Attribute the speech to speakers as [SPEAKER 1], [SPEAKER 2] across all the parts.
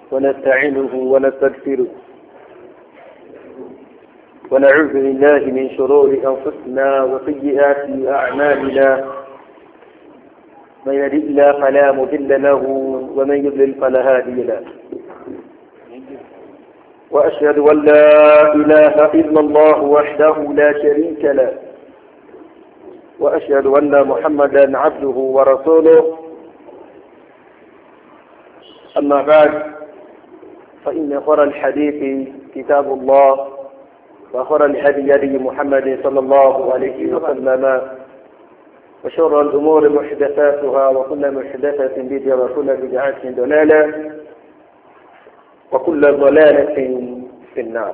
[SPEAKER 1] ونستعينه ونستغفره ونعوذ بالله من شرور أنفسنا وسيئات أعمالنا من يهد الله فلا مضل له ومن يضلل فلا هادي له وأشهد أن لا إله إلا الله وحده لا شريك له وأشهد أن محمدا عبده ورسوله أما بعد فإن خير الحديث كتاب الله وخير الهدي هدي محمد صلى الله عليه وسلم وشر الأمور محدثاتها وكل محدثة بدعة وكل بدعة ضلالة وكل ضلالة في النار.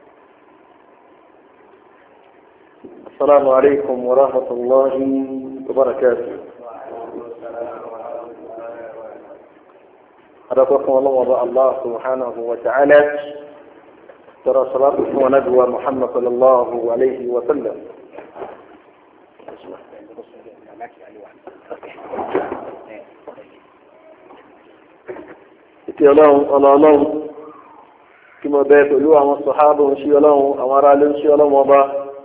[SPEAKER 1] السلام عليكم ورحمة الله وبركاته. أدعوكم الله سبحانه وتعالى ترى صلاة ونبوة محمد صلى الله عليه وسلم. ìtì ọlọ́run kí mo bẹ pẹ̀lú àwọn sọ̀hábà ń ṣe ọlọ́run àwọn ará ló ń ṣe ọlọ́run ọba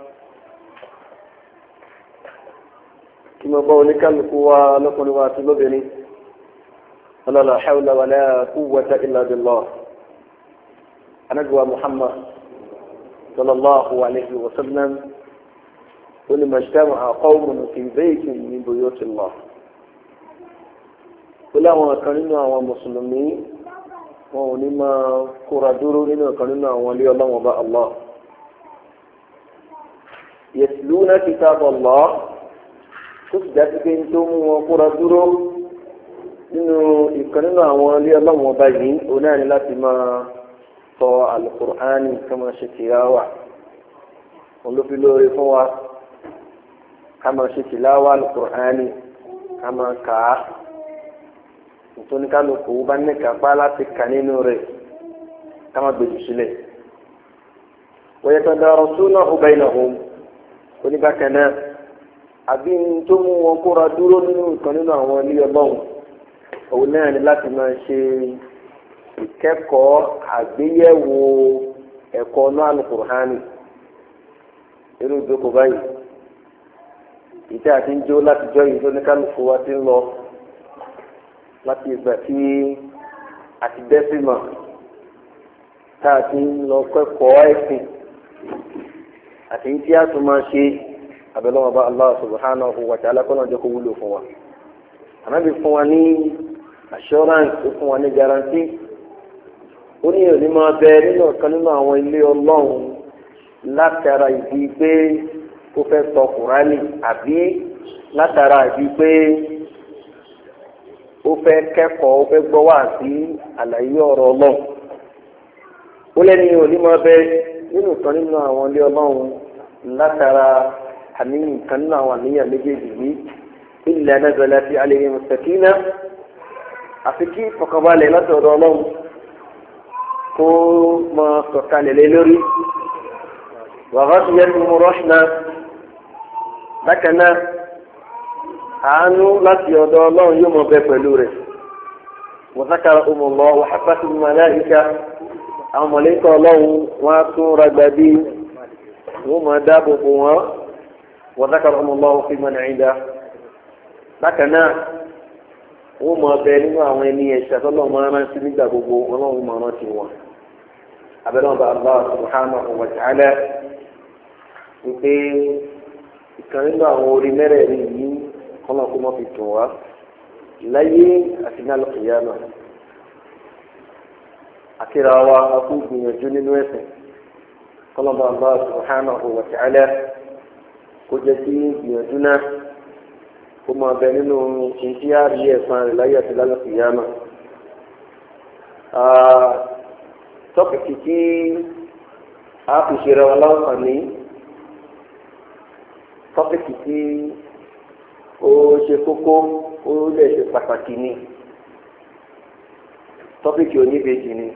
[SPEAKER 1] kí mo bá oníkálukú wa lọ́kùnrin wa àti lóbìnrin la hawla wala quwwata illa billah anabiwa Muhammad sallallahu alayhi wa sallam wani majtama'a qawmun fi baytin min buyutillah wọ́n láwọn kan nínú àwọn mùsùlùmí wọn ò ní máa kóra dúró nínú kan nínú àwọn ilé ọlọ́wọ́n bá Allah yatluna kitab Allah tó sì dá sí pé tó mú wọn kóra dúró nínú ìkan nínú àwọn ilé ọlọ́wọ́n bá yìí òun náà ní láti máa sọ alukur'ani ká máa ṣe tìláwà wọn ló fi lóore fún wa ká máa ṣe tìláwà alukur'ani ká máa kà á nítorí kálukú bá ní kápá láti kà nínú rẹ̀ ká má gbèjì sílẹ̀. wa yatadarasunahu baynahum oníbàkan náà àbí tó mú wọn kóra dúró nínú ìkan nínú àwọn ilé ọlọ́run òun náà ní láti máa ṣe ìkẹ́kọ̀ọ́ àgbéyẹ̀wò ẹ̀kọ́ náà Al-Qur'ani irú ìjókòó báyìí ìtẹ́ àti ń jó láti jọ yìí tó ní kálukú wa ti ń lọ láti ìgbà tí a ti bẹ́sí mọ̀ tá a ti ń lọ kẹ́kọ̀ọ́ ẹ̀sìn àti èyí tí a tún máa ṣe abẹ́lẹ́wọ̀n bá Allah subhanahu wa ta'ala kọ́nà jẹ́ kó wúlò fún wa. Ànábì fún wa ní assurance ó fún wa ní guarantee ó ní òní máa bẹ nínú ọ̀kan nínú àwọn ilé ọlọ́run látara ìdí pé ó fẹ́ sọ Kùránì àbí látara ìdí pé ó fẹ́ kẹ́kọ̀ọ́ ó fẹ́ gbọ́ wá sí àlàyé ọ̀rọ̀ ọlọ́run ó lẹ́ni òní máa bẹ nínú kan nínú àwọn ilé ọlọ́run látara àníyàn kan nínú àwọn àníyàn méjèèjì yìí illa nazalat alayhim as-sakinah àfi kí ìfọ̀kànbalẹ̀ láti ọ̀dọ̀ ọlọ́run kó máa sọ̀kalẹ̀ lé lórí wa ghashiyatuhum rahmah bákan náà àánú láti ọ̀dọ̀ ọlọ́run yóò mọ̀ bẹ pẹ̀lú rẹ̀ wa zakarahumullah wa hafathum malaika àwọn mọ̀lẹ́kọ̀ ọlọ́run wọn á tún ragbà bí wọ́n máa dáàbò bò wọ́n wa zakarahumullah fi man 'indah bákan náà wọ́n mọ̀ bẹ nínú àwọn ẹni ẹ̀ṣẹ̀ tọ́lọ́ máa rántí nígbà gbogbo ọlọ́run máa rántí wọn abẹ́lẹ́ ọba Allah subhanahu wa ta'ala wípé ìkan nínú àwọn orí mẹ́rẹ̀ẹ̀rin yìí kọ́nà kó mọ́ fi tún wá láyé àti ní al-qiyamah àkírà wa akú gbìyànjú nínú ẹ̀sìn kọ́nà bá Allah subhanahu wa ta'ala kó jẹ́ sí gbìyànjú náà kó máa bẹ nínú ìṣí àrí ẹ̀sán rẹ̀ láyé àti al-qiyamah. tọ́pìkì tí a fi ṣe ra wọn láǹfààní tọ́pìkì tí ó ṣe kókó ó lè ṣe pàtàkì ni tọ́pìkì oníbejì ni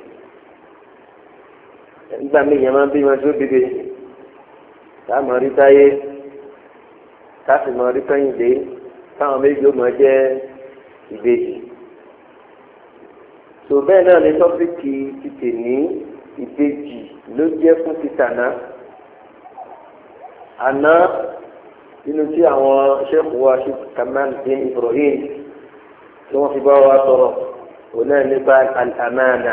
[SPEAKER 1] nígbà míì yẹn máa ń bí wọn tó bíbe táà máa rí táyé táà sì máa rí kẹ́yìndé táwọn méjì ó máa jẹ́ ìbejì tó bẹ́ẹ̀ náà ní tọ́pìkì ti tèmi ìbejì ló jẹ́ fún títànà àná nínú tí àwọn sẹ́kù wa ṣe Kamal bin Ibrahim tí wọ́n fi bá wa sọ̀rọ̀ òun náà nípa al-amana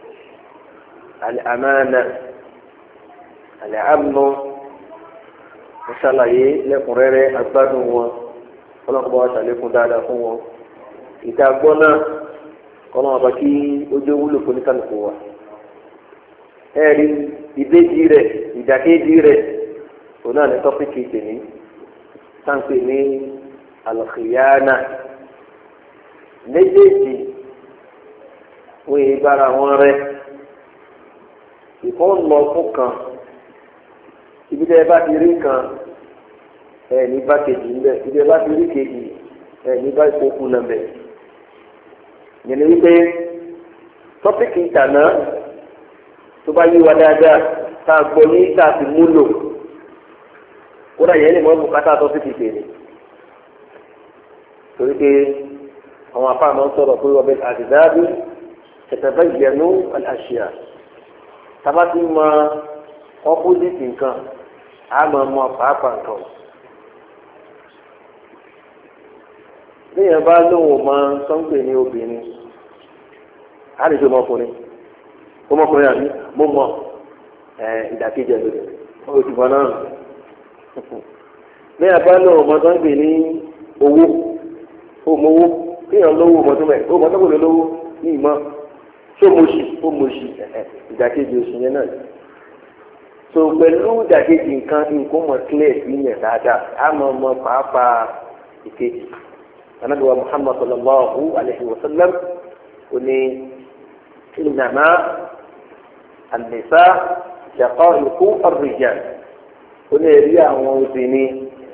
[SPEAKER 1] al-amnu ṣàlàyé lẹ́kùnrẹ́rẹ́ agbádùn wọn ọlọ́pàá wa ṣàlékún dáadáa fún wọn ìta gbọ́ náà kọ́nà ọba kí ojú wúlò fún oníkàlùkù wa ẹ̀rí ìbejì rẹ̀ ìdàkejì rẹ̀ òun náà ní tọ́pìkì tèmi sáǹpì ní al-khiyana méjèèjì wọ́n yé bára wọn rẹ̀ ìkọ́ lọ fún kan ibi tẹ́ ẹ bá ti rí kan ẹ ní bá kejì ń bẹ ibi tẹ́ ẹ bá ti rí kejì ẹ ní bá ìkókù náà bẹ yẹn ni wípé tọ́pìkì ìtànà tó bá yí wa dáadáa tá a gbọ́ ní tá a ti múlò kódà yẹn lè mọ bùkátà tọ́pìkì tèmi torí pé àwọn afáàmọ́ sọ̀rọ̀ pé wọ́n bẹ àdìdáàbí tatabayyanu al-ashya tabati ma opposite nǹkan a máa mọ pàápàá nǹkan léèyàn bá lóun máa sọ́ńpè ní obìnrin a lè fi ọmọkùnrin àbí mo mọ ìdàkejì ẹ̀ lóde ojúbọ náà léèyàn bá lóun máa sọ́ńpè ní owó òmòwó kéèyàn lówó mọ́tòmẹ́ ó mọ́tòmẹ́ lówó ní ìmọ̀ ó mọ̀ọ́sì ìdàkejì oṣù yẹn náà so pẹ̀lú ìdàkejì nǹkan mọ̀ clear sí yẹn dáadáa a mọ̀ mọ̀ pàápàá ìkejì anabiwa Muhammad sallallahu alayhi wa sallam ó ní innama an-nisa shaqa'iqu ar-rijal ó ní èrí àwọn obìnrin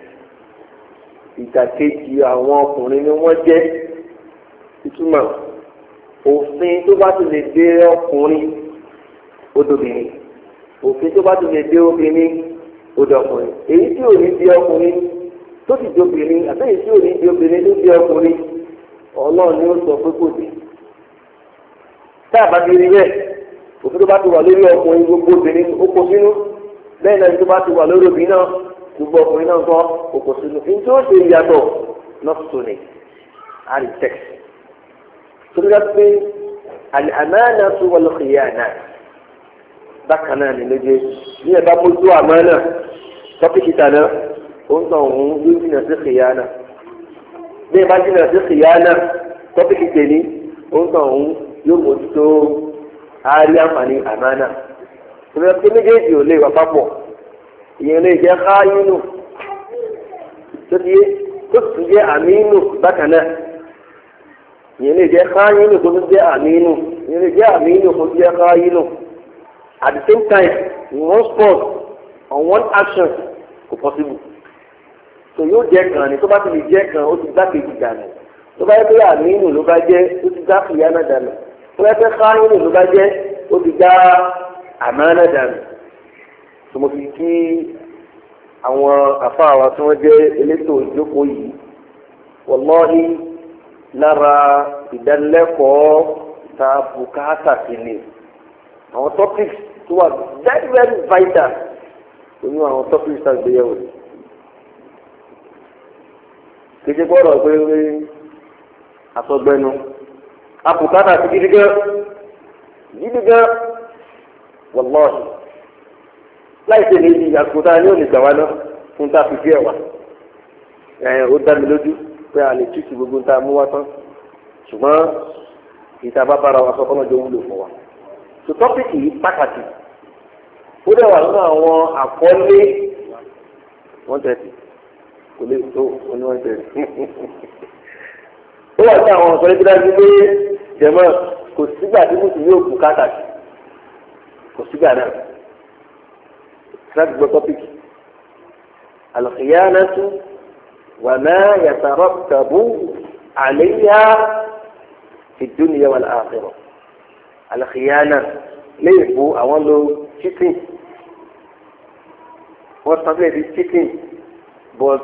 [SPEAKER 1] ìdàkejì àwọn ọkùnrin ni wọ́n jẹ́ ìtumọ̀ òfin tó bá ti lè dé ọkùnrin odòbìnrin òfin tó bá ti lè dé obìnrin odòkùnrin èyí tí ò ní di ọkùnrin tó ti di obìnrin àti èyí tí ò ní di obìnrin tó di ọkùnrin ọlọ́run ni ó sọ pé kò dé tá a bá ti rí bẹ́ẹ̀ òfin tó bá ti wà lórí ọkùnrin gbogbo obìnrin ó kó sínú bẹ́ẹ̀ náà tó bá ti wà lórí obìnrin náà gbogbo ọkùnrin náà kọ́ ó kó sínú ní tí ó ṣe ìyàtọ̀ nọ́ọ̀sì àrìtẹ́kì tó dá pé al-amanatu wal-khiyana bákan náà ní méje ní ẹ̀bá mójú àmánà tọ́pìkì tàná ó ń tàn òun yóò jìnà sí khiyana bí ẹ bá jìnà sí khiyana tọ́pìkì tèmi ó ń tàn òun yóò mójútó àárí àǹfààní àmánà tó dá pé méjèèjì ò lè wà papọ̀ ìyẹn lè jẹ́ káyínù tó ti jẹ́ àmínù bákan náà ìyẹn lè jẹ́ káyínù tó tún jẹ́ àmínù ìyẹn lè jẹ́ àmínù tó tún jẹ́ káyínù at the same time in one spot on one action kò possible so yóò jẹ́ kan ni tó bá ti lè jẹ́ kan ó ti gbá kejì dànù tó bá yẹ pé àmínù ló bá jẹ́ ó ti gbá kìyànà dànù tó bá yẹ pé káyínù ló bá jẹ́ ó ti gbá àmánà dànù tó mo fi kí àwọn àfáà tí wọ́n jẹ́ elétò ìjókòó yìí wallahi lára ìdánilẹ́kọ̀ọ́ ta bùkátà sí ni àwọn topics tó wà very very vital nínú àwọn topics tá a gbé yẹ̀wò kéde gbọ́dọ̀ pé àsọgbẹ́nu àbùkátà sí gidi gan wallahi láì tẹ̀lé ibi àkótá ni ó lè gbà wá náà fún tá a fi díẹ̀ wá ó dá mi lójú pé a lè tútù gbogbo ń ta mú wá tán ṣùgbọ́n ìta bá bára wa sọ fọ́nà jọ wúlò fún wa. tó tọ́pìkì yìí pàtàkì ó dẹ̀ wà nínú àwọn àkọlé 130 kò lè tó oní 130. ó wà sí àwọn ọ̀sán ìgbéra sí pé jẹ̀mọ́ kò sígbà tí mùsùlùmí yóò kú káàkiri kò sígbà náà. láti gbọ́ tọ́pìkì al-khiyanatu وما يترتب عليها في الدنيا والآخرة الخيانة ليفو أولو cheating wọ́n sọ́dọ̀ ẹ̀dí cheating but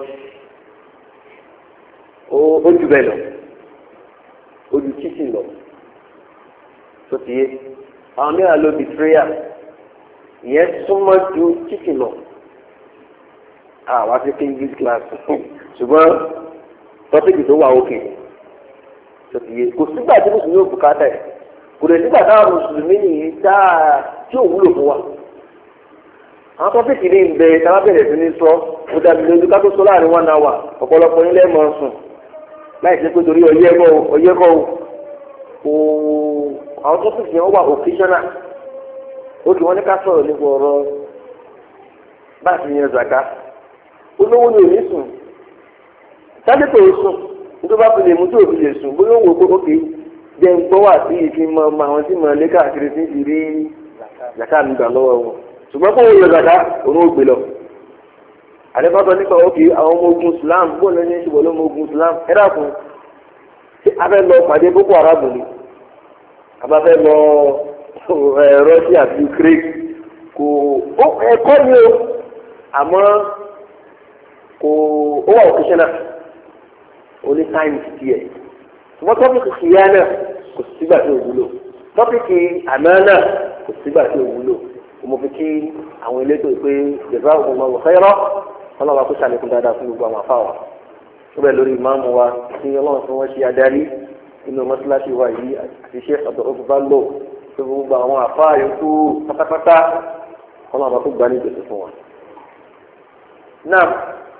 [SPEAKER 1] ó jù bẹ́ẹ̀ lọ ó ju cheating lọ tó ti yé àwọn mìíràn ló betrayal ìyẹn súnmọ́ ju chicken lọ àwa ti fi English class ṣùgbọ́n tọ́pìkì tó wà òkè tó ti yé kò sígbà tí mùsùlùmí ò bùkátà ẹ̀ kò lè sígbà táwọn mùsùlùmí nìyí dáa tí ò wúlò fún wa àwọn tọ́pìkì ní ìbẹ̀ táwa bẹ̀rẹ̀ sí ní sọ ó dàbí lójú ká tó sọ láàrin 1 hour ọ̀pọ̀lọpọ̀ ilé mọ̀ sùn láì ṣe pé torí ọyẹ́kọ́ o àwọn tọ́pìkì yẹn wà occasional ó ti wọ́n ní ká sọ̀rọ̀ nípa ọ̀rọ̀ bá a ti yan zaka olówó ni òní sùn sádẹ́pẹ̀ ó sùn nítorí bá fi lè mú tí òfin lè sùn bóyá ó wò pé ókè jẹ́ ń gbọ́ wà sí ìfi mọ àwọn tí mo lé káàkiri sí ti rí zaka mi gbà lọ́wọ́ wọn ṣùgbọ́n kó wọ́n yọ zaka òun ó gbé lọ. àdébàtọ̀ nípa ókè àwọn ọmọ ogun Islam bó lẹ́ni ṣùgbọ́n lọ́mọ ogun Islam ẹ dákun ṣé a fẹ́ lọ pàdé Boko Haram ni a bá fẹ́ lọ Russia àti Ukraine kò ẹ̀kọ́ ni o àmọ́ kò ó wà òkèṣẹ́nà oní táìmù ti tiẹ̀ ṣùgbọ́n tọ́pìkì kìíyá náà kò sígbà tí ò wúlò tọ́pìkì àná náà kò sígbà tí ò wúlò mo fi kí àwọn elétò pé jẹ̀bá òun máa wọ̀ fẹ́rọ́ ọlọ́wà kó ṣàlékún dáadáa fún gbogbo àwọn afáwà ó bẹ̀ lórí ìmáàmù wa tí ọlọ́run tí wọ́n ṣe adarí nínú mọ́ṣáláṣí wa yìí àti Sheikh Abdul bá lò tó gbogbo àwọn àfáà yòókù pátápátá ọlọ́run tó gbá ní ìgbésẹ̀ fún wa. náà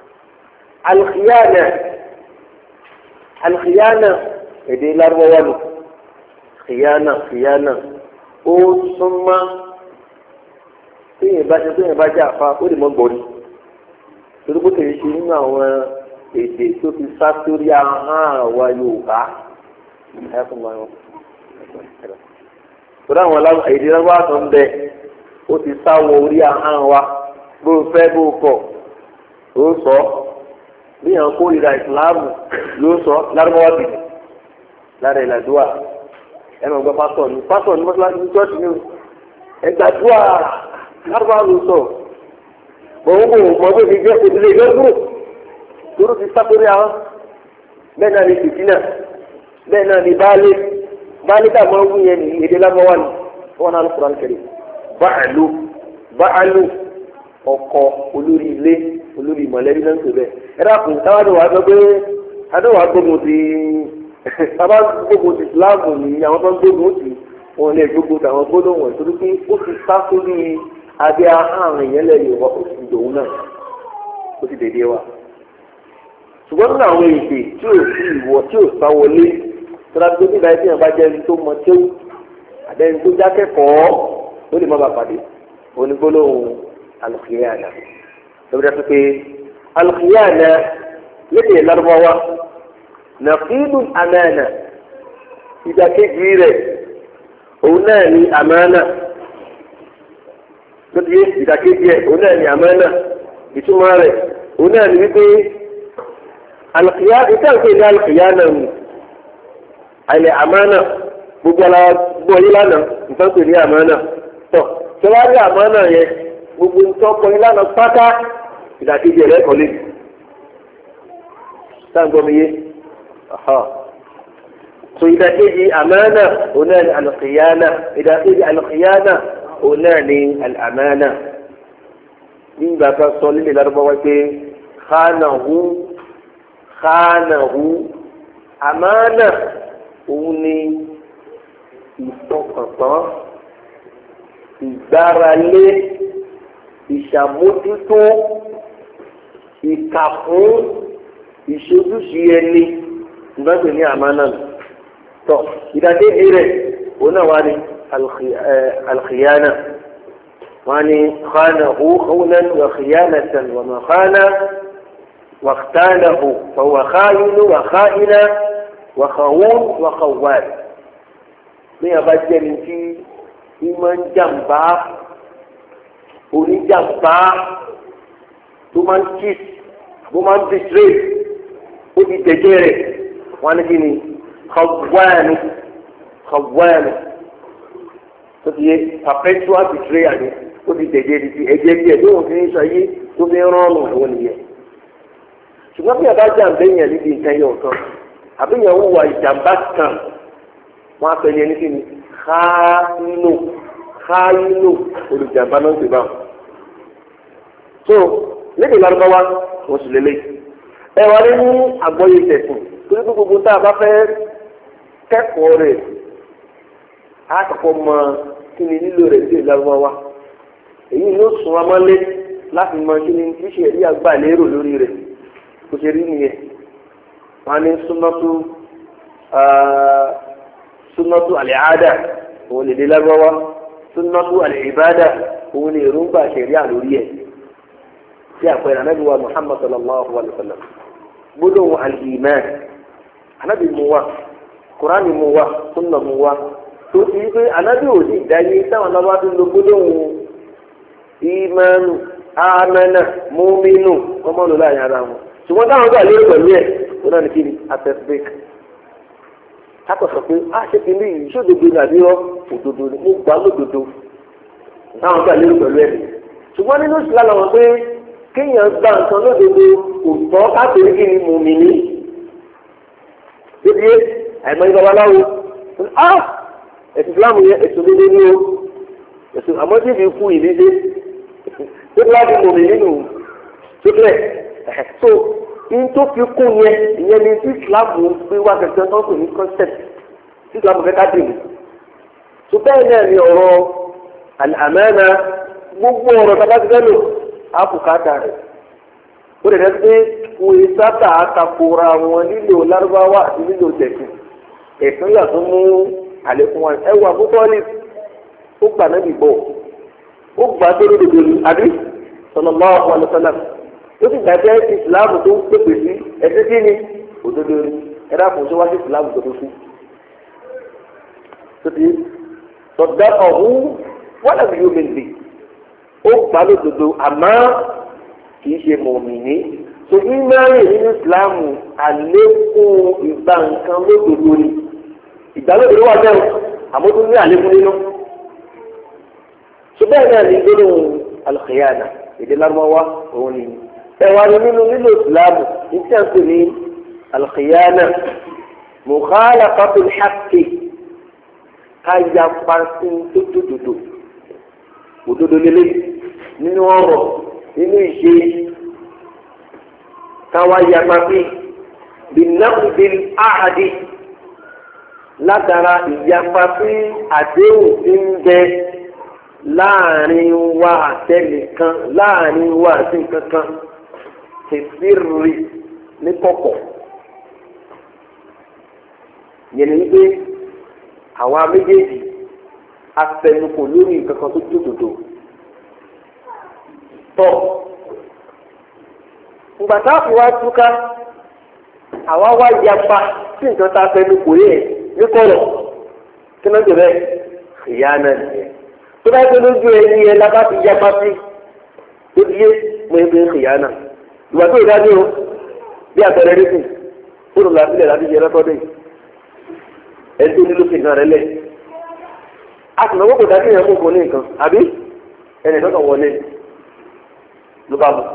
[SPEAKER 1] alkhiyana èdè lárúbáwá lò khiyana ó súnmọ́ téèyàn bá jẹ́ àfa ó lè mọ́ gbọ́rí torí bó tẹ̀lé ṣe nínú àwọn èdè tó fi sá sórí ahọ́n àwa Yorùbá torí àwọn èdè lárúbáwá tó ń bẹ ó ti sá wọ orí ahọ́n wa bó fẹ́ bó kọ̀ ó sọ bí yàn kó ìlà ìsìláàmù ló sọ lárúbáwá bì lára ìlàdúà ẹ máa gbọ́ pásọ̀ ní mọ́sálásí ní chọ́ọ̀tì ní ẹgbàdúà lárúbáwá ló sọ òun kò mọ bó ti jẹ́ òdìlé lọ́gbọ̀n torí ti sátórí àwọn bẹ́ẹ̀ náà ni fìtínà bẹ́ẹ̀ náà ni baálé tá a máa ń wú yẹn ní èdè lárúbáwá ni wọn náà Al-Qur'an Karim báàlú ọkọ olórí ilé olórí mọ̀lẹ́bí náà ń pè bẹ́ẹ̀ ẹ dákun táwọn wà sọ pé adéwà gbógun ti tábà gbógun ti Ìsìláàmù ní àwọn tó ń gbógun ti wọn lè gbógun tàwọn gbógun wọn torí pé ó ti sá sórí abẹ́ àrùn ìyẹn lẹ́yìn ìwọ ó sì dòun náà ó ti dèdè wa ṣùgbọ́n nínú àwọn èdè tí ò sí ìwọ tí ò sá wọlé tọ́lá tó bí láì fihàn bá jẹ́ ẹni tó mọ tí ó àbẹ́ni tó jákẹ́kọ̀ọ́ ó lè má bàa pàdé onígbólóhùn alùkìyànà lórí dájú pé alùkìyànà lédè lárúbáwá nàfíìlù àmánà ìdàkejì rẹ̀ òun náà ní àmánà lórí ìdàkejì rẹ̀ òun náà ní àmánà ìtumọ̀ rẹ̀ òun náà ní wípé alùkìyànà ìtàkùn ní alùkìyànà nù àìlẹ̀ àmánà gbogbo ara gbọ́ yí lánàá nǹkan pè ní àmánà tọ́ sọlárí àmánà yẹn gbogbo nǹkan kọ́ yí lánàá pátá ìdàkejì rẹ̀ kọ́ lé sáǹgbọ́n mi yé so ìdàkejì àmánà òun náà ní alùkìyánà ìdàkejì alùkìyánà òun náà ní àmánà nígbà kan sọ nílẹ̀ lárúbáwá pé khanahu àmánà òun ni ìfọkàntán ìgbáralé ìṣàmójútó ìkàkún ìṣojúṣe ẹni ìgbàgbé ní àmánà tọ ìdádéjì rẹ̀ òun náà wà ní alkhiyana wà ní khanahu khawnan wa khiyanatan wa ma khana wa ikhtanahu fa huwa khayinu wa kha'ina wa khawun wa khawwan ní abájẹ́ ni tí ìmọ̀ ń jàǹbá oníjàǹbá tó máa ń kiss bó máa ń betray ó ti tẹ̀jẹ́ rẹ̀ wọ́n ní kí ni khawwan tó ti yẹ perpetual betrayer ni ó ti tẹ̀jẹ́ ti ẹ̀jẹ̀ díẹ̀ tó wọ́n fi ń ṣayé tó fi ń rọ́ọ̀nù àwọn nìyẹn ṣùgbọ́n bí abájẹ́ àbẹ́yẹn níbi nǹkan yọ̀ kan àbẹ́yẹn wà ìjàǹbá kan wọ́n á pè ní ẹni kí ni káyínú olùjàmbá náà ń pè báwọn. so lédè lárúbáwá wọ́n sì lélẹ̀ ẹ wà ní àgbọ́yé tẹ̀sùn torí pé gbogbo tá a bá fẹ́ kẹ́kọ̀ọ́ rẹ̀ á kọ́kọ́ mọ kí ni lílo rẹ̀ lédè lárúbáwá èyí ló sún wa mọ́lé láti mọ kí ni ṣíṣe ẹ̀rí àgbà lérò lórí rẹ̀ kò ṣe rí nìyẹn wọ́n á ní súnmọ́tò àlẹ́àdà òun lè dé lárúbáwá súnmọ́tò àlẹ́ìbádà òun lè rúgbà ṣẹ̀ríà lórí ẹ̀ tí àpẹẹrẹ anábì wa Muhammad sallallahu alayhi wa sallam gbólóhùn al-iman anábì mú wa kùránì mú wa súnà mú wa tó ti wípé anábì ò sì dáyé táwọn aláwọ̀ tó lo gbólóhùn ìmánu amẹ́nà múmínú ọmọ lò láàyè ara wọn ṣùgbọ́n táwọn gbà lérò pẹ̀lú ẹ̀ ó náà ní kí ni atẹ́síbẹ́k kákọ̀sọ̀ pé a ṣe kí ní ìṣòdodo ní àbírọ́ òdodo ni mo gbà lódodo táwọn gbà lérò pẹ̀lú ẹ̀ ṣùgbọ́n nínú ìṣúná làwọn pé kéèyàn gba nǹkan lódodo kò tọ́ káàkiri kí ni mùmínì débi àìmọ́ ní babaláwo ẹ̀sìn Ìsìlámù yẹn ẹ̀sìn líle ní o ẹ̀sìn àmọ́ tí ìbí kú ìdíje tó bá di mùmínì nù tó bẹ̀ so in tó fi kún yẹn ìyẹn ni tí Ìsìlámù gbé wá gẹ́gẹ́ tó ń pè ní concept tí Ìsìlámù fẹ́ ká dì mí tó bẹ́ẹ̀ náà ni ọ̀rọ̀ àmánà gbogbo ọ̀rọ̀ tabatijọ́ lò àbùkátà rẹ̀ ó lè dẹ́ pé wòye sábà àtakora wọn nílò lárúbáwá àti nílò tẹ̀sìn ẹ̀sìn yàtọ̀ mú àlékún wọn ẹ wà púpọ̀ ní ó gbà náà bìbọ̀ ó gbà tó lódodo ní àbí sallallahu alaihi wasallam ó sì gbàgbé ìsìláàmù tó ń pèpè sí ẹsẹ̀ kí ni òdodo ní ẹ̀rọ àkùnṣe wá sí ìsìláàmù tó tó sí. tó ti sọ̀dọ̀ ọ̀hún wọ́n làbí yóò mẹ́lẹ̀ ó gbà lódodo àmọ́ kì í ṣe mọ̀mìnì tó ní mẹ́rin nínú ìsìláàmù àlékún ìgbà nǹkan lódodo ni ìgbàlódé ló wà bẹ́ẹ̀ àmọ́ tó ní àlékún nínú. ṣùgbọ́n náà ní gbólóhùn al-khiyana èdè lárúbáwá òun ni ẹ̀wà ni nínú nílò ìsìláàmù ní tí a ń pè ní al-khiyana mukhalafatul haqqi káyà pàṣẹ tó dòdòdò òdodo lélẹ̀ nínú ọ̀rọ̀ nínú ìṣe káwá yapa sí bìnnàkùnbìn áhàdì látara ìyapa sí àdéhùn tí ń bẹ láàrin wa àtẹnìkan láàrin wa àti kankan tẹsírì ní kọ̀kọ̀ yẹn ní pé àwa méjèèjì afẹnukò lórí nǹkan kan tó dòdòdò tọ ìgbà tá a fi wá túká àwa wá yapa sí nǹkan tá a fẹnukò yẹn ní kọ̀rọ̀ kí ló ń jẹ bẹ́ẹ̀ ìyá náà nìyẹn tó bá gbé lójú ẹni yẹn lábá ti yapa sí tó di yé mo ń gbé ìyá náà ìwà tó ìdájọ́ o bí àpẹẹrẹ rísìn fóònù làbílẹ̀ láti jẹ rẹ́kọ́dọ̀ yìí ẹni tó nílò fi nǹkan rẹ lẹ̀ a sì náwó kò dájú ìyẹn mú kò ní nǹkan àbí ẹnì kan wọlé ló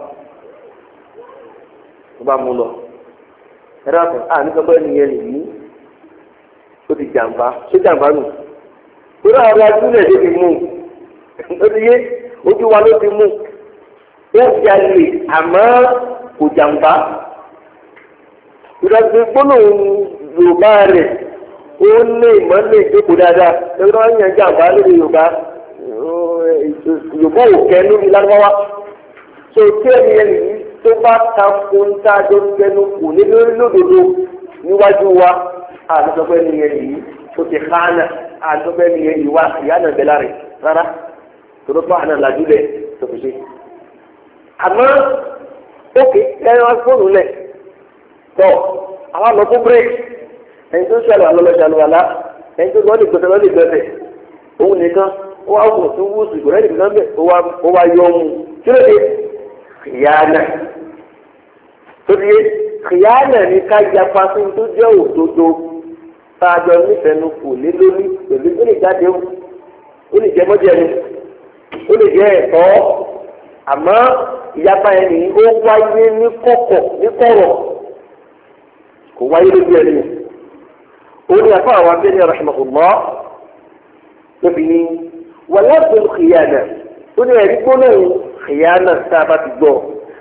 [SPEAKER 1] bá mú lọ ẹ̀rọ àpò nígbà bọ́ ẹni yẹn nìyí ó ti jàǹbá ṣé jàǹbá nù torí àwọn ajúlẹ̀ ló ti mú ó ti yé ojú wa ló ti mú ó jalè àmọ́ kò jàǹbá ìrọ̀gbé gbólóhùn Yorùbá rẹ̀ ó ní ìmọ̀lẹ̀ ìjókòó dáadáa lórí wọn yàn jàǹbá lórí Yorùbá Yorùbá ò kẹ́ lórí lárúbáwá tó tí ẹni yẹn nìyí tó bá ta fún tájọ́ kẹnu kù ní lórí lódodo níwájú wa àdúgbò ẹni yẹn nìyí tó ti hánà àdúgbò ẹni yẹn ìwà ìyá náà bẹ̀lá rẹ̀ rárá tó ló fún àná làjúlẹ̀ tó fi ṣe. àmọ́ ókè ẹni wọn fóònù lẹ̀ tọ́ àwọn àlọ́ fún bírèkì ẹni tó ṣàlùwà lọ́lọ́ ṣàlùwàlá ẹni tó lọ́ọ́ lè gbẹ̀tẹ̀ lọ́ọ́ lè gbẹ̀tẹ̀ òun nìkan ó wá wò tó wú sí ìgbọ̀nrẹ́ nìkan bẹ̀ ó wá yọ ọmú kí ló dé kìyànà tó di kìyànà ní ká yapa sí tó jẹ́ òdodo tá a jọ nífẹ̀ẹ́ nu kù lé lórí pẹ̀lú ó lè jáde ó lè jẹ́ mọ́jẹ́nu ó lè jẹ́ ẹ̀tọ́ àmọ́ ìyapa yẹn ni ó wáyé ní kọ̀kọ̀ ní kọ̀rọ̀ kò wáyé lójú ẹni òun ni àfa àwọn abẹ́rẹ́ rahimahullah lóbi ní wàlẹ́bùn khiyana ó ní ẹ̀rí gbóná khiyana tá a bá ti gbọ́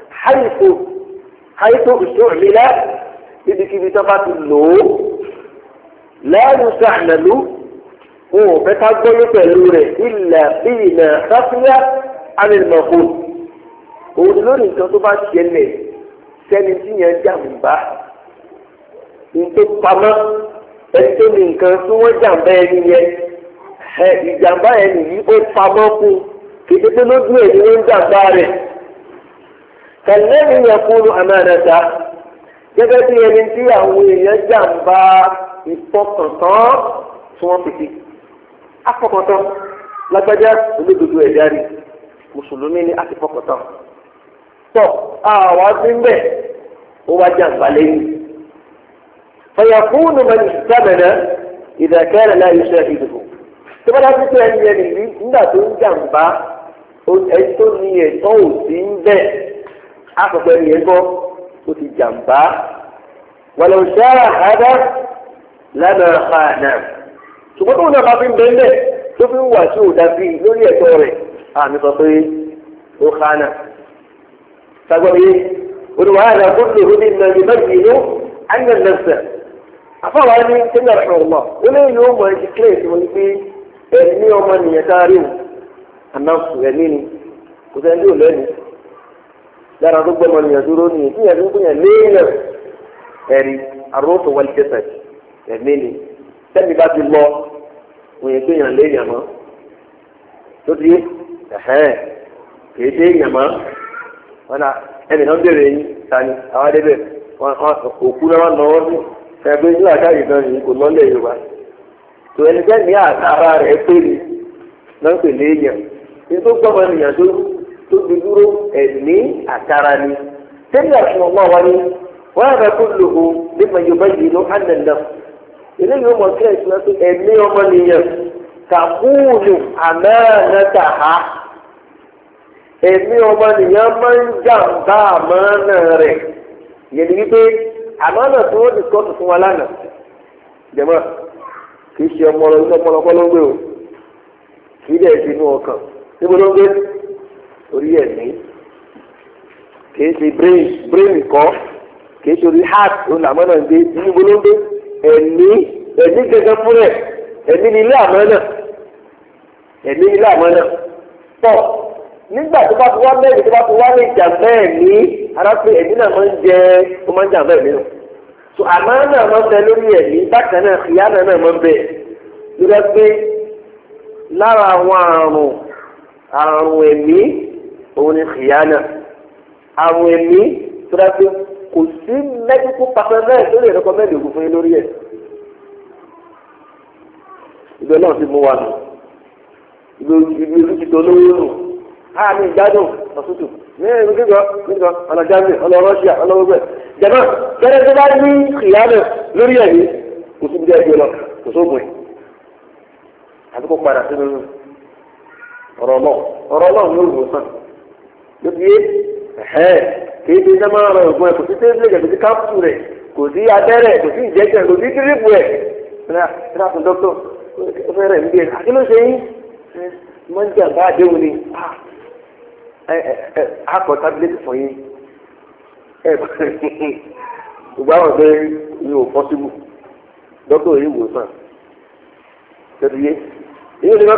[SPEAKER 1] haythu ustu'mila níbikíbi tó bá ti lò ó lẹ́nu sàmẹ́lú wọn ò fẹ́ ká gbọ́yé pẹ̀lú rẹ̀ illa bíìnà káfíà alẹ́nàmọ́kò òun ni lórí nǹkan tó bá ṣẹlẹ̀ sẹ́ni tí yẹn jàǹbá ní tó pamọ́ ẹni tó ní nǹkan tí wọ́n jàǹbá ẹni yẹn ìjàǹbá ẹni yìí ó pamọ́ fún kékeré lójú ẹ̀ ni wọ́n ń jàǹbá rẹ̀ kàlẹ́ni yẹn kúrú amánata gẹ́gẹ́ bí ẹni tí àwọn èèyàn jàǹbá ìfọkàntán tí wọ́n fi afọkàntán lágbájá olódodo ẹ̀dá rí mùsùlùmí ni a ti fọkàntán tọ́ àwọn abínbẹ̀ ó wá jàǹbá lẹ́yìn fayakunu man istamana idha kana la yushahiduhu tí wọ́n dá sí pé ẹni ẹni yìí nígbà tó ń jàǹbá ẹni tó ní ẹ̀tọ́ òsì ń bẹ̀ àpapọ̀ ẹni yẹn gbọ́ ó ti jàǹbá walau sha'a hada lama khana ṣùgbọ́n tó náà bá fi ń bẹ́ẹ̀ tó fi ń wà tí ò dàbí lórí ẹ̀tọ́ rẹ̀ àmì sọ pé ó khana sagbọ́n yé olùwàhálà kó lè rí nínú ẹni bẹ́ẹ̀ yìí ló àyàn lẹ́sẹ̀ afọwọ́ ni sẹ́ńdà rẹ̀ ọ̀mọ́ ó lè yóò mọ ẹni kílẹ̀ tí wọ́n gbé ẹ̀mí ọmọ nìyẹn kárí o ànáfù ẹ̀mí ni kò sẹ́ni ò lẹ́nu lára tó gbọ́ ọmọ nìyẹn dúró nìyẹn tí yẹn tó ń gbìyànjú léèyàn ẹ̀rí àrùn tó wọlé tẹ̀sẹ̀ ẹ̀mí ni sẹ́ni bá ti lọ wọ́n yẹn gbìyànjú léèyàn mọ́ tó ti kì í dé èèyàn mọ́ wọn náà ẹnì náà ń bèrè yín tani àwọn adébẹ̀ òkú náà wọn náwó sí ẹgbẹ́ ní àdáyé náà yìí kò lọ́lẹ̀ yorùbá tó ẹni tẹ́ ní àtàrà rẹ̀ pé ni náà ń pè léèyàn ní tó gbọ́mọ ènìyàn tó ti dúró ẹ̀mí àtàrà ni sẹ́ni àfihàn ọmọ wa ni wọ́n yàrá kó lò ó nípa yorùbá yìí ló hàn nàndà eléyìí ó mọ̀ sí ẹ̀sìn náà tó ẹ̀mí ọmọ nìyẹn kàkúùnù àmánátà ha ẹ̀mí ọmọ nìyẹn máa ń jàǹbá àmánà rẹ̀ yẹn ni wípé àmánà tí wọ́n ti kọ́tù fún wa lánàá jẹ̀mọ́ kì í ṣe ọmọlọ kọ́ ló ń gbé o kì í dẹ̀ ṣe inú ọkàn níbo ló ń gbé orí ẹ̀mí kì í ṣe brain kọ́ kì í ṣe orí heart ló ń àmánà ń gbé níbo ló ń gbé ẹ̀mí gẹ́gẹ́ fún rẹ̀ ẹ̀mí ni ilé àmánà ẹ̀mí ilé àmánà pọ̀ nígbà tó bá fi wá mẹ́rin tó bá fi wá lè jà bẹ́ẹ̀ ní arápẹ́ ẹ̀mí náà máa ń jẹ́ ó máa ń jà bẹ́ẹ̀ nínú. so àmọ́ náà máa ń bẹ lórí ẹ̀mí bákan náà ìyá náà máa ń bẹ lórí pé lára àwọn àrùn ẹ̀mí òun ni ìyá náà àrùn ẹ̀mí tó dá pé kò sí mẹ́tíkù pàṣẹ bẹ́ẹ̀ lórí ẹ̀rọ mẹ́rin ògùn fún yín lórí ẹ̀. ibẹ̀ náà ti mú wa nù ibi olùkìtò olówó nù àmì ìgbádùn ọ̀tútù ní ẹ̀rù kíkọ́ ọ̀nà Germany ọ̀nà Russia ọ̀nà gbogbo ẹ̀ jẹ̀mọ́ kẹ́rẹ́ tó bá ní ìyáàmì lórí ẹ̀mí kò sí ibi ẹgbẹ́ lọ kò sóògùn ẹ̀ àti kó padà sínú ọ̀rọ̀ náà ní olùwòsàn ló fi yé kì í ṣe iṣẹ́ máa rọ ògùn ẹ̀ kò sí tẹ́lẹ̀ kò sí kápsù rẹ̀ kò sí abẹ́rẹ́ kò sí ìjẹ́jẹ́ kò sí tírípù ẹ̀ ṣíra fún dókítà ó fẹ́ rẹ̀ ń bí ẹ̀ àti ló ṣe yín mọ́ ń jà bá àdéhùn ni akọ tábìlẹ́tì fún yín gbogbo àwọn ọ̀dọ́ yìí ò pọ́sibú dókítà yìí wò sàn tẹ̀lé yé yìí ni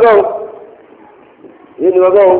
[SPEAKER 1] wọ́n gbọ́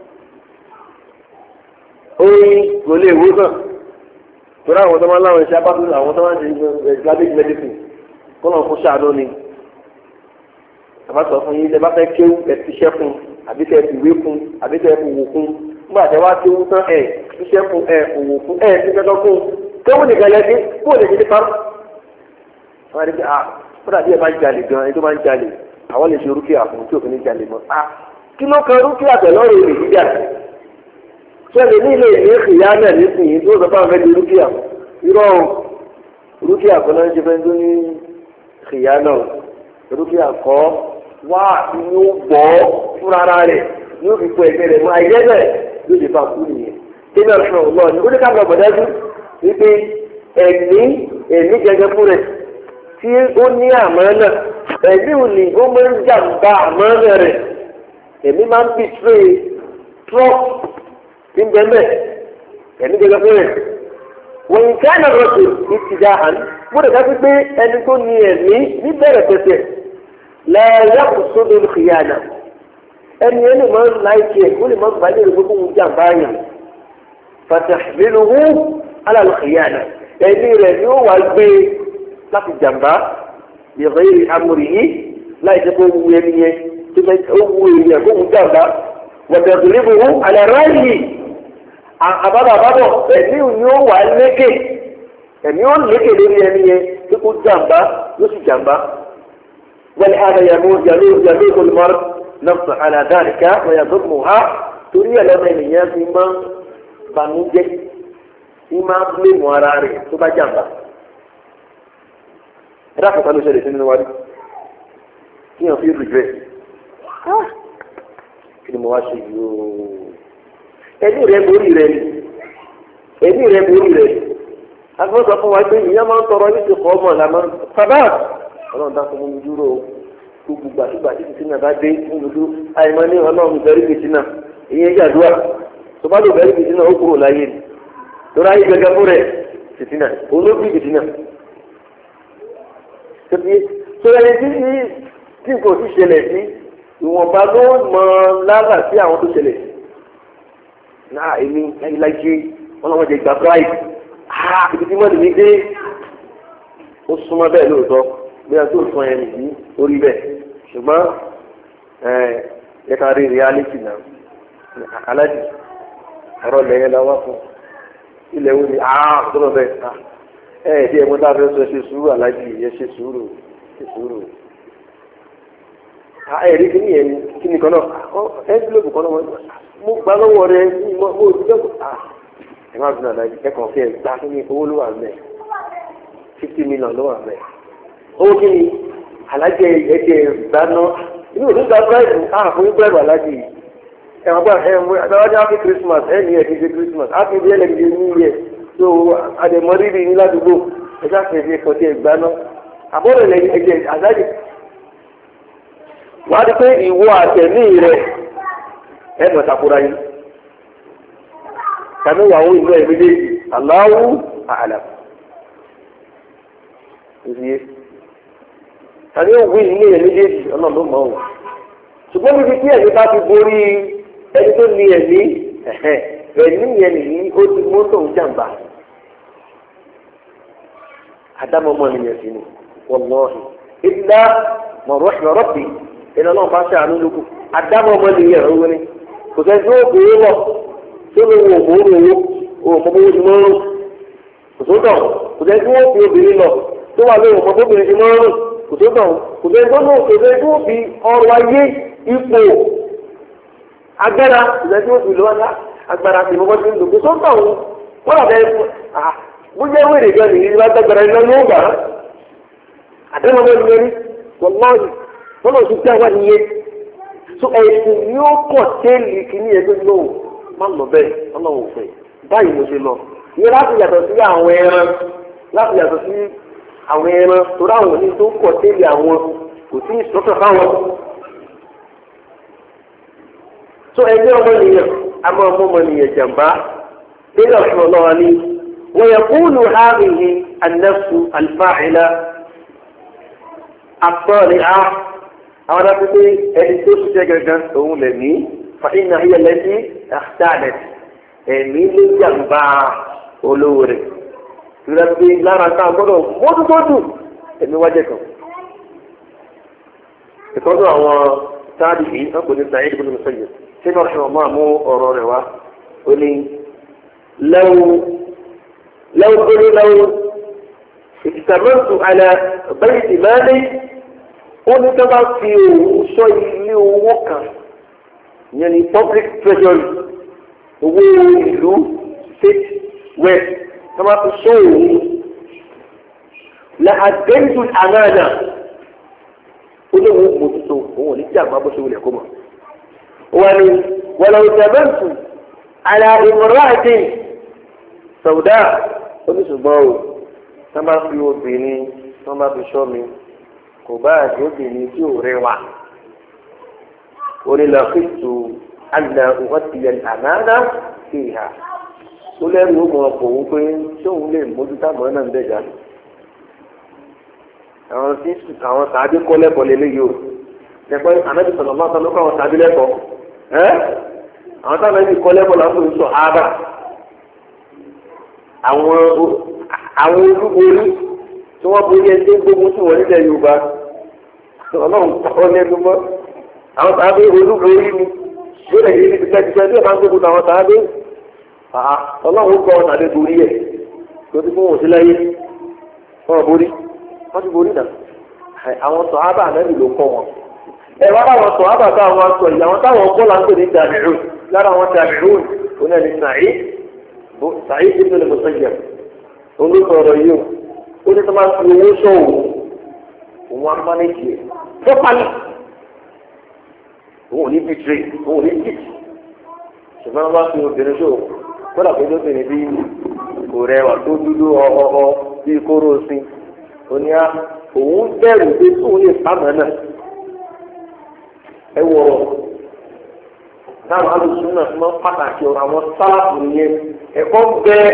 [SPEAKER 1] oyin kò lè wò sàn torí àwọn tó máa ń láwọn iṣẹ́ abáfẹ́ àwọn tó máa ń ṣe islamic medicine kọ́nà fún ṣàánú ni àbá sọ fún yín lẹ bá fẹ́ kéwú ẹ ti ṣẹ́ fún àbí kẹ́ ẹ fi wé fún àbí kẹ́ ẹ fi wò fún nígbà tí wàá kéwú tán ẹ ṣiṣẹ́ fún ẹ òwò fún ẹ ti fẹ́ fún kéwú nìkan lẹ dé kó lè fi parọ́. wọ́n á rí pé fúnra bí ẹ máa ń jalè gan ẹni tó máa ń jalè àwọn lè ṣe rúkìá fún tí òfin ní jalè mọ́ kí ló kan rúkìá pẹ̀lú ọ̀rọ̀ èlé jíjà sọ́ni ní ilé ìlú ìyá náà nísìnyí tó sọ fáwọn fẹ́ẹ́ di rúkìá irọ́ rúkìá kan náà ń ṣe fẹ́ẹ́ tó ní ìyá náà rúkìá kọ́ wá inú gbọ́ fúnra rẹ̀ ní ó fi pọ̀ ẹgbẹ́ rẹ̀ mọ́ àìjẹ́ bẹ́ẹ̀ ló lè fa kú nìyẹn tí náà fún ọ̀gbọ́n ni ó ní ká lọ bọ̀dájú wípé ẹ̀mí gẹ́gẹ́ fún rẹ̀ tí ó ní àmánà ẹ̀mí ò ní ó máa ń jàǹbá àmánà rẹ̀ ẹ̀mí máa ń betray trust tí ń bẹ mẹ́ ẹ̀mí gẹ́gẹ́ fún rẹ̀ wọ́n yìí ká náà rọ̀tò ìtìjà hàn gbọ́dọ̀ ká pé ẹni tó ní ẹ̀mí níbẹ̀rẹ̀ pẹ̀sẹ̀ lẹ́yìn àkùsọ́dọ̀ olùkìyànà ẹni ẹni máa ń láìkí ẹ̀ ó lè máa gbà lérò gbogbo ohun jàǹbá yẹn fatahmiluhu ala al-khiyana ẹni rẹ̀ ni ó wà gbé láti jàǹbá bi ghayri amrihi láì jẹ́ kó wu ẹni yẹn tó fẹ́ ó wu èèyàn kó wu jàǹbá wa tadribuhu ala ra'yi àbábọ̀ ẹni ni ó wà lékè ẹni ó lékè lórí ẹni yẹn tó kó jàǹbá ló sì jàǹbá wal hada yamut al-mar'u nafsa ala dhalika wa yadhmuha torí ẹ̀ lọ́mọ ènìyàn fi máa banújẹ́ tí máa ń lé mọ́ ara rẹ̀ tó bá jàǹbá. ẹ dákun ká ló ṣẹlẹ̀ sínú wájú kí èèyàn fi rìgírẹ̀ kí ni mo wá ṣe yìí ooo ẹ̀mí rẹ̀ borí rẹ̀ ni ẹ̀mí rẹ̀ borí rẹ̀ agbọ́dọ̀ fún wa pé ìyá máa ń tọrọ ní ti kọ́ ọmọ làmọ́ sábà ọlọ́run dákun mú mi dúró gbogbo gbàdúgbà tí kìtìnà bá dé fún mi dúró àìmọ́ ní ọlọ́run bẹ̀rẹ̀ kìtìnà ìyẹn yàdúrà tó bá lò bẹ̀rẹ̀ kìtìnà ó kúrò láyé ni lórí ayé gẹ́gẹ́ fún rẹ̀ kìtìnà olóògbé kìtìnà sọ̀rọ̀ ẹni tí kò sí ṣẹlẹ̀ sí ìwọ̀nba ló mọ lára sí àwọn tó ṣẹlẹ̀ sí náà èmi láyé wọn làwọn jẹ ìgbà pride ibi tí mọ́tò mi dé ó súnmọ́ bẹ́ẹ̀ lóòótọ́ bí a tó sọ yẹn nìyí orí bẹ́ẹ̀ ṣùgbọ́n ẹ ká rí reality náà aláàjì ọ̀rọ̀ lẹ́yìn lọ́wọ́ fún ilẹ̀ wo ni tọ́lọ̀ bẹ́ẹ̀ ẹ̀ẹ́dí ẹ̀mú tá a fẹ́ sọ ṣe sùúrù aláàjì yẹ ṣe sùúrù ẹ̀rí kí ni yẹn kí ni kan náà ẹ́ńfílọ́pù kan náà mo gbà lọ́wọ́ rẹ mo ò dúdú ẹ má bínú aláàjì ẹ̀kàn fẹ́ gbà kí ni owó ló wà mẹ́ 50 million ló wà mẹ́ owó kí ni aláàjì ẹ̀jẹ̀ gbaná inú òdúdú gba bíráìbù fún bíráìbù aláàjì ẹ̀wọ̀n gbà àtàwájú happy Christmas ẹ̀ní ẹ̀ kí ṣe Christmas happy day ẹlẹ́gbẹ̀ẹ́ new year so àdèmọ́rírì ní ládùúgbò ẹ̀jẹ̀ àfẹ́fẹ́ kọ́tí ẹ̀ gbaná àbọ̀rọ̀ ẹ̀jẹ̀ àzájì wàá di pé ìwọ àtẹ̀mí rẹ̀ ẹ̀ mọ̀ takura yìí tàbí wàá wọ ìlú ẹ̀ méjèèjì Allahu a'lam ìdíyẹ tàbí òwú ìlú ẹ̀ méjèèjì ọ̀nà ló mọ̀ ọ́ ṣùgbọ́n níbi tí ẹ̀mí bá ti borí ẹni tó ní ẹ̀mí ẹ̀mí yẹn nìyí ó ti mú tóun jàǹbá àdámọ́mọ́ nìyẹn sí ni wallahi illa man rahima rabbi ìlànà náà bá ṣe àánú lókù àdámọ́mọ́ nìyẹn owó ni kò sẹ́ni tó bèèrè lọ tó lè wo òmòrò owó òmòrò ti mọ́ ọ́rùn kò tó dàn kò sẹ́ni tó fi obìnrin lọ tó wà lóyún ọmọ bóbìnrin ti mọ́ ọ́rùn kò tó dàn kò sẹ́ni tó fi ọrọ̀ ayé ipò agbára ìlẹ́tí ó fi lọ́wọ́ agbára tí mo bọ́ sí ń lò pé tó ń tàn wọ́n lọ bẹ́ẹ̀ bó jẹ́ wèrè gan nìyí bá gbàgbára iná ló gbà á àdéhùn ọmọ ìlú wọ́n lọ́ọ̀dì wọ́n lọ́ọ̀ tún tí a wà níye so ẹ̀sìn ni ó kọ̀ téèlì kìíní ẹgbẹ́ lóhùn má lọ bẹ́ẹ̀ ọlọ́run fẹ́ báyìí mo ṣe lọ ìyẹn láti yàtọ̀ sí àwọn ẹran láti yàtọ̀ sí àwọn ẹran torí àwọn òní tó kọ̀ téèlì àwọn kò sí ìsọ́tọ̀ fáwọn so ẹgbẹ́ ọmọnìyàn àmọ́ ọmọnìyàn jàmbá nínú ọ̀sán ọlọ́wà ní wọ́n yẹ kúlù hàbìhì an-nafsu al-fa'ila àpọ̀lẹ̀ á àwọn adágúgbé ẹni tó ṣiṣẹ́ gangan òun lẹ̀ ní fàínà ayé lẹ́sí àtàlẹ̀ ẹ̀mí ló jàmbá olówó rẹ̀ ìrẹ́pẹ́ lára tá a gbọ́dọ̀ mọ́dúnmọ́dù ẹ̀mí wájẹ́ kan ìtọ́jú àwọn sáàdì yìí wọ́n kò ní Sa'id ibn Musayyib sínú ọ̀sán ọmọ àmú ọ̀rọ̀ rẹ̀ wá ó ní lẹ́wọ́ ìtàmọ́tò alẹ́ bẹ́ẹ̀ ti máa ní ó ní ká bá fi òun sọ ilé owó kan yẹn ní public treasury owó ìlú state west ká bá fi sọ òun la àdéhùn àmàna ó ní òun mójútó òun ò ní tí àgbà bó ṣe wulẹ̀ kó mọ̀ wọ́n ní wọ́n lọ ìtàmọ́tò alẹ́ ìmọ̀ràn sọ̀dá oníṣùgbọ́n o sábà fi obìnrin wọ́n bá fi ṣọ́ mi kò bá àjẹ́ obìnrin tí ò rẹwà onílàkìtù àgbà òwòtìyẹ àmàlà sí ìhà ó lẹ́rù ó mọ̀ ọ̀pọ̀ òun pé tóun lè mójútó àmọ́ náà ń bẹ̀jà àwọn sàábí kọ́ lẹ́kọ̀ọ́ lélẹ́yìí o ẹ̀kọ́ ànábì sọ̀rọ̀ máa tán ló kọ́ àwọn sàábí lẹ́kọ̀ọ́ àwọn táwọn ẹbí kọ́ lẹ́kọ̀ọ́ làwọn tó ń sọ ábà àwọn olúborí tí wọ́n borí ẹni gbogbo tí wọ́n nílẹ̀ Yorùbá ọlọ́run kọ́ lẹ́nu mọ́ àwọn sàábí olúborí ni lórí èyí ti pẹ́ẹ́tipẹ́ tí wọ́n bá ń gbógun àwọn sàábí ọlọ́run kọ́ ọ̀nà àdébórí ẹ̀ tó ti fún wọn sí láyé wọ́n borí wọ́n ti borí náà àwọn sọ̀hábà ànábì ló kọ́ wọn. ẹ wá láwọn sọ̀hábà táwọn sọ yìí àwọn táwọn kọ́ là ń pè ní tàbíùn lára àwọn tàbíùn oní ẹni Sa'id ibn al-Musayyab olùsọ̀rọ̀ yìí ó ní sọ máa ń fi owó sọ̀wọ́ òun á mánéjì ẹ̀ fọ́pálí òun ò ní bìtìrì òun ò ní bìtì ṣùgbọ́n wọ́n bá fi obìnrin sọ̀wọ́ kódà pé lóbìnrin bí kò rẹwà tó dúdú ọ̀ọ́ bí kóró sí oní òun bẹ̀rù pé tóun lè pamọ́ náà ẹ wọ̀ náà alùsùn náà fún pàtàkì ọ̀rọ̀ àwọn sáàpù yẹn ẹ̀kọ́ bẹ́ẹ̀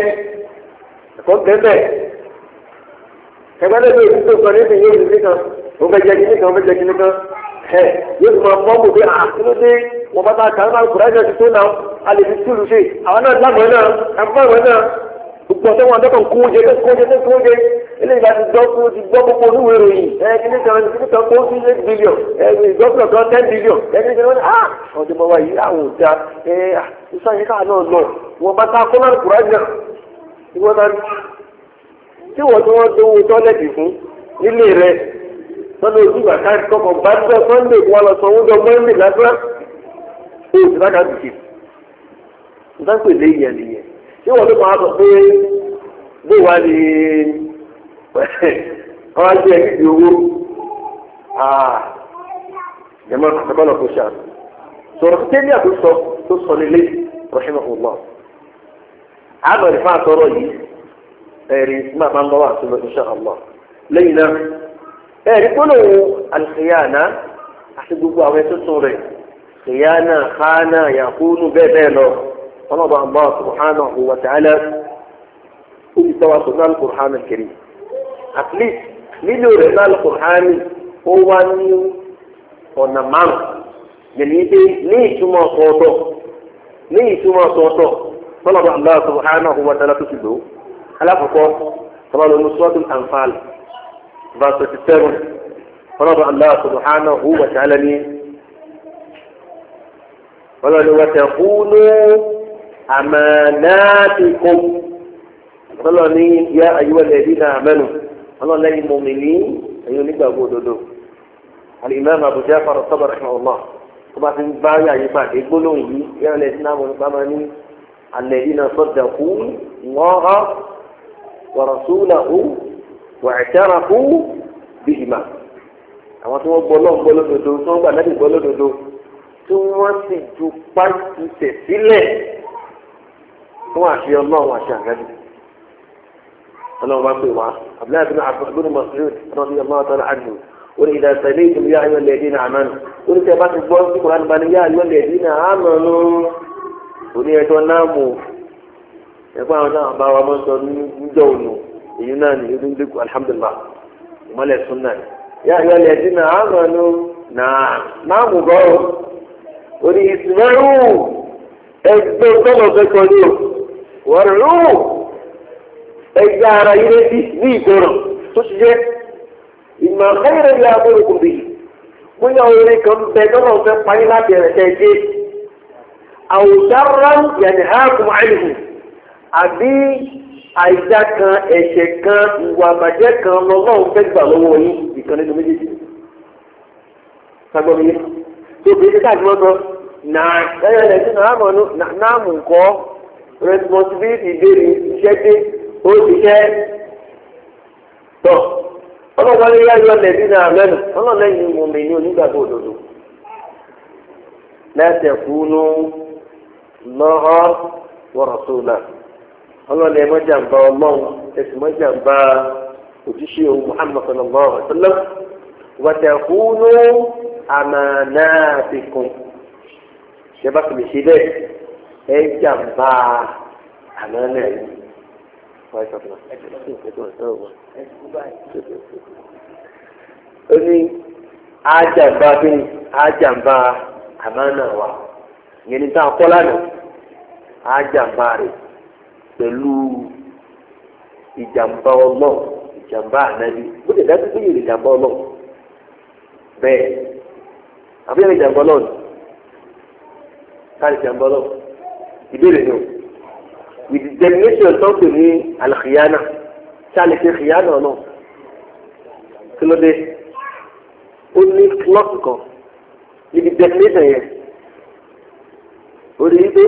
[SPEAKER 1] ẹgbẹ́ lẹ́nu èyí tó sọ níbi yóò ní kan òun bẹ jẹ kíní kan òun bẹ jẹ kíní kan yóò tún máa fọ́ mọ̀ pé àkínúdé wọn bá ta kàn án kúrẹ́ ẹ̀jẹ̀ ti tó náà a lè fi túlù ṣe àwọn náà lágbọ̀n náà àgbọ̀n ìwé náà gbogbo ọ̀sẹ̀ wọn adọ́kàn kóúnjẹ eléyìí láti gbọ́ pé ó ti gbọ́ gbogbo oníwèé ìròyìn kíní kan kó sí 8 billion ìgbọ́sọ̀ kan 10 billion kíní kan ọdún mọ́ wa yìí àwọn òjà ìsáyé káà náà lọ wọn bá ta kọ́nà kúrẹ́ náà ìwọ́n náà tí wọ́n tí wọ́n dówó tọ́lẹ̀tì fún nílé rẹ̀ lọ́dọ̀ ojú àká kọ́kọ́ bá ń bẹ́ sunday wọn lọ sọ wúdọ̀ mọ́ndé lásán ó ti bá dàbí ṣe nǹkan pè lé ìyẹn nìyẹn tí wọ́n tó máa sọ pé bó wà ní ọ̀rọ̀ ajé ẹ̀ nídìí owó jẹ́mọ́ àtàkọ́lọ̀ kò ṣáà sọ̀rọ̀ tẹ́lẹ̀ àtúnṣọ tó sọ nílé rahimahullah àmọ̀ ìfá àtọ́rọ̀ yìí ẹ̀rí máa máa ń lọ́wọ́ àti lọ́wọ́ insha Allah lẹ́yìn náà ẹ̀rí tó lòun al-khiyana àti gbogbo àwọn ẹ̀tọ́tún rẹ̀ khiyana khana yakunu bẹ́ẹ̀ bẹ́ẹ̀ lọ ọlọ́ba Allah subhanahu wa ta'ala ó ti tọ́wọ́ sọ náà al-Qur'an al-Karim at least nílò rẹ̀ náà al-Qur'an ó wá ní ọ̀nà márùn yẹ̀ni ní ìtumọ̀ ọ̀tọ̀ọ̀tọ̀ ọlọ́ba Allah subhanahu wa ta'ala tó ti lò alákọ̀ọ́kọ́ tọ́wọ́ lónú suratul Anfal verse 37 ọlọ́dọ̀ Allah subhanahu wa ta'ala ní ọlọ́dọ̀ wa taqulu amanatikum ọlọ́dọ̀ ní ya ayyuhal ladina amanu ọlọ́dọ̀ lẹ́yìn mọ̀mìnì ẹ̀yìn onígbàgbọ́ òdodo al-imam Abu Ja'far at-Tabari rahimahullah tó bá ti ń bá yà yí pàdé gbólóhùn yìí yà lẹ́sìn náà mọ̀ nípa máa ní alladina saddaqu Allaha ورسوله واعترفوا بهما àwọn tí wọ́n gbọ́ lọ́n gbọ́ lódodo tí wọ́n gbà nábì gbọ́ lódodo tí wọ́n sì ju pàṣẹ tẹ̀ sílẹ̀ fún àṣẹ ọlọ́run àṣẹ àgájú ọlọ́run bá pè wá abdullahi bin abdul mas'ud radiyallahu ta'ala anhu ó ní idha sami'tum ya ayyuhal ladina amanu ó ní tẹ́ bá ti gbọ́ sí kùránì bá ní ya ayyuhal ladina amanu ó ní ẹjọ́ náà mú ẹgbẹ́ àwọn náà bá wa máa ń sọ níjọ́ ònù èyí náà ní ìlú ndékù alhamdulillah ìmọ̀lẹ̀ sunna yá ayọ́ ilẹ̀ ẹ̀dín náà àmọ́ ẹnu náà mú bọ́ ọ orí ìsìnmẹ́rù ẹgbẹ́ tọ́lọ̀ fẹ́ kọ́ ní o wọ́n rú ẹgbẹ́ ara yìí létí ní ìgbọràn tó ti jẹ́ ìmọ̀ ẹ̀rẹ́ ilé abúlé kò bì bóyá orí kan bẹ tọ́lọ̀ fẹ́ payé láti ẹ̀rẹ̀ tẹ́ dé àwùjárán yẹn hákùn àìlùmù àbí àìdá kan ẹ̀ṣẹ̀ kan ìwà àbàjẹ́ kan lọ́wọ́n fẹ́ gbà lọ́wọ́ yín ìkan nínú méjèèjì sagbọ́n mi tó bí ṣe káàkiri ọ̀tọ̀ náà ẹ̀yọ ẹ̀sìn náà mọ̀ náà mú nǹkọ́ responsibility dé ní iṣẹ́ dé ó ti ṣẹ́ tọ̀ ọlọ́wọ́n lè yáyọ lẹ́bí náà lẹ́nu ọlọ́lẹ́yìn mú mi ní onígbàgbọ́ òdodo lẹ́sẹ̀kúnú lọ́họ́ wọ́rọ̀ sólà ọlọ́lẹ̀ mọ́jàmbá ọlọ́run ẹ̀sìn mọ́jàmbá òjíṣẹ́ ohun Muhammad sallallahu alaihi wasallam wa takunu amanatikum ṣe bá fi lè ṣe bẹ́ẹ̀ ẹ jàmbá àmánà yìí. ó ní àjàmbá bí àjàmbá àmánà wa ìyẹn ní táwọn kọ́ lánàá àjàmbá rẹ̀ pẹ̀lú ìjàmbá ọlọ́ọ̀ ìjàmbá ànábi ó lè dájú pé yìí ìjàmbá ọlọ́ọ̀ bẹ́ẹ̀ àbúrò ìjàmbá ọlọ́ọ̀ káàdì ìjàmbá ọlọ́ọ̀ ìbéèrè ni o with the definition tó ń pè ní alìkìyánà ṣáà lè ṣe kìyánà náà kí ló dé ó ní klọ́ọ̀tù kan níbi definition yẹn ó rí i pé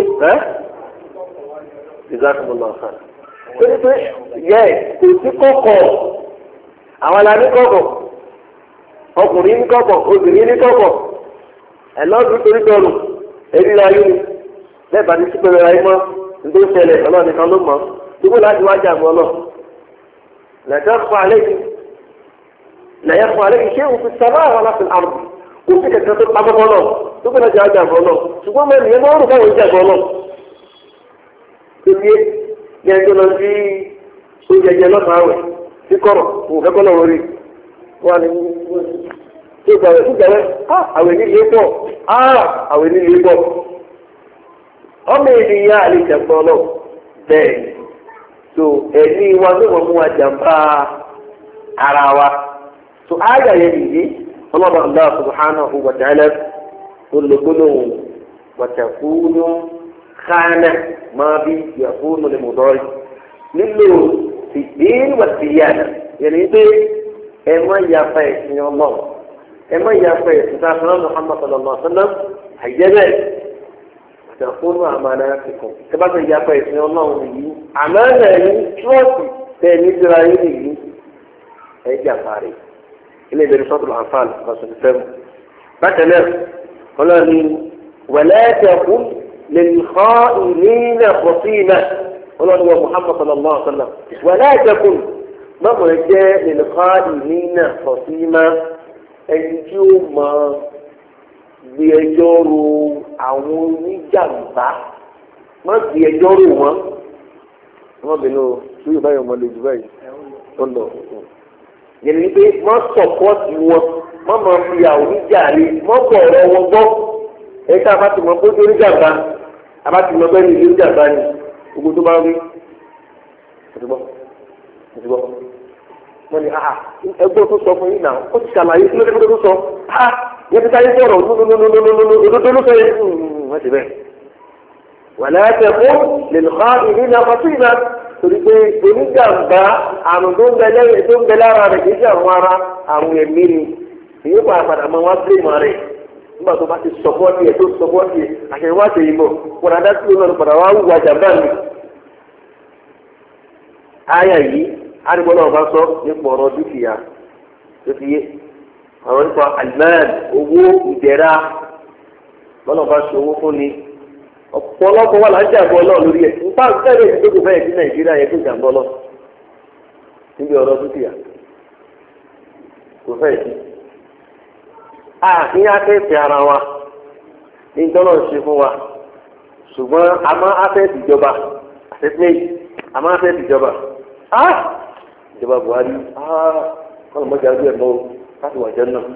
[SPEAKER 1] ìzákùnmọ́ náà fà ó ní pé yẹ kò sí kọ́kọ́ àwọn aláàbí kọ́kọ́ ọkùnrin ní kọ́kọ́ obìnrin ní kọ́kọ́ ẹ̀ lọ́dún torí tọ́lù èyí la yé mi lẹ́ẹ̀bà ní sípẹ́rẹ́ ayé mọ́ nítorí ṣẹlẹ̀ ọlọ́run nìkan ló mọ̀ dúró láti wá jà mọ́ lọ. lẹ́tọ́ fún alẹ́ yìí lẹ́yẹ fún alẹ́ yìí ṣé òfin sábà àwọn aláfin àrùn kò sí kẹ̀kẹ́ tó pamọ́ mọ́ lọ dúró láti wá jà mọ́ lọ ṣùgbọ́n mẹ́rin yẹn máa ń rò fáwọn ìjà mọ́ lọ. tèmi yẹn tó lọ sí oúnjẹ jẹ lọ́sàn-án àwẹ̀ sí kọ̀rọ̀ òun fẹ́ kọ́ lọ́wọ́ rí wọn ni tó gbàwẹ̀ tó gbàwẹ̀ àwẹ̀ nílé pọ̀ àwẹ̀ nílé pọ̀ ọmọ ènìyàn àlejàgbọ́ lọ bẹ́ẹ̀ tó ẹ̀mí wa ló mọ̀ mú wa jàmbá ara wa tó áyà yẹn nìyí ọlọ́ba Allah subhanahu wa ta'ala olùgbòlóhùn wàtàkùnú kánà máa bí yàkùnú lè mú dọ́rí nílò fìdín wà síyànà yẹn ní pé ẹ má yàfa ẹ̀sìn ọlọ́run ẹ má yàfa ẹ̀sìn tá a fẹ́ràn Muhammad sallallahu alaihi wa sallam àyẹ̀bẹ̀. تكونوا أماناتكم كما تجاء فإسم الله لي أمانة شوتي تاني إسرائيلي أي جافاري إلى برسالة الأنفال رسول الله مثلا قال ولا تكن للخائنين خصيما قال هو محمد صلى الله عليه وسلم ولا تكن ما جاء للخائنين خصيما أنتم bí ẹjọ́ ro àwọn oníjàmbá má bí ẹjọ́ ro wọn bínú lórí báyìí ọmọ lójú báyìí ó lọ yẹn ni pé má sọpọ́ọ̀tì wọn má máa fi àwọn oníjàre má bọ̀ ọ̀rọ̀ wọn gbọ́ ẹ̀ka àbátìmọ̀ bójú oníjàmbá àbátìmọ̀ bẹ́ẹ̀ ni oníjàmbá ni gbogbo tó bá rí òtúbọ̀ wọ́n ní ẹgbẹ́ tó sọ fún yín náà ó ti ṣàlàyé kí ló dé tó sọ yẹn ti ká yín sọ̀rọ̀ òdodo ló sọ yẹn wọ́n ti bẹ́ẹ̀. wàlẹ́ ẹ̀fẹ̀ fún lèlùkọ́ ìlú ní ọkọ̀ sí ìlà torí pé oníjàmbá àrùn tó ń bẹ lẹ́yìn tó ń bẹ lára rẹ̀ kì í ṣe àwọn ara àrùn ẹ̀mí ni èyí padà máa wá sí ìmọ̀ rẹ̀ nígbà tó bá ti sọ̀pọ̀tì ẹ̀ tó sọ̀pọ̀tì ẹ̀ àṣẹwá ṣe yìí bọ̀ wọn adá sí ìlú padà wá wù wájà bá mi. áyà yìí arìgbọ́n náà bá sọ nípa ọ̀rọ̀ dúkìá tó fi yé àwọn nípa alimẹ́ẹ̀d owó ìdẹ̀ra bọ́lá bá ṣe owó fún ni ọ̀pọ̀lọpọ̀ wà láti jàǹbọ̀ náà lórí ẹ̀ nípa ìfẹ́rẹ́ ìdókòwò fẹ́ẹ̀ sí Nàìjíríà yẹ kó jàǹbọ̀ lọ níbi ọ̀rọ̀ dúkìá kò fẹ́ẹ̀ sí. ní afẹ́fẹ́ ara wa ní tọ́lọ̀ ń ṣe fún wa ṣùgbọ́n a máa afẹ́fẹ́ ìjọba àtẹ́tẹ́yì a máa afẹ́fẹ́ ìjọba ìjọba Buhari kọ́nà mọ́jà ojú ẹ̀ mọ́ láti wà jẹ́ náà.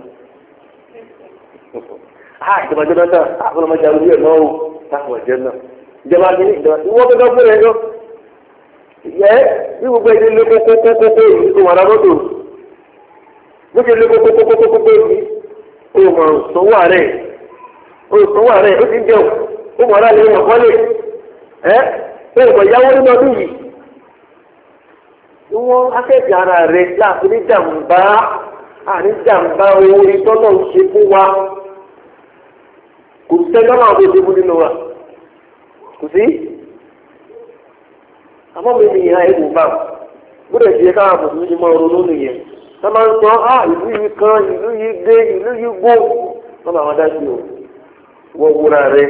[SPEAKER 1] ìjọba Jonathan kọ́nà mọ́jà ojú ẹ̀ mọ́ láti wà jẹ́ náà. ìjọba ní ìjọba ìwọ́n gbẹ́gbẹ́ fún ẹ̀ lọ. yẹ bí gbogbo ẹ̀ lé kókókókókó yìí kó wàrà lọ́dọ̀. bó ṣe lé kókókókókó yìí ó mọ̀ sọ́wọ́ rẹ̀ ó ti jẹun ó mọ̀ ọ́nà lè mọ̀ kọ́lé ó mọ̀ ìyàwó nínú ọdún yìí. wọ́n akẹ́kọ̀ọ́ ara rẹ̀ láti ní jàǹbá orí tọ́lọ̀ ń ṣe fún wa kò sẹ́jọ́ náà tó débú nínú wa kò sí. àmọ́ mi ní ìhà ẹ̀wò bá gbọ́dọ̀ ṣe káwọn mùsùlùmí ti mọ ronú nìyẹn wọ́n máa ń sọ ìlú yìí kan ìlú yìí gbé ìlú yìí gbó wọ́n máa wọn dá sí o wọ́n wúra rẹ̀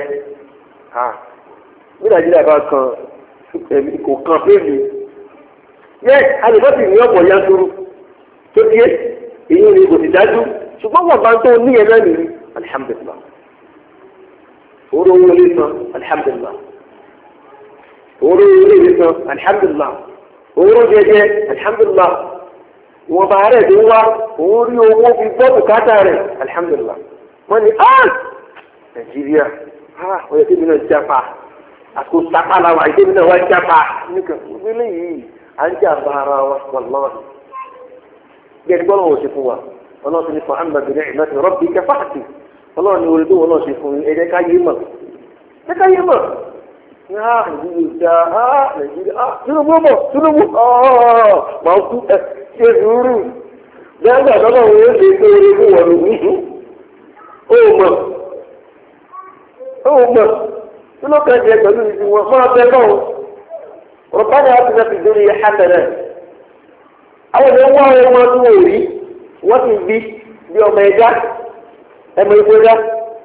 [SPEAKER 1] bí Nàìjíríà bá kan kò kan fẹ́ẹ̀mí. Yes, alìbọ́sì ní ọ̀pọ̀ yanturu tó díẹ̀ èyí ni kò sì dájú ṣùgbọ́n wọ́n bá ń tó ní ẹ̀ náà nìyí alihamdulilah owó ilé san alihamdulilah owó ilé san alihamdulilah owó jẹjẹ alihamdulilah wọn bá rẹ̀ tó wá òun rí owó fi gbọ́ bùkátà rẹ̀ alihamdulilah wọ́n ní nàìjíríà wọ́n yẹ kí mi náà jápa àti sápá làwọn àyè kí mi náà wá jápa nìkan ìpínlẹ̀ yìí à ń jà bá ara wa wàlláhi bí ẹni gbọ́dọ̀ wọ́n ṣe fún wa ọlọ́run ti ní fún àmì àbẹ̀rẹ̀ ìmọ̀tì rọ́bì kẹfàtì ọlọ́run ní orí tó wọn náà ṣe fún ẹ̀jẹ̀ ká yé mọ̀ ẹ̀jẹ̀ ká yé mọ̀ ní nàìjíríà nàìjíríà Tinubu mọ̀ Tinubu máa kú ṣe sùúrù lẹ́yìn àtọ́nà òun yóò lè tó orí fún wọn lòun ó mọ̀ tí ló kẹ́ jẹ pẹ̀lú ìdí wọn máa bẹ náà ربنا آتنا في الدنيا حسنة àwọn ènìyàn wá ọmọ tó wò rí wọ́n ti bí ọmọ ẹja ẹmọ ìgbéga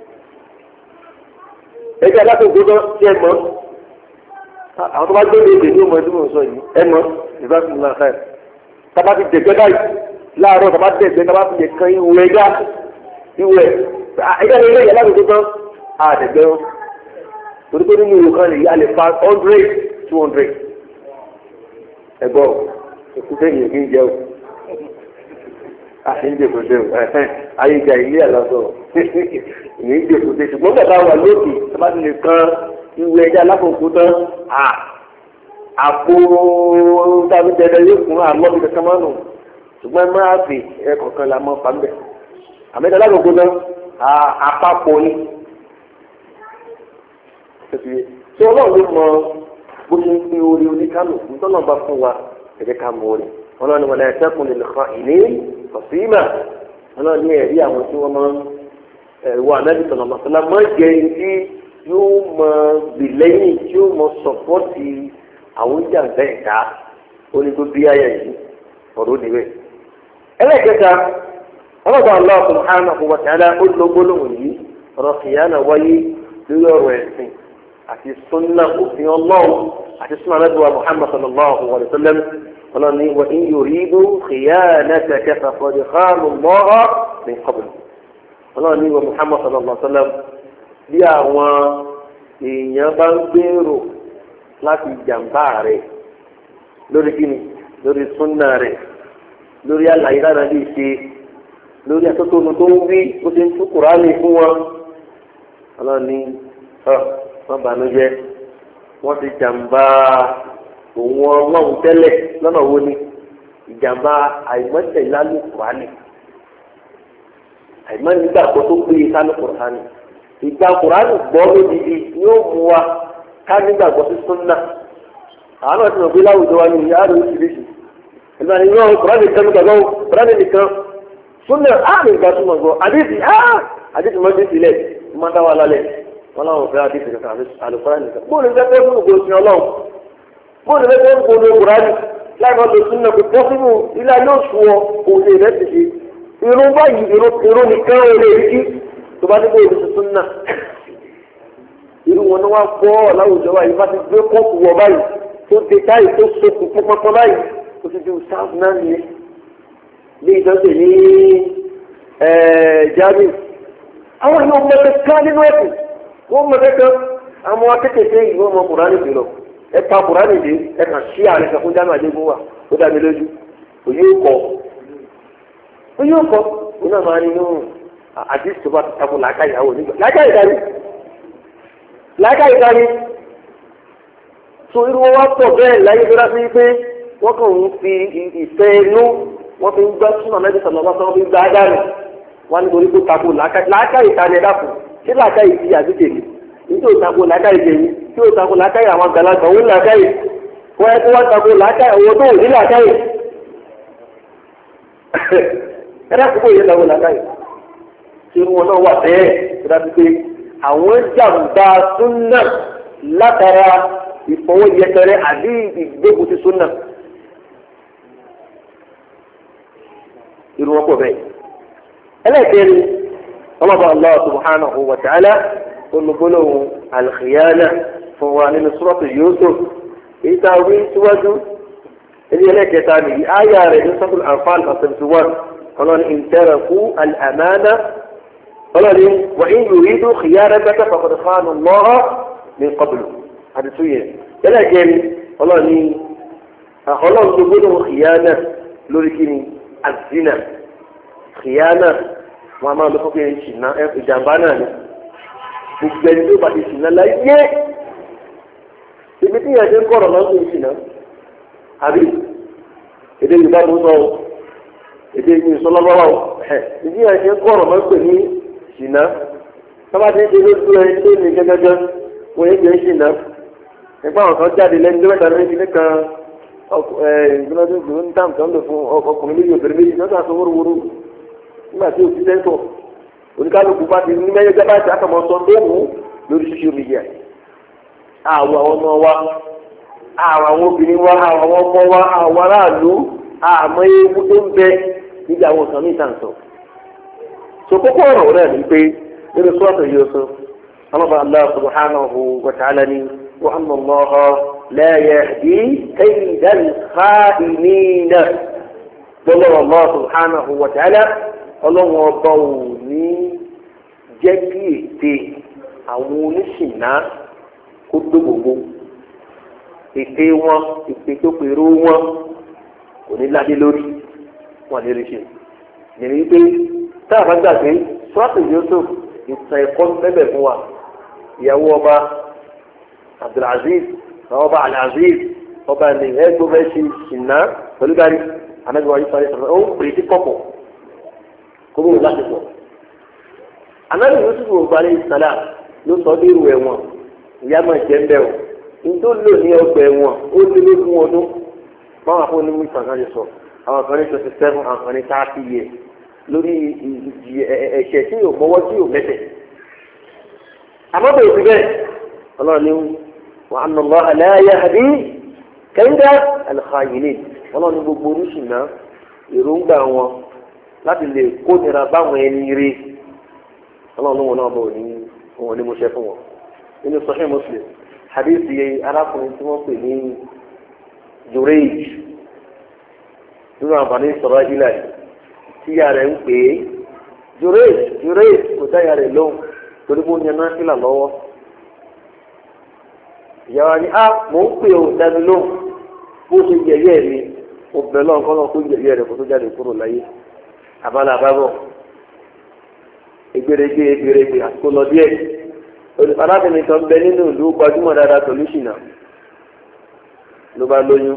[SPEAKER 1] ẹja alákòókò náà tí ẹ mọ̀ àwọn tó bá gbé léde ní ọmọ ẹdún mọ̀ sọ yìí ẹ mọ̀ ìbáṣepọ̀ náà ká ẹ̀ tábà ti dẹ̀gbẹ́ báyìí láàárọ̀ tábà dẹ̀gbẹ́ tábà fi lè kan ìwé ẹja ìwé ẹja ní ilé ìyá alákòókò náà àdẹ̀gbẹ́ wọn torí pé nínú ìwé kan lè yá lè fa 100 200 ẹgbọ́ èkúté yìí kì í jẹ́ o àti ń dèkúté o ayéjà ilé àlọ́sọ̀ ìní ń dèkúté ṣùgbọ́n bàbá wà lókè tó bá ti lè kan ìwé ẹja alákòókò tán àpò tàbí dẹdẹ yóò fún àlọ́bí kankan máa nù ṣùgbọ́n ẹ máa fi ẹ̀kọ̀ọ̀kan la mọ́ pàmbẹ́ àmẹ́ta alákòókò tán àpapọ̀ ni tí ọlọ́run ló mọ bó ṣe ń pín orí oníkálùkù tọ́nà bá fún wa ẹ̀jẹ̀ ká mọ orí ọlọ́run wọn náà ẹ̀sẹ̀kùn lè lọ́kàn ìní ọ̀sìnmà ọlọ́run ní ẹ̀rí àwọn tí wọ́n máa ń wọ ànábì sọ̀nà mọ̀sálá máa jẹ́ ẹni tí yóò mọ bìlẹ́yìn tí yóò mọ sọ̀pọ́tì àwọn ìjàǹbá ẹ̀dá oní tó bí ayé yìí ọ̀rọ̀ níbẹ̀. ẹlẹ́kẹta ọlọ́dọ̀ Allah subhanahu wa ta'ala ó lo gbólóhùn yìí ọ̀rọ̀ kìyànà wáyé lórí ọ̀rọ̀ ẹ̀sìn àti sunna òfin ọlọ́run àti sunna anábìwá Muhammad sallallahu alayhi wa sallam ọlọ́run ní wa in yuridu khiyanataka faqad khanu Allaha min qabl ọlọ́run ní wa Muhammad sallallahu alayhi wa sallam bí àwọn èèyàn bá ń gbèrò láti jàǹbá rẹ̀ lórí kíni lórí sunna rẹ̀ lórí àlàyé lára lè ṣe lórí atótónu tó ń wí ó ti ń tú Kùránì fún wọn ọlọ́run ní wọ́n bànújẹ́ wọ́n ti jàǹbá òun ọlọ́run tẹ́lẹ̀ lọ́nà wo ni ìjàǹbá àìmọ́tẹ̀ lálù Kùránì àìmọ́ nígbàgbọ́ tó péye sálù Kùránì ìgbà Kùránì gbọ́ lódìdí yóò mú wa ká nígbàgbọ́ sí súnnà àwọn náà ti mọ̀ pé láwùjọ wa ní ìyá rẹ̀ oríṣiríṣi ìgbà ni yóò Kùránì nìkan nígbàgbọ́ Kùránì nìkan súnnà àmì ìgbà tó mọ̀ gbọ́ àdìsí mọ́ sí sílẹ̀ mọ́ dá wa lálẹ́ wọn làwọn fẹ́ àdìsí kankan àlùkùránì nìkan bóòlù fẹ́ fẹ́ fún ògbó sin ọlọ́run bóòlù fẹ́ fẹ́ fún ògbó Kùránì láì máa lò súnnà kò pọ́ sínú ilé ayé òṣù ọ òde rẹ̀ ti ṣe irun báyìí irun nìkan ò lè rí kí tó bá ní bóòlù ti súnnà irú wọn ni wọn gbọ́ láwùjọ báyìí bá ti gbé kọ́ọ̀pù wọ báyìí tó ti táyì tó sokùn pọ́npọ́n báyìí ó ti di sáàbù náà nìyẹn bí ìjọsìn ní jáde àwọn èèyàn mọ̀tẹ́ ká nínú ẹ̀sìn wọ́n mọ̀tẹ́ kan àwọn akékèké yìí wọ́n mọ Kùránì dè lọ ẹ pa Kùránì dè ẹ kàn sí àárín kan fún jámà àdégún wà ó dá mi lójú òye kọ ó náà máa ní yóò àdìsí tó bá ti takò làákàyàwó nígbà làákàyè dání so irú wọn wá pọ̀ bẹ́ẹ̀ láyé tó dájú pé wọ́n kàn ń fi ìfẹ́ inú wọ́n fi ń gbá súnmọ́ mẹ́tẹ́ sọ̀rọ̀ lọ́wọ́ wọ́n fi ń gbá dání wọ́n nítorí tó takò làákàyè dání ẹ̀dá fún ṣé làákàyè ti àdúgbò yìí ní tí ò takò làákàyè jẹ̀yìn tí ò takò làákàyè àwọn àgbàlagbà òun làákàyè wọ́n yẹ kó wọ́n takò làákàyè owó tó ní làákàyè ẹ̀dá kókó yẹ takò làákàyè ṣé irú wọn náà wà bẹ́ẹ̀ tó dájú pé àwọn jàǹbá súnà látara ìfọwọ́yẹtẹrẹ àbí ìgbógunti súnà irú wọn pọ̀ bẹ́ẹ̀. ẹlẹ́kẹ̀rin ọlọ́ba Allah subhanahu wa ta'ala olùgbòlóhùn al-khiyana fún wa nínú suratu Yusuf èyí tá a wí síwájú إذا لك تاني آية رئيسة الأنفال 71 قالوا إن تركوا الأمانة قالوا وإن يريدوا خيانتك فقد خانوا الله من قبله هذا سوية لكن قالوا تقولوا خيانة لوريكيني الزنا خيانة وما لفظ شنا جنبانا بجنبه بعد شنا لا يه تبتدي أجل كورا ما شنا هذه إذا يبغى موسى إذا يصلى الله تبتدي أجل كورا ما شنا طبعا تيجي تقول تيجي نجاجا ويجي شنا يبغى أقول جاد لين دوما ترى يجي لك ìgbìmọ̀ ń tàn kan lò fún ọkùnrin méjì obìnrin méjì lọ́sàn àti wúruwúru nígbà tí o ti sẹ́ńtọ̀ oníkálukú bá ti ní mẹ́yẹ́gẹ́ bá ti àtọmọ sọ tó wù lórí social media àwọn ọmọ wa àwọn obìnrin wa àwọn ọmọ wa àwọn aráàlú àmọ́ ewu tó ń bẹ níbi àwọn kan ní ìtàn sọ. sòkòkò ọ̀rọ̀ rẹ̀ ni pé nínú sọ́ọ̀tù yìí sọ ọlọ́ba Allah subhanahu wa ta'ala ni wa anna Allaha لا يهدي كيد الخائنين والله الله سبحانه وتعالى ọlọ́run ọba ò ní jẹ́ kí ète àwọn oníṣìná kó tó gbogbo ète wọn ète tó pèrò wọn kò ní ládé lórí wọn lè rí ṣe nìyí wípé tá a bá gbàgbé sọ́ọ̀tù Yusuf ìtàn ẹ̀kọ́ bẹ́bẹ̀ fún wa ìyàwó ọba Abdulaziz ọba Al-Aziz ọba ní ẹgbẹ́ bẹ́ẹ̀ ṣe ṣìnà pẹ̀lú dárí anágbèwà yìí sọ̀rọ̀ ìṣẹ̀lẹ̀ ó ń pè sí kọ̀pọ̀ kó bó láti pọ̀. anágbèwà yóò tún gba ní ìsàlẹ̀ ló sọ dé irú ẹ̀wọ̀n ìyá máa jẹ́ ń bẹ̀ wọ̀ nítorí lò ní ọgbà ẹ̀wọ̀n ó lé lógún ọdún báwọn afọ onímọ̀ ìtàn kan ṣe sọ àwọn kan ní 27 àwọn kan ní 30 years lórí ẹ̀ṣẹ̀ tí yóò mọ́wọ́ tí yóò mẹ́tẹ̀. àmọ́ bẹ̀rẹ̀ sí bẹ́ẹ̀ ọlọ́run ní وأن الله لا يهدي كيد الخائنين والله ní gbogbo oníṣìnà èròǹgbà wọn láti lè kó nira báwọn ẹni rí ọlọ́run wọn náà bọ̀ ní mo ṣe fún wọn nínú Sahih Muslim hadithi arákùnrin tí wọ́n pè ní Jurayj nínú àǹfààní sọ̀rọ̀ ilẹ̀ tíyà rẹ̀ ń pè é Jurayj kò dáyà rẹ̀ lóhùn torí bó yan náà sílà lọ́wọ́ ìyàwó ni mò ń pè ó dání lóhùn bó ṣe yẹ̀yẹ́ mi mo bẹ̀ lọ́n kọ́ lọ́n kó yẹ̀yẹ́ rẹ̀ kó tó jáde kúrò láyé àbálà àbábọ̀ egbèrègbè àsìkò lọ díẹ̀ arábìnrin kan bẹ nínú ìlú gbajúmọ̀ dáadáa pẹ̀lú ṣìnà ló bá lóyún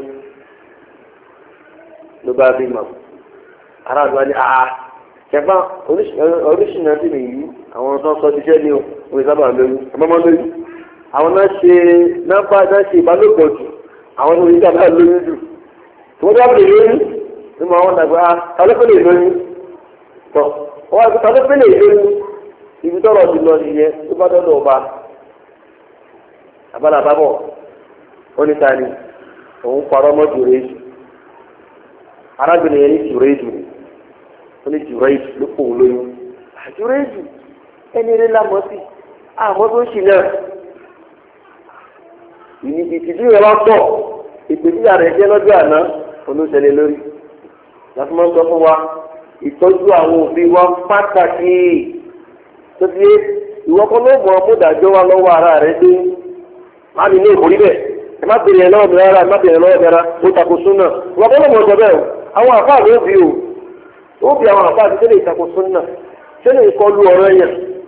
[SPEAKER 1] ló bá bímọ aráàlú wa ní ṣẹ̀fà oríṣìnà tí mi yìí àwọn tó ń sọ jíṣẹ́ ní òun sábà lóyún ọmọ lóyún àwọn náà ṣe ìbálòpọ̀ jù àwọn tó ń sábà lóyún jù tí wọ́n bá lè lóyún ní mo àwọn dàgbà talófẹ́ lè lóyún tọ́ wọ́n á talófẹ́ lè lóyún ibi tọ́rọ̀ ti lọ nìyẹn tó bá dọ́dọ̀ ọba abala àbábọ̀ ó ní tani òun parọ́ mọ́ Jùrẹ́jù arábìnrin yẹn ní Jùrẹ́jù ó ní Jùrẹ́jù ló pò ń lóyún Jùrẹ́jù ẹni rẹ̀ lámọ́ sí àwọn tó ń ṣì náà ìtìjú rẹ̀ wá pọ̀ ìpèsè rẹ̀ jẹ́ lọ́jọ́ àná olóṣèlú lórí láti máa ń sọ fún wa ìtọ́jú àwọn òbí wa pàtàkì tó ti ìwọ kan ló mọ ọmọdàjọ wa lọ́wọ́ ara rẹ̀ dé má ní ìkórí bẹ́ẹ̀ ẹ má bèrè lọ́wọ́ mi rárá ẹ má bèrè lọ́wọ́ mi rárá ó takò súnà ìwọ kan ló mọ ọjọ́ bẹ́ẹ̀ àwọn àfáà ló bí o ó bí àwọn àfáà ti tẹ́lẹ̀ ìtakò súnà tẹ́lẹ̀ ìkọlù ọ̀rọ̀ yẹn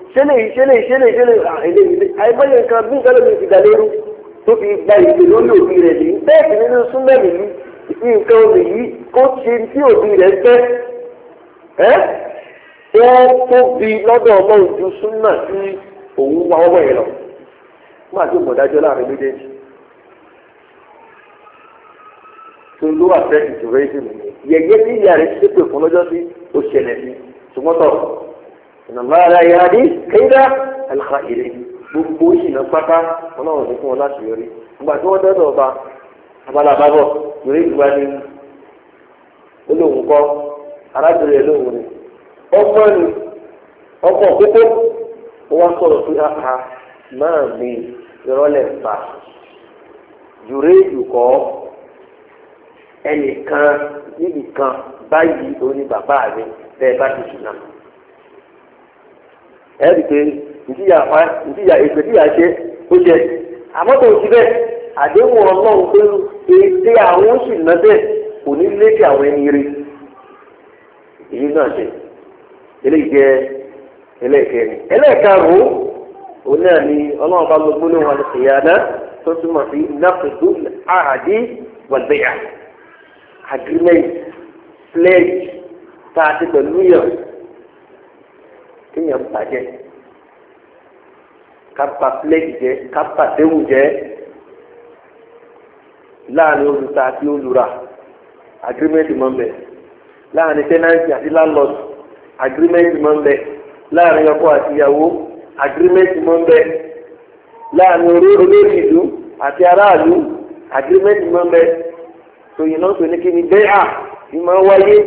[SPEAKER 1] tẹ́lẹ̀ àìmọye nǹkan bí nǹkan lómi ti dàlérú tó fi gba ìpè lórí òbí rẹ̀ ní bẹ́ẹ̀ sì nínú súnà nìyí nǹkan omi yìí kó ṣe tí òbí rẹ̀ fẹ́ wọ́n tóbi lọ́dọ̀ ọmọ ìjú súnà sí òun wá ọwọ́ yẹn lọ fún àti ìmọ̀dájọ́ láàrin méjèèjì tó ló wà fẹ́ ìṣòro èdè nìyẹn yẹ̀yẹ́ tí ìyá rẹ̀ ṣépè fún lọ́jọ́ sí ó ṣẹlẹ̀ sí ṣùgbọ́n tọ̀ ìnàmbá ara yàrá dé kéńdà àlùkà èrè gbogbo ìṣìnà pátá wọn náà wọ̀ fún wọn láti yọrí nígbà tí wọ́n dọ́dọ̀ ọba abala àbábọ̀ yọrí ìgbà ní olóhùn kọ́ arábìnrin ẹ̀ lóhùn ni ọmọ ni ọkọ kókó wọn sọ̀rọ̀ pé aka máa mi ìrọ̀lẹ́ fà Jùrẹ́jù kọ́ ẹnìkan níbìkan báyìí tó ní bàbá mi bẹ́ẹ̀ bá ti sùn náà. ẹ rí i pé ìdíyà èpè tí yà ṣe ó jẹ àmọ́ tó ti bẹ́ẹ̀ àdéhùn ọlọ́run pé ètè àwọn oṣù náà bẹ́ẹ̀ kò ní lékè àwọn ẹni rí èyí náà ṣe eléyìí jẹ ẹlẹ́ẹ̀kẹrin ẹlẹ́ẹ̀karùn-ún òun náà ni ọlọ́run bá gbogbo lóhùn àlùkìyàná tó túmọ̀ sí nàfẹ̀dù àhàdí wàlbẹ̀yà agreement pledge tá a ti pẹ̀lú yàn kéèyàn bàjẹ́ kápá pledge jẹ kápá déhùn jẹ láàrin olùta àti olùrà agreement mọ́ mbẹ́ láàrin tenant àti landlord agreement mọ́ mbẹ́ láàrin ọkọ àti ìyàwó agreement mọ́ mbẹ́ láàrin olórí ìlú àti aráàlú agreement mọ́ mbẹ́ tòyìn náà tó ní kí ni bẹ́ẹ̀ ni máa wáyé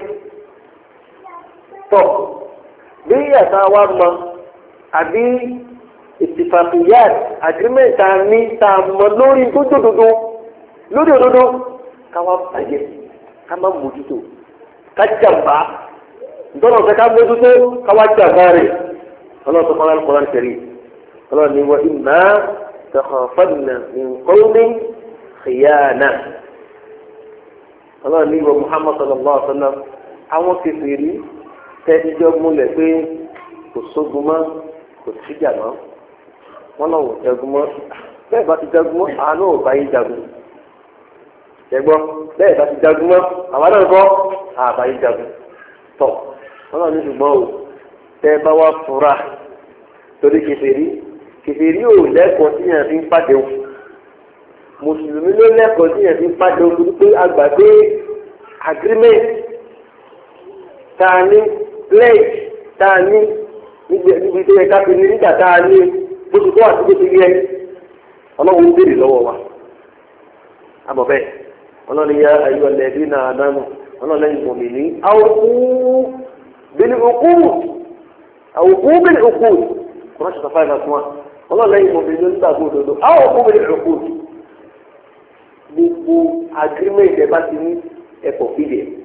[SPEAKER 1] tọ̀ bí yàtọ̀ wa mọ àbí ìtìfàkìyàt agreement tá a ní tá a mọ lórí tó dòdòdó lórí òdodo káwá bàjẹ́ ká má mójútó ká jàmbá ntọ́nà fẹ́ ká mójútó káwá jàmbá rẹ̀ ọlọ́run tó fọ́nrán kọ́ra kẹrì ọlọ́run ní wọ́n imma takhafanna min qawmin khiyana ọlọ́run ní wọ́n Muhammad sallallahu alaihi wa sallam àwọn kèfèrí tẹ́tíjọ́ múlẹ̀ pé kò sógun mọ́ kò síjà mọ́ wọ́n náà wò jagun mọ́ bẹ́ẹ̀ bá ti jagun mọ́ àánú ò bá yín jagun ẹ̀gbọ́n bẹ́ẹ̀ bá ti jagun mọ́ àwọn náà kọ́ àbá yín jagun tọ̀ wọ́n náà ní ṣùgbọ́n o tẹ́ bá wá fura torí kèfèrí ò lẹ́kọ̀ọ́ tí yẹn fi ń pàdé o mùsùlùmí ló lẹ́kọ̀ọ́ tí yẹn fi ń pàdé o torí pé àgbàgbé agreement tá a ní pledge tá a ní níbi tó yẹ ká fi ní nígbà tá a ní bó ti kọ́ àti bó ti yẹ ọlọ́run ń béèrè lọ́wọ́ wa àmọ́ bẹ́ẹ̀ ọlọ́run yá ayọ̀ lẹ́bí náà dánù ọlọ́run lẹ́yìn mọ̀mí ní àwòkú bíi òkú kọ́nà ṣe sọ́fà ìlànà fún wa ọlọ́run lẹ́yìn mọ̀mí ní onígbàgbọ́ òdodo àwòkú bíi òkú gbogbo agreement ẹ̀ bá ti ní ẹ̀kọ́ fìdí ẹ̀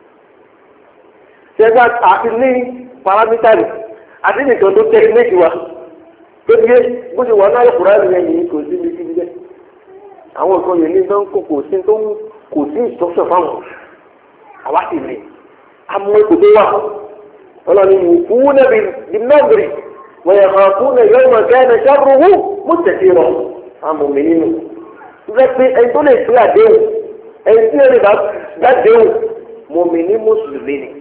[SPEAKER 1] ṣẹ́gbà àti ní paramítàlì àti nìkan tó tẹ́ méjì wa tó di bó ṣe wà náà lọ́kùnrin àti ẹ̀yìn yìí kò sí ibi síbi bẹ́ẹ̀ àwọn nǹkan yìí ní bẹ́ẹ̀ kò sí instruction fáwọn àwa sì ní amú èkó tó wà ọlọ́ni ìwòkú náà bí mẹ́bìrì wọ́n yẹ kàn fún ẹ̀ yọ̀ọ́ mọ̀ kẹ́hìn ṣàbùrù wù mú tẹ̀sí rọ̀ àmọ̀ mi nínú ìfẹ́ pé ẹni tó lè fi àdéhùn ẹni tí ẹni bá dáadéhùn mọ̀ mi ní mùsùlùmí ni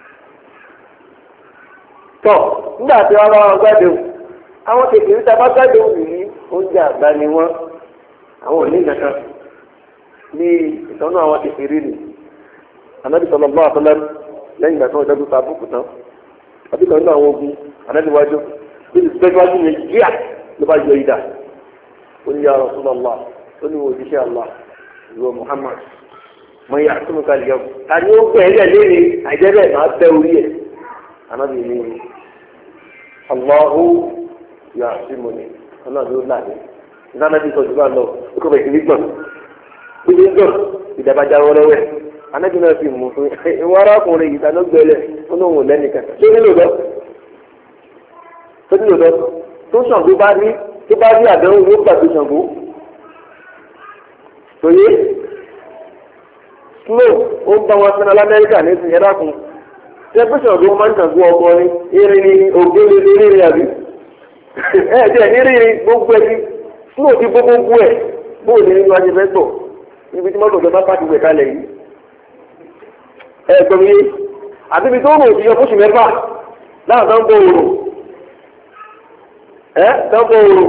[SPEAKER 1] tọ nígbà tí wọn bá wọn gbàdéhùn àwọn kékeré tá a bá gbàdéhùn yìí oúnjẹ àgbà ni wọn àwọn òní kankan ní ìtọ́nú àwọn kékeré ni Ànábì sallallahu alaihi wasallam lẹ́yìn ìgbà tí wọ́n dẹ́gbẹ́ ta búkú tán àbí kan nínú àwọn ogun Ànábì wájú bí ti bẹ́ẹ̀ wájú yẹn jíà ló bá yọ ìdá ó ní ya Rasulullah ó ní wo òjíṣẹ́ Allah ìwọ Muhammad mọ ìyá tó ń kalẹ̀ yọ ta ni ó pẹ́ ẹ̀ lẹ́ni àìjẹ́bẹ̀ máa bẹ́ orí ẹ̀ Ànábì ní Allahu ya'simuni ọlọ́run ló láàyè ìdáná bí sọ̀tún bá lọ ó kọ́ bẹ̀ kí ní gbọ̀n ó ní gbọ̀n ìdàbàjá wọlọ́wẹ́ Ànábì náà fi mú fún ìwọ arákùnrin yìí tánú gbẹlẹ ó ní òun lẹ́nìkan tó nílò lọ tó Ṣàngó bá rí àdéhùn ló gbà tó Ṣàngó tòye slow ó ń bá wọn sẹ́nà lamẹ́ríkà ní ìsìn ẹ̀dá kun ṣé pé Ṣàngó máa ń Ṣàngó ọkùnrin irin ni ògbé ní rírìn àbí ẹ̀ẹ́dẹ̀ ní rírìn gbogbo ẹ̀ slow ti gbogbo ẹ̀ bóò ní nínú ajẹ́ fẹ́ tọ̀ níbi tí mọ́tò ìjọba pàtó wẹ̀ kalẹ̀ yìí ẹ̀gbọ́n mi àbíbi tó rò òjìyàn fóṣù mẹ́fà láwọn tó ń bọ̀ òrò tó ń bọ̀ òrò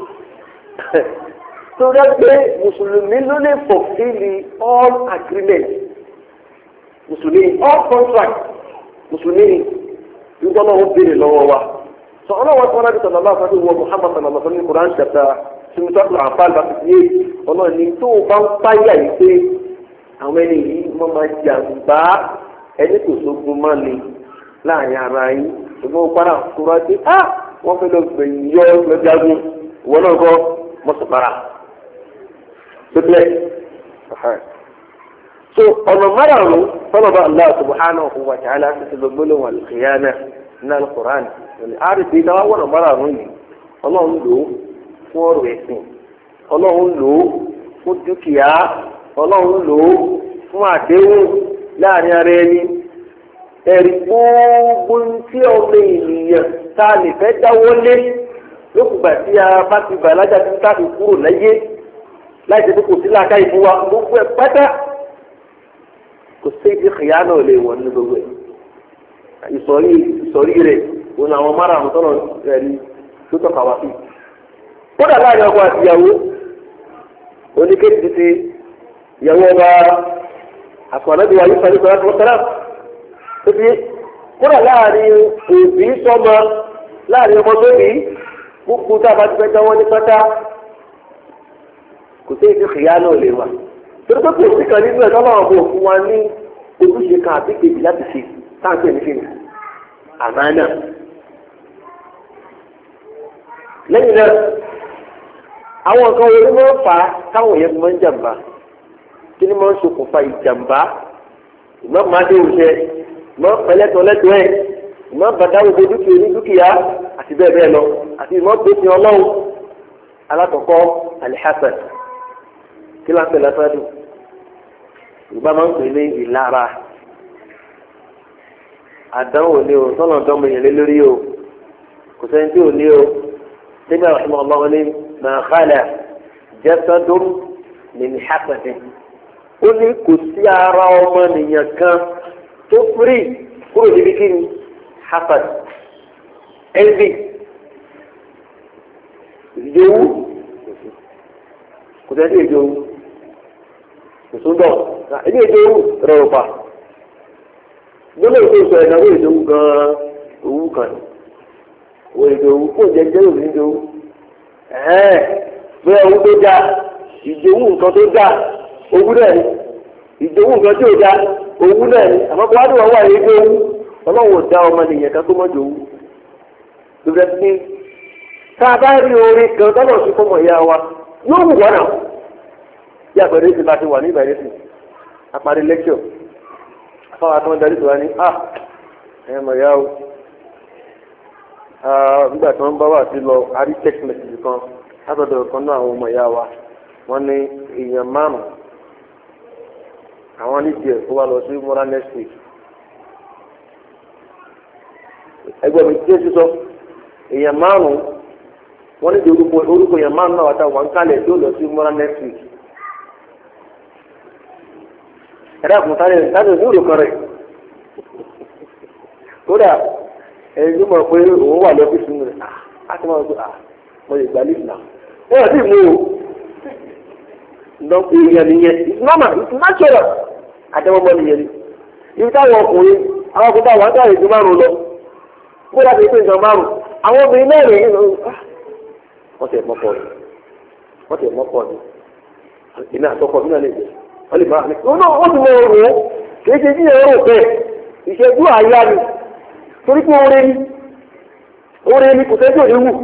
[SPEAKER 1] tó rẹ́ pé mùsùlùmí ló lè fulfill all agreement mùsùlùmí all contract mùsùlùmí nígbà náà ó béèrè lọ́wọ́ wa sọ ọlọ́wọ́ tí wọ́n náà bí sọ̀rọ̀ náà fún wọn Muhammad sallallahu alaihi wa sallam Quran chapter simitatul Anfal verse 8 ọlọ́ọ̀ni tó o bá ń páyà yìí pé àwọn ẹni yìí wọ́n máa jàǹbá ẹni kò sógun máa le láàrin ara yín ṣùgbọ́n para kúrò sí wọ́n fẹ́ lọ gbẹ̀yìn yọ lọ́jàgún ìwọ náà kọ́ mọ́sùpárà pépé so ọ̀nà márùn-ún tọ́lọ̀bà Allah subhanahu wa ta'ala ti lọ gbólóhùn al-khiyana ní al-Qur'an àrídì ìdáwà wọ̀nà márùn-ún yìí ọlọ́run lò ó fún ọ̀rọ̀ ẹ̀sìn ọlọ́run lò ó fún dúkìá ọlọ́run lò ó fún àdéhùn láàrin ara ẹni ẹ̀rí gbogbo tí ọmọ ènìyàn tá a lè fẹ́ dáwọ́ lé lókùgbà tí a bá ti bàlájà tí ká fi kúrò láyé láì ṣe pé kò sí làákà ìfún wa gbogbo ẹ̀ pátá kò sí ibi ìyá náà lè wọ̀ nínú gbogbo ẹ̀ ìsọ̀rí rẹ̀ òun àwọn márùn-ún tọ́nà ẹ̀rí tó tọ́ka wá sí. kódà láàrin ọkọ àti ìyàwó oníkéjì ti ìyàwó ọba àkọ́nàbí wa yóò fẹ́ nípa ẹ̀kọ́ sẹ́lá tó fi kódà láàrin òbí sọ́mọ láàrin ọmọ tóbi gbogbo tá a bá ti fẹ́ jáwọ́ ní pátá kò sí ibi ìyá náà lè wà. torí pé kò sí kan nínú ẹ̀ tọ́lá ọ̀bọ̀ fún wa ní ojúṣe kan àti kejì láti ṣe táǹkì ẹ̀mí àmánà. lẹ́yìn náà àwọn nǹkan wo ni wọ́n fà á táwọn yẹn máa ń jàǹbá kí ni máa ń ṣokùnfà ìjàǹbá ìmọ̀ máa dé òṣè ìmọ̀ pẹ̀lẹ́tọ̀lẹ́tọ̀ ẹ̀ ìmọ̀ bàdáwò bo dúkìá ní dúkìá àti bẹ́ẹ̀ bẹ́ẹ̀ lọ àti ìmọ̀ gbèsè ọlọ́run alákọ̀ọ́kọ́ alihassan kí láǹpẹ̀ lásán dùn ìgbà máa ń pè ní ìlara àdánwò ni o sọ́nà dánmọ̀ yẹn lé lórí o kò sẹ́ni tí ò ní o sẹ́ni àwọn ọmọ ọmọ ní màkàlà jasadun min hasadin ó ní kò sí ara ọmọ nìyẹn kan tó firi kúrò níbi kí ni hasad envy ìjòwú kò sẹ́ni ìjòwú kò sóńdọ̀ ẹni ìjòwú rọrùn pa gbọ́dọ̀ tó sọ ìnáwó ìdòwú gan-an owó kan owó ìdòwú kò jẹjẹ òní ìdòwú bóyá owó tó dá ìdòwú nǹkan tó dá owó náà ni ìdòwú nǹkan tí ò dá owó náà ni àmọ́ kó wá ní wọ́n wà ní ìdòwú ọlọ́run ò dá ọmọ nìyẹn kan tó mọ́ jòwú lóbi ẹni tá a bá rí orin kan tọ́lọ̀ sí fọmọ ìyá wa yóò wù wọ́n náà bí àpẹẹrẹ ti bá ti wà ní ìbẹ̀rẹ̀ sí àparí lẹ́kṣọ̀ fáwọn àtọ́wọ́n darí tó wá ní ẹ̀mọ̀ ìyá o nígbà tí wọ́n bá wà sí lọ àrí text message kan látọ̀dọ̀ kan náà àwọn ọmọ ìyá wa wọ́n ní èèyàn márùn-ún àwọn nídìí ẹ̀ kó wá lọ sí mọ́ra next week ẹgbẹ́ mi tí ó ti sọ èèyàn márùn-ún wọ́n nídìí orúkọ èèyàn márùn-ún náà wà tá wọn kálẹ̀ tó lọ sí mọ́ra next week ẹ̀dá àkùntàn láti ní òrùkan rẹ̀ kódà ẹni tó mọ̀ pé òun wà lọ́fíìsì rẹ̀ á ti máa gbé mo lè gbà lẹ́yìn náà wọ́n yà sí mú o lọ́pọ̀ èèyàn nìyẹn it's normal it's natural àtẹwọ́gbọ́ nìyẹn ni ibi táwọn ọkùnrin àwọn ọkùnrin táwọn àtàwọn èdè márùn lọ kódà tó pé nǹkan márùn àwọn obìnrin náà rẹ̀ wọ́n tẹ̀ mọ́kọ́ ni ìná àtọkọ mi náà lè jẹ́ wọ́n lè máa ní wọ́n ti mọ ọrùn ó kìí ṣe bí ẹ̀rọ bẹ́ẹ̀ ìṣẹ́jú àyà ni torí pé oore ni kò tẹ́jú òní wù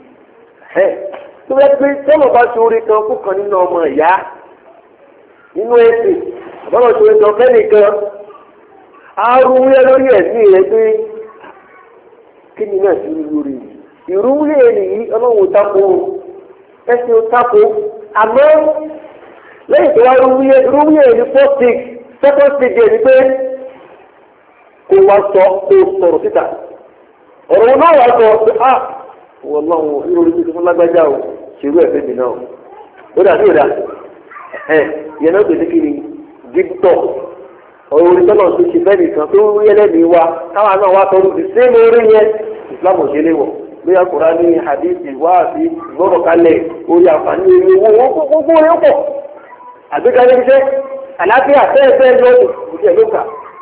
[SPEAKER 1] tó bẹ́ẹ̀ pé tọ́lọ̀ bá ṣe oore kan fún kan nínú ọmọ ìyá nínú ẹ̀sìn àbọ̀lọ̀ ṣe oore kan fẹ́ nìkan arúgbó lórí ẹ̀sìn rẹ̀ pé kí ni náà ti rí lórí ìrúwúlé nìyí ọlọ́run tako ẹ̀sìn tako àmọ́ lẹ́yìn tó wá rúwúyẹ̀ ní first stage second stage ẹ̀ ní pé kó wá sọ kó sọ̀rọ̀ síta ọ̀rọ̀ náà wá sọ pé wọ́n lọ́wọ́ ìròrí tó ti fún lágbájá o ṣerú ẹ̀fẹ́ mi náà ó dà sí ìdá ìyẹn náà pèsè kí ni gígtọ̀ ọ̀rọ̀ orí tọ́lọ̀ tó ṣe bẹ́ẹ̀ nìkan tó rí ẹlẹ́mìí wa káwọn náà wá tọrọ sí sẹ́ẹ̀mù orí yẹn Islam ò ṣe lé wọ̀ bóyá Kùránì hadithi wá sí ìgbọ́rọ̀ kalẹ̀ orí àǹfààní owó gbogbo rẹ̀ pọ̀ àgbékalẹ̀ iṣẹ́ àlàáfíà fẹ́ẹ̀fẹ́ lọ́dún ìṣẹ́ ló kà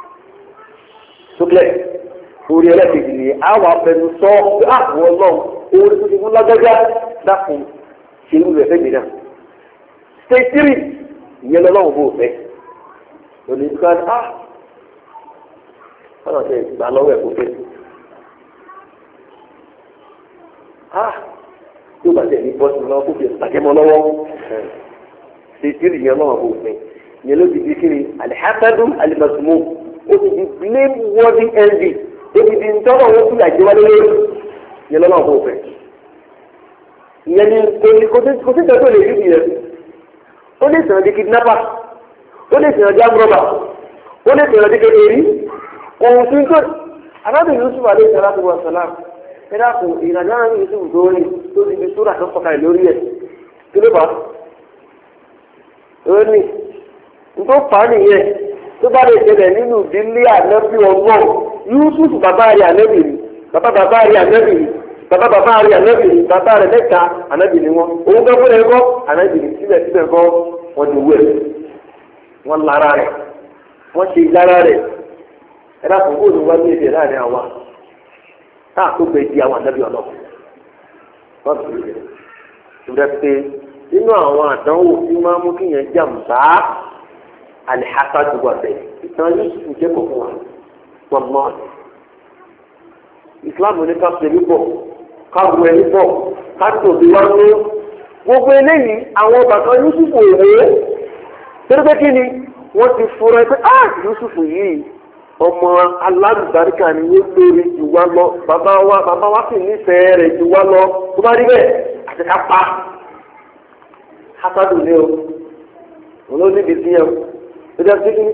[SPEAKER 1] sókè orí ẹlẹ́kejì ni àwọn afẹnu sọ pé àwọn ọlọ́run orí tó ti fún lágbájá dákun ṣe irú rẹ̀ fẹ́mi náà stage 3 ìyẹn lọ́lọ́run bó fẹ́ òní ká ọ̀nà tẹ̀ gbà lọ́wọ́ ẹ̀ kó fẹ́ yóò bá tẹ̀ ní bọ́sùn lọ́wọ́ kó fi bàjẹ́ mọ́ lọ́wọ́ stage 3 ìyẹn lọ́wọ́ bó fẹ́ yẹn ló ti di kiri alihasadu alimasumu ó ti di blame worthy envy ó ti di ntọ́nà wọn fi àjẹwálé lórí yẹn lọ́nà ọ̀bọ̀ òfẹ́ ìyẹn ni kò sí tẹ́tọ́ lè rí ìyẹn ó lè sọ̀rọ̀ di kidnapper ó lè sọ̀rọ̀ di amúrọ̀bà ó lè sọ̀rọ̀ di kékeré ohun tí ń tó arábìnrin Yusuf alayhi salatu wa salam ẹ dákun ìrìnàjò àwọn Yusuf dórí tó ti di sóra tó sọ̀kalẹ̀ lórí ẹ̀ kí ló bá ó ní nítorí fà á nìyẹn tó bá lè ṣẹlẹ̀ nínú ìdílé ànábì ọgbọ́n Yusuf bàbá rẹ̀ ànábì rí bàbá rẹ̀ ànábì rí bàbá rẹ̀ ànábì rí bàbá rẹ̀ mẹ́ta ànábì ni wọn òun gbẹ́ fúnra ẹ̀kọ́ ànábì rí síbẹ̀síbẹ̀ kọ́ wọ́n ti wẹ̀ wọ́n lára rẹ̀ wọ́n ṣe ìlara rẹ̀ ẹ̀dá kò kó òun wá ní èdè láàrin àwa táà tó gbẹ di àwọn ànábì ọlọ́run wọ́n ti rí rẹ̀ pé nínú àwọn àdánwò tí máa mú kí yẹn jàmbá alihasadu wà bẹ́ẹ̀ ìtàn Yusuf jẹ́ kọ̀ọ̀kan wa wọ́n mọ́ Islam ní ká ṣe níbọ̀ ká wọ ẹni bọ̀ ká tóbi wá ní gbogbo eléyìí àwọn bàtà Yusuf òwe torí pé kí ni wọ́n ti fura pé Yusuf yìí ọmọ alálùbáríkà ni yóò lórí jù wá lọ bàbá wa sì nífẹ̀ẹ́ rẹ̀ jù wá lọ tó bá rí bẹ́ẹ̀ àti ká pa hasadu ni o olóò níbi tí yẹn because in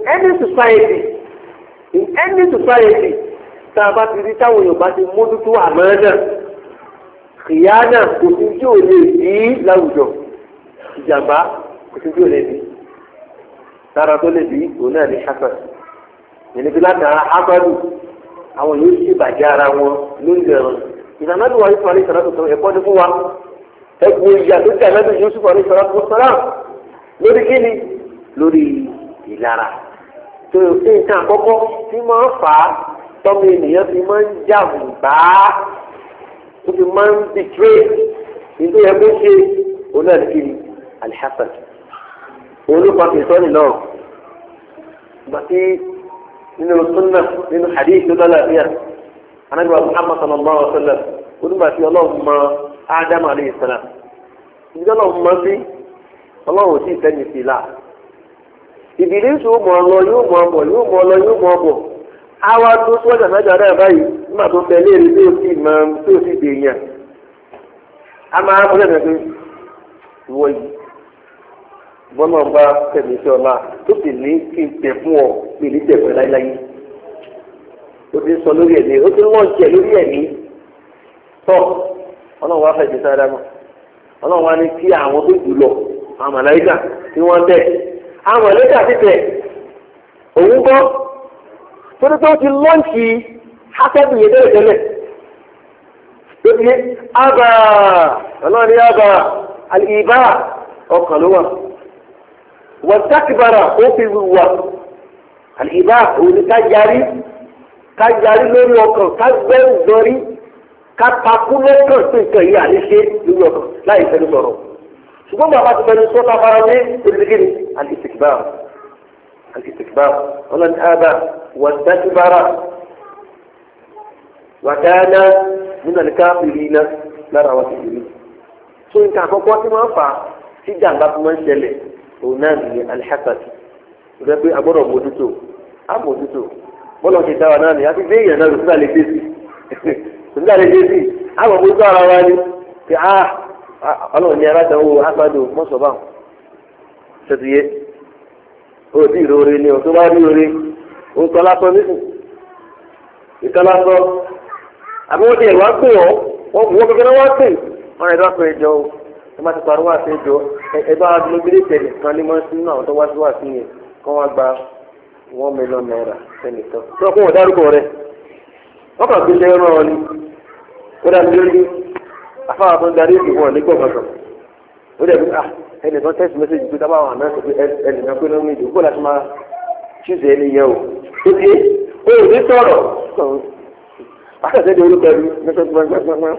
[SPEAKER 1] any society tá a bá ti rí táwọn Yorùbá ti mójútó àmánà kìyànà kò sí tí ò lè bí láwùjọ ìjàmbá kò sí tí ò lè bí sára tó lè bí òun náà ní hasad ìníbi láti ara hasadu àwọn yóò ṣe bàjẹ́ ara wọn lórí ẹ̀rọ ìlànà tó wà ní sọ̀rọ̀ ìṣẹ̀lẹ̀ tó sọ ẹ̀kọ́ ní fún wa ẹ̀kọ́ ìyá tó tẹ̀ lẹ́nu Yusuf alayhi salatu wassalam lórí kíni lórí ìlara tó ṣe nǹkan àkọ́kọ́ tí máa ń fà á tọ́mọ ènìyàn fi máa ń jàǹbá tó fi máa ń betray nítorí ẹ kó ṣe onáàlìkiri alihassan olùkọ́ kìsọ́nì náà gbàtí nínú sunna nínú hadith tó lálàáfíà anabi wa Muhammad sallallahu alaihi wa sallam onígbàtí ọlọ́run mọ Adam alayhi salam ìdíjọ́ ọlọ́run mọ sí ọlọ́run ò tí ì tẹ́ni sí i láà. Ìbílísù mọ̀ ọ lọ yóò mọ̀ ọ bọ̀ yóò mọ̀ ọ lọ yóò mọ̀ ọ bọ̀ àwa tó sọ́jà mẹ́jọ náà báyìí nígbà tó fẹ́ léèrè tó sì máa tó sì dè yàn a máa bọ́ lẹ́nu pé ìwọ yìí bọ́lá ń bá tẹ̀lé sí ọlá tó sì ní kí n tẹ̀ fún ọ pé ní tẹ̀fẹ́ láíláí ó ti sọ lórí ẹ̀mí ó ti lọ́ọ̀jì ẹ̀ lórí ẹ̀mí tọ́ ọlọ́run wá fẹ́ jẹ sáré mọ́ ọlọ́run wá ní kí àwọn tó jù lọ àwọn màláíkà tí wọ́n tẹ̀ àwọn ẹlẹ́dàá ti tẹ̀ òun gbọ́ torí pé ó ti lọ́ǹkì hásẹ́bù yẹn tẹ́lẹ̀ tẹ́lẹ̀ tó ti yé ábà ọlọ́run ní ábà àlìbá ọkàn ló wà wọ́n sákìbára ó fi wà àlìbá òun ni ká yarí lórí ọkàn ká gbẹ́rù gbọ́rí ká takú lọ́kàn sí nǹkan yìí àníṣe lórí ọkàn láì fẹ́ sọ̀rọ̀ ṣùgbọ́n bàbá ti bẹ̀rẹ̀ sọ́ta fara ní orílẹ̀-èdè al-istikbar ọlọ́ni àbá wàdájúbára wàdáná nínú àlìkáfìrí iná lára àwọn ìṣèlú. tó nǹkan àkọ́kọ́ tí wọ́n fà sí jàǹbá tó máa ń ṣẹlẹ̀ òun náà nìyẹn alihasad rẹ pé agbọ́dọ̀ mójútó bọ́lá ti dáwà náà ni a ti dé èèyàn náà lùsúlà lè dé sí àwọn mójútó ara wa ni pé ọlọ́run ní aládàáwò asadu mọ́sọ̀bá ṣètìyẹ ó ti ìrore ni ọ̀tún bá rí oore ó ń tọ́ lásán nísìn ìtọ́ lásán àbí wọ́n ti ẹ̀rọ wá pè wọ́n gẹ́gẹ́ náà wá pè wọ́n rẹ̀ lọ́pọ̀ ẹjọ́ o ẹ má ti parí wá sí ẹjọ́ ẹ bá wa dúró gbélé tẹ̀lé kan ní mọ́sí nínú àwọn tó wá sí wá sí yẹn kọ́ wá gba $1 million sẹ́nìkan tó kún wọn dárúkọ rẹ̀ wọ́n kàn gbé lẹ́rọ̀ ọ ni ó dàbí lórí afáwọn tó ń darí ìdìbò wọn nígbà kankan ó dẹ̀ bí ẹnì kan text message pé dábàá àwọn àmọ́ pé ẹnì kan pé ló ń ìdìbò láti máa ṣùzẹ̀ ẹni yẹn o ó ti ó ò ní sọ̀rọ̀ akẹ́kọ̀ọ́ di orúkọ ẹni gbẹ́gbẹ́gbẹ́gbẹ́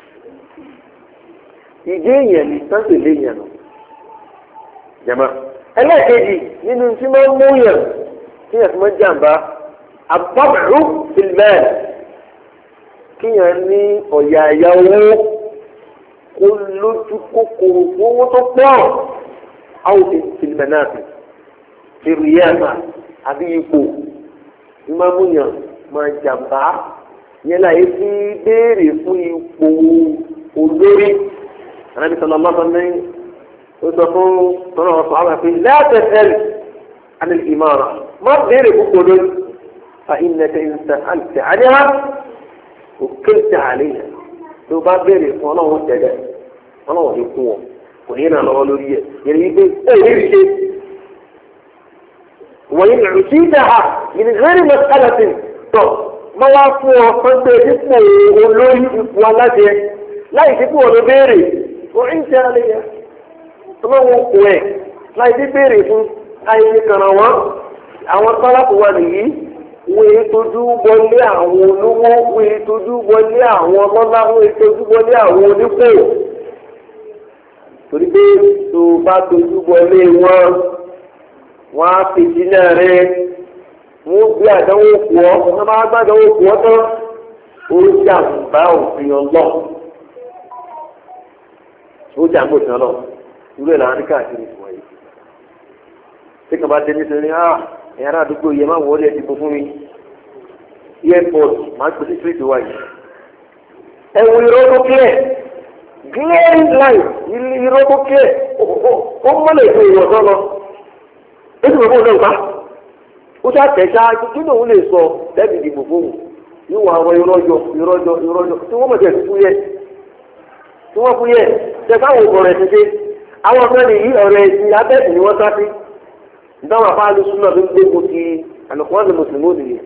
[SPEAKER 1] ìdí èèyàn ni sáńtì lé èèyàn nù jẹ̀mọ́ ẹlẹ́ẹ̀kejì nínú tí wọ́n mú yàn tí yàn tí wọ́n jàǹbá àbọ̀bẹ̀rù fìlmẹ́ẹ̀ kíyàn ní ọ̀yàyà owó kó lójú kòkòrò owó tó pọ̀ àwọn fìlmẹ́ náà fi kìrìyàmà àbí ipò ìmọ̀múyàn máa jàmbá yẹn láyé tí béèrè fún ipò olórí Ànábì sallallahu alaihi wasallam ó sọ fún tọ́nà ọ̀sán àwọn àfi látẹ̀sẹ̀lì àni ìmọ̀ràn má béèrè púpọ̀ lórí fa innaka in sa'alta 'anha ukilta 'alayha tó bá béèrè fún ọlọ́run tẹ̀lé ọlọ́run ní kún ọ kò ní ìrànlọ́ lọ́wọ́ lórí ẹ̀ yẹn ní pé ẹ̀ ní rí ṣe wọ́n yìí rìn sí ìdáhà yìí ní rẹ́rìn mọ́sálásìn tọ̀ mọ́ wá fún ọ pẹ́ńpẹ́ dípò olórí ipò aláṣẹ láì dípò ọ̀nà béèrè wọ́n ń ṣe alẹ́ yẹn ọlọ́run kù ẹ̀ láì dí béèrè fún ayé kàrà wọn àwọn sálápù wa nìyí wọ́n èyí tójú wọlé àwọn olówó wọ́n èyí tójú wọlé àwọn ọlọ́lá wọ́n èyí tójú wọlé àwọn onípò torí pé tó bá tójú wọlé wọn á fèjì náà rẹ wọn gbé àdánwò kù ọ wọn bá gbàdánwò kù ọ tán ó jàǹbá òfin ọlọ ó jàǹbá òfin ọlọ irú ẹ̀ làwọn ní káàkiri fún ẹ tí kàn bá dé nítorí ẹ̀yà náà àdúgbò yẹ máa wọlé ẹ̀dìbò fún mi airport máa ń pèsè street wáyé ẹ̀wù irọ́ tó clear glaring light irọ́ tó clear ó mọ́lẹ̀ ètò ìwọ̀sán lọ ó sì mọ̀ fún ọ̀nà ó ṣá tẹ̀sá kí lóun lè sọ lẹ́bi ìdìbò fóun yóò wá àwọn ìrọ́jọ tí wọ́n mọ̀ tẹ̀ fún yẹ tí wọ́n fún yẹ tẹ̀sá àwọn ọ̀rọ̀ ẹ̀sìn ṣe àwọn ọ̀rẹ́ nìyí ọ̀rẹ́ ẹ̀sìn abẹ́sìn ni wọ́n sá sí dáwọn afáàlú súnmọ́ tó ń gbégbó ti àlùkùnrin àti mùsùlùmí òdì yìí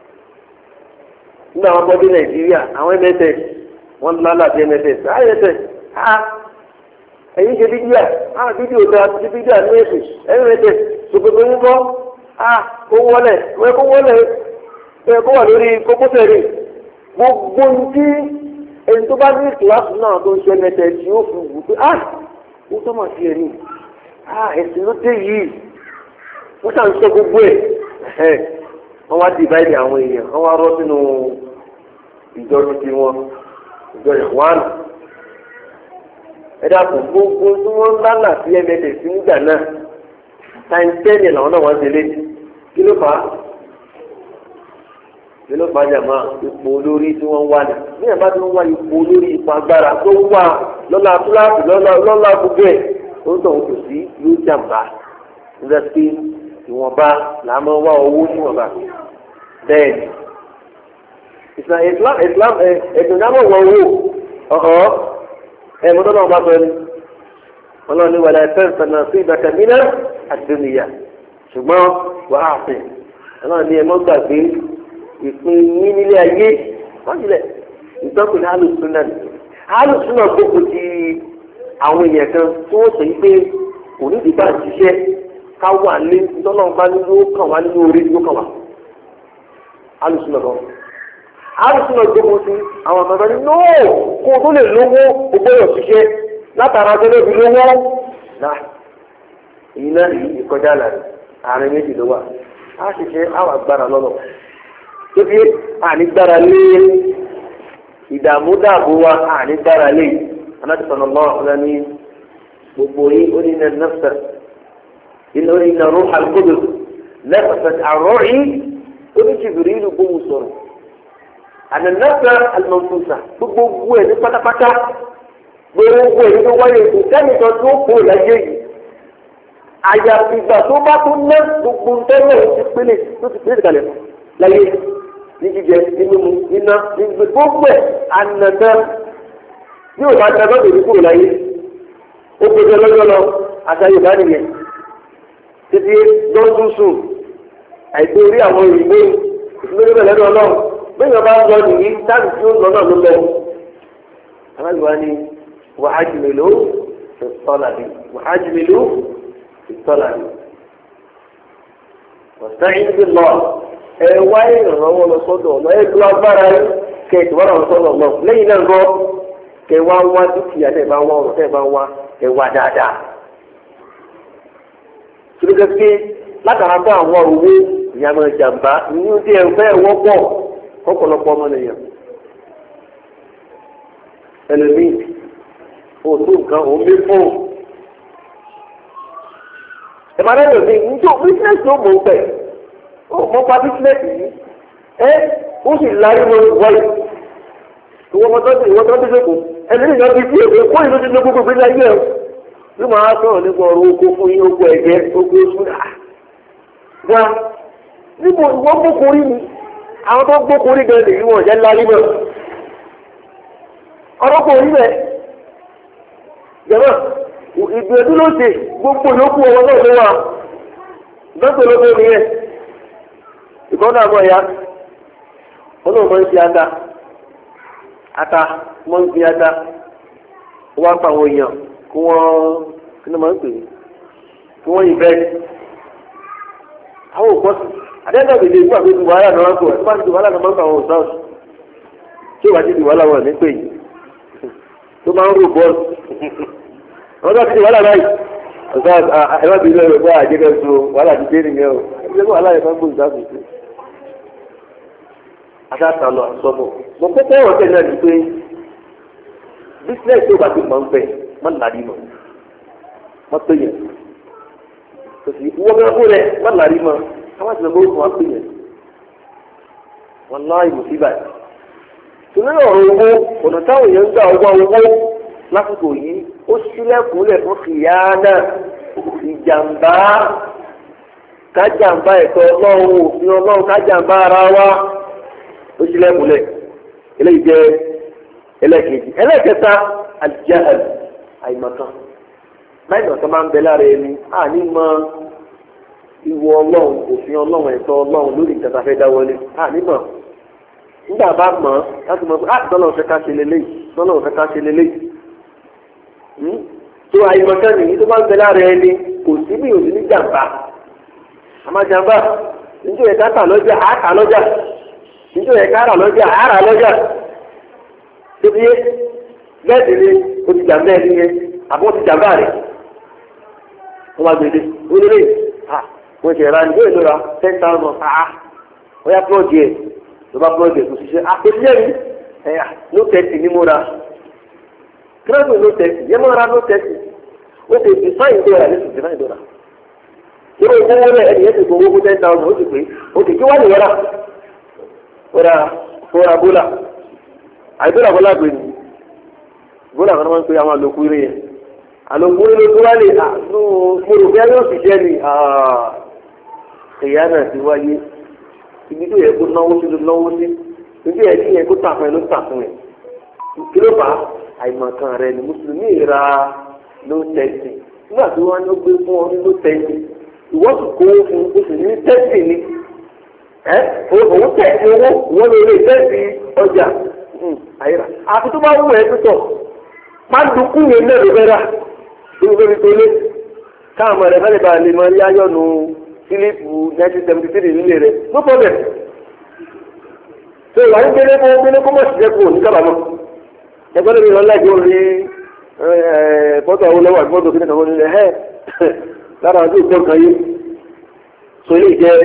[SPEAKER 1] nígbà wọn bọ́ dé Nàìjíríà àwọn mss wọn lálà sí mss mss ẹ̀yin ṣe fídíò fídíò tó a ti fídíò àti mẹ́sì mss ṣòkòtò ń bọ́ kó wọlé kó wà lórí kókósẹ̀ rẹ̀ gbogbo ní ẹni tó bá ní kíláàsì náà tó ń ṣe mss yóò fi wù pé ó tọ́ mà sí ẹni ẹ̀sìn ló dé yìí wọ́n ṣàn sọ gbogbo ẹ̀ wọ́n wá divide àwọn èèyàn wọ́n wá rọ́ sínú ìjọ títí wọn ìjọ ìwánù ẹ̀dá kò gbogbo tí wọ́n ń lálà sí mss nígbà náà times 10 làwọn náà wọ́n ṣẹlẹ̀ kí ló fà á jàmá ipò olórí tí wọ́n wá ní bí ẹ̀ bá ti ń wá ipò olórí ipò agbára tó ń wá lọ́la kíláàsì lọ́la gbogbo ẹ̀ tó ń tọ̀ kò sí yóò jàmbá nígbà tí ìwọ̀nba là máa wá owó níwọ̀nba bẹ́ẹ̀ ni Islam ẹ̀sìn náà wọ̀ owó mọ́tò náà bá fẹ́ ni ọlọ́run ní wàlá ẹ̀fẹ́ ìsànà sí ìbàkà mìíràn àti ìyà ṣùgbọ́n wà á fẹ́ ọlọ́run ní ẹ̀mọ́ gbàgbé ìpín yín nílé ayé wọ́n tilẹ̀ ìtọ́kùn ní alùsùn náà alùsùn náà gbogbo ti àwọn èèyàn kan tí wọ́n sọ yí pé kò ní ìdíbà ṣiṣẹ́ ká wà lé tọ́lọ́ bá ní ló kàn wá nínú orí ló kàn wá alùsùnà lọ alùsùnà gbogbo sí àwọn bàbá ní nóò kó o tó lè lówó o gbọ́dọ̀ ṣiṣẹ́ látara tẹ́lẹ̀ bí lówó náà èyí náà rí ìkọjá àlàyé àárín méjì ló wà á ṣiṣẹ́ àwọn agbára lọ́nà tóbi ànígbára lé ìdààmú dààbò wa ànígbára lé anáṣẹ́sọ̀nà náà ọ̀la ní gbogbo yìí ó ní nẹ́ẹ̀nẹ́fẹ́ إن روح القدس نفست عن روحي ابن جبريل بوصر أن النفس المنفوسة gbogbo ẹni pátápátá gbogbo ẹni tó wáyé kò sẹ́nìkan tó kó láyé yìí àyàfi ìgbà tó bá tó ná gbogbo ntẹ́lẹ̀ tó ti pélé kalẹ̀ láyé ní jíjẹ ní mímu níná ní gbogbo ẹ̀ ànàdá yóò bá dáná lòdì kúrò láyé ó gbẹdẹ lọ́jọ́ lọ àtàyè bá nìyẹn títí lọ́dún sùn àìpé orí àwọn òyìnbó ìdúró bẹ̀rẹ̀ lọ́dún ọlọ́run bẹ́ẹ̀ bá ń lọ nìyí táàbì tí ó ń lọ náà ló lọ. alágbèbá ni wàhájì mélòó ìtọ́lá bí wàhájì mélòó ìtọ́lá bí. ọ̀sán yìí bí lọ ẹ wá ìrànlọ́wọ́ lọ sọ́dọ̀ ọ̀nà ẹ lu agbára yìí kẹ ẹ tìwọ́n lọ sọ́dọ̀ ọ̀nà lẹ́yìn náà gbọ́ kẹ wá wá dúkìá tẹ̀ bá wá ọ̀rọ̀ tẹ̀ bá wá ẹ wá dáadáa. tìrìkẹ́ pé látara bá àwọn òwe ìyàmọ̀ ìjàmbá ní ojú ẹ̀ fẹ́ wọ́pọ̀ ọ̀pọ̀lọpọ̀ ọmọ nìyàn. ẹlòmíì òtún nǹkan òun bí fóun ẹ tẹ̀mọ́lẹ́ lò ní njó bísínẹ́sì ó mọ̀ ń bẹ̀ ó mọ̀ pa bísínẹ́sì yìí ó sì láyé lọ wáyé ìwọ́n tó ń dẹ́kun ẹni nìyẹn bí tí èdè kó ìlú ti lé gbogbo ìgbésí ayé ẹ̀ bí màá sọ̀rọ̀ nípa ọ̀rọ̀ oko fún yín oko ẹ̀gẹ́ oko oṣù gbà níbo ìwọ́n gbókòrí ni àwọn tó gbókòrí gan lè yí wọn jẹ́ láyé náà ọ̀rọ̀ kò rí bẹ́ẹ̀ jẹ̀mọ́ ìgbìyànjú ló ṣe gbogbo ìlókù ọwọ́ náà ló wà dọ́tò ló bẹ́ẹ̀ nìyẹn ìkọ́nà àbọ̀ ya olóòmọ ń fi ata mọ́ ń fi ata wọ́n á pa àwọn èèyàn kí wọ́n kí ni máa ń pè é kí wọ́n yìí bẹ́ẹ̀ àwọn òpó sí adẹ́gbẹ́ gbèdé ìgbà tó ti wàhálà náà wọ́n kọ̀ ẹ̀ tó bá ti di wàhálà náà máa ń pa àwọn òṣàṣù tí ó bá ti di wàhálà wọn ní pè yìí tó máa ń rò bọ́ọ̀lù wọ́n bá ti di wàhálà báyìí ọ̀sán ẹ̀rọ bíi lọ́wọ́ ẹ̀fọ́ àjẹgẹ́ so wàhálà ti dé nìyẹn o ẹgbẹ́ wàhálà yẹn máa ń gbòòrò sáà sí. aṣááta lọ àsọmọ mo kọ́kọ́ ọ̀rọ̀ tẹ̀lé ẹni pé bísíǹnẹ̀sì tó bá ti mọ̀ ń bẹ̀ má lárí mọ̀ má pé yẹn kò sí wọ́n bẹ́ẹ̀ fún rẹ̀ má lárí mọ̀ káwọn ti lọ bó wọ́n pé yẹn wọn láì mọ̀ sí báyìí. tòun ọ̀rọ̀ owó ọ̀nà táwọn èèyàn ń gbà ọgbà owó lásìkò yìí ó sílẹ̀kùnlẹ̀ fún kìyànà ìjàmbá kájàmbá ẹ̀tọ́ ọlọ́run òfin ọlọ́run kájàmbá ara wa ó sílẹ̀kùnlẹ̀ eléyìí jẹ́ ẹlẹ́kejì ẹlẹ́kẹta àjàl àìmọ̀kan láìmọ̀kan máa ń bẹ lára ẹni àní mọ ìwọ ọlọ́run òfin ọlọ́run ẹ̀tọ́ ọlọ́run lórí ìjọba fẹ́ dáwọlé àní mọ̀ nígbà bá mọ̀ láti mọ̀ pé dọ́lọ́run fẹ́ ká ṣe lélẹ́yìí dọ́lọ́run fẹ́ ká ṣe lélẹ́yìí tó àyèmọ̀kan nìyí tó bá ń bẹ lára ẹni kò sí bí òsì ní jàmbá àmọ́ jàmbá níjọ́ ẹ̀ka tà lọ́jà àáka lọ́jà níjọ́ ẹ̀ka rà lọ́jà àárà lọ́jà tóbi yé bẹ́ẹ̀ ni o ti jàmbá ẹni yẹn àbọ̀ ti jàmbá rẹ̀ wọ́n máa gbèdé wọlé wọ́n ti rà ní ìlú ra 10,000 wọ́n yá pọ́ọ̀jì ẹ̀ ló bá pọ́ọ̀jì ẹ̀ kò sì ṣe àpèjẹ́ mi ló tẹ̀sí ní mo ra kíláàsì ló tẹ̀sí yẹ́mọ́ra ló tẹ̀sí ó ti design dọ́là ní design dọ́là yóò kó wọlé ẹni yẹn ti kó owó 10,000 ó ti pé ó ti kí wá ní wọ́lá wọ́ra bólà àìbólà bọ́lá gbé ni bólà kan máa ń pè àwọn àlòkù eré yẹn àlòkù eré ló wá lè mo rò bí ayé òsì jẹ́ ni ìyá náà ti wáyé ibi tó yẹ kó náwó sí ló náwó sí ibi yẹ kó tà fún ẹ ló tà fún ẹ kí ló fà á àìmọ̀kan rẹ̀ ni mùsùlùmí ra ló tẹ̀sí nígbà tí wọ́n ló gbé fún ọ ní ló tẹ̀sí ìwọ́n sì kó fún oṣù ní tẹ̀sí ni òun tẹ̀sí owó ìwọ́n ló lè tẹ̀sí ọjà àyíra àti tó bá wù ẹ́ tó tọ̀ máa dùnkù yẹn náà ló fẹ́ rà lórí lórí tó lé káàmù rẹ̀ fẹ́lẹ̀ bá lè mọ rí ayọ́nu Fílípù 1973 nílé rẹ̀ no problem so ìwà ń gbélé kó mọ̀ sí ẹ̀kọ́ ní kábàámọ̀ ẹgbẹ́ lórí ìrọ̀lẹ́ ìjọ rí fọ́tò àwọn olówó àti fọ́tò kí ní kàwọn nílẹ̀ lára àti ìgbọ́n kan yìí so ilé jẹ́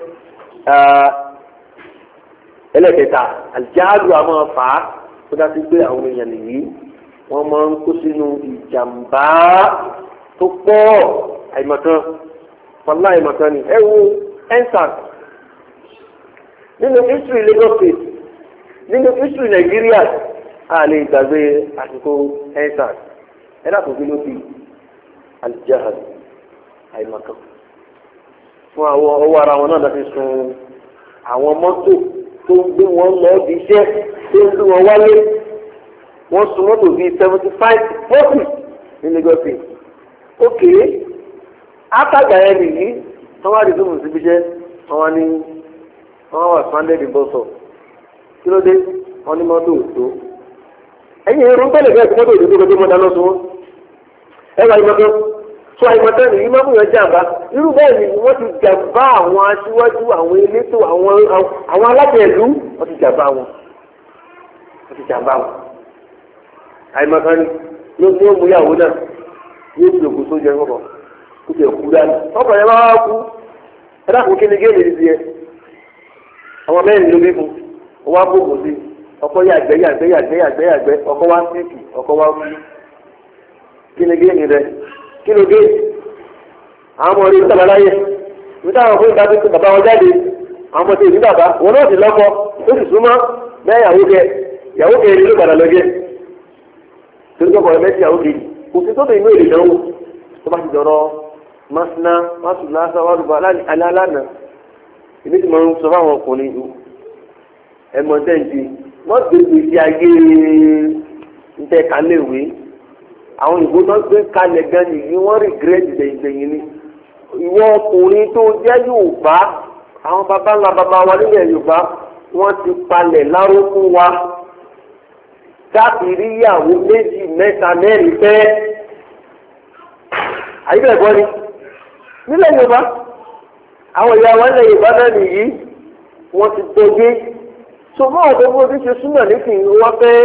[SPEAKER 1] ẹlẹ́kẹta àjáàlù àmọ́ fà á tó dá sí pé àwọn èèyàn nìyí wọ́n máa ń kó sínú ìjàmbá tó pọ̀ àìmọ̀kan pàlá àìmọ̀kan ni ẹ wo ensan nínú history Lagos State nínú history Nàìjíríà a lè gbàgbé àsìkò ensan ẹ dàpọ̀ kí ló fi alijahad àìmọ̀kan fún àwọn ọwọ́ ara wọn náà láti sun àwọn mọ́tò tó ń gbé wọn lọ bí iṣẹ́ tó ń gbé wọn wálé wọ́n sun mọ́tò bíi 75-40 ní Lagos State ókè ápàgà yẹn nìyí wọ́n wá di tó mú síbi iṣẹ́ wọ́n ní wọ́n wà stranded in bus stop kí ló dé wọ́n ní mọ́tò òtó ẹ̀yìn irun tẹ́lẹ̀ bẹ́ẹ̀ tí mọ́tò òtó tó gbé mọ́tò lọ́sùn wọn ẹ̀rọ àyìnbọn tó àyìnbọn nìyí máa mú yẹn jàmbá irú bẹ́ẹ̀ ni wọ́n ti jàmbá àwọn aṣíwájú àwọn elétò àwọn alábẹ̀ẹ́lú wọ́n ti jàmbá wọn àyìnbọn ni ló ní òmù ìyàwó náà yóò fi òkú sójú ẹ̀rọ kọ̀ kó tẹ̀ kú dání ọkọ̀ yẹn bá wá kú ẹ dákun kí ni géèmì ti di ẹ àwọn mẹ́rin ló bí mu wọ́n á bòbò sí ọkọ̀ yàgbẹ́ ọkọ̀ wá síìkì ọkọ̀ wá kú kí ni géèmì rẹ kí ló géèmì àwọn ọmọ orí ìtàlá láyé nígbà àwọn fún ìdájọ́ tó bàbá wọn jáde àwọn ọmọ tó ìdí bàbá wọn náà sì lọ́kọ ó sì súnmọ́ bẹ́ẹ̀ ìyàwó kẹ ló padà lọ jẹ torí kọ́kọ́ ẹ mẹ́sì ìyàwó kejì kò sí tó bẹ̀ inú èlé dánwò tó bá ti dọ̀rọ̀ masina masulasa wàlúbà alálànà ìbí tí mo ń sọ fáwọn ọkùnrin ẹmọdéǹdì wọn gbèsè sí ayé ntẹ kálẹ̀wé àwọn ìbò tó ń gbé kalẹ̀ gan nìyí wọ́n rìgírẹ́tì gbẹ̀yìn ni ìwọ ọkùnrin tó jẹ́ Yorùbá àwọn baba ńlá baba wa nílẹ̀ Yorùbá wọ́n ti palẹ̀ láró fún wa káàkiri ìyàwó méjì mẹ́ta mẹ́rin fẹ́ àyíbẹ̀ ẹ̀kọ́ ni nílẹ̀ Yorùbá àwọn ìyá wa nílẹ̀ Yorùbá náà nìyí wọ́n ti gbọ́gbé sọmọ́ ọ̀dọ́ bó ti ṣe súnmọ́ nísìnyí wọ́n fẹ́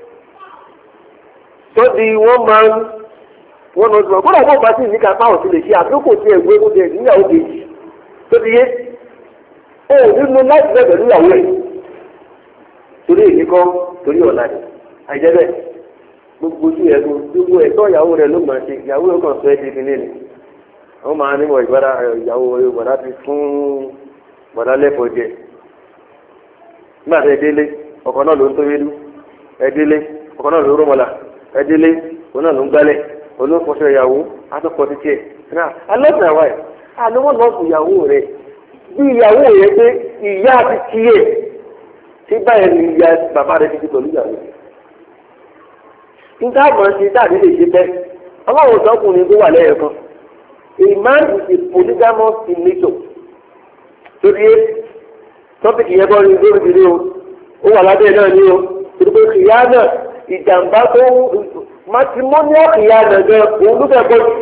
[SPEAKER 1] tó di wọ́n máa ń wọ́n lọ sọ̀rọ̀ kódà bó bá sì ní kápá òsì lè ṣe àkókò tí ẹ̀gbẹ́ ó jẹ níyàwó kejì tó ti yé ó nínú láti bẹ̀ pẹ̀lú ìyàwó rẹ̀ torí èyí kọ́ torí ọ̀la rẹ̀ àìjẹ́ bẹ́ẹ̀ gbogbo sí ẹ̀gbọ́n gbogbo ẹ̀tọ́ ìyàwó rẹ̀ ló máa ṣe ìyàwó rẹ̀ kàn sọ ẹ́ ti fi nílẹ̀ wọ́n máa nímọ̀ ìgbàdá ìyàwó ìgbàdá ti fún gbàdá lẹ́fọ̀ọ́ jẹ nígbà tí ẹ délé ọkọ̀ náà ló ń tó wédú ẹ délé ọkọ̀ náà ló ń rọ́mọlà ẹ délé òun náà ló ń gbálẹ̀ olóòfọṣọ ìyàwó atọ́pọ̀ ti tiẹ̀ náà alọ́sìn àwa ẹ̀ àlọ́wọ́ lọ́ọ̀sì ìyàwó rẹ̀ bí ìyàwó rẹ̀ pé ìyá ti tiẹ̀ tí báyìí ni ìyá bàbá rẹ̀ ti ti pẹ̀lú ìyàwó rẹ̀. nígbà àmọ́ ṣe dáàbí lè ṣe bẹ́ẹ̀ ọlọ́run sọ́kùnrin tó wà lẹ́yìn kan a man is a polygamous in nature torí tọ́pìkì yẹn bọ́ ní lórí ìdílé o ó wà lábẹ́ náà ní o torí pé ìyá náà ìjàmbá tó matrimonial ìyá nàgbẹ́ òun ló fẹ́ bọ́jú.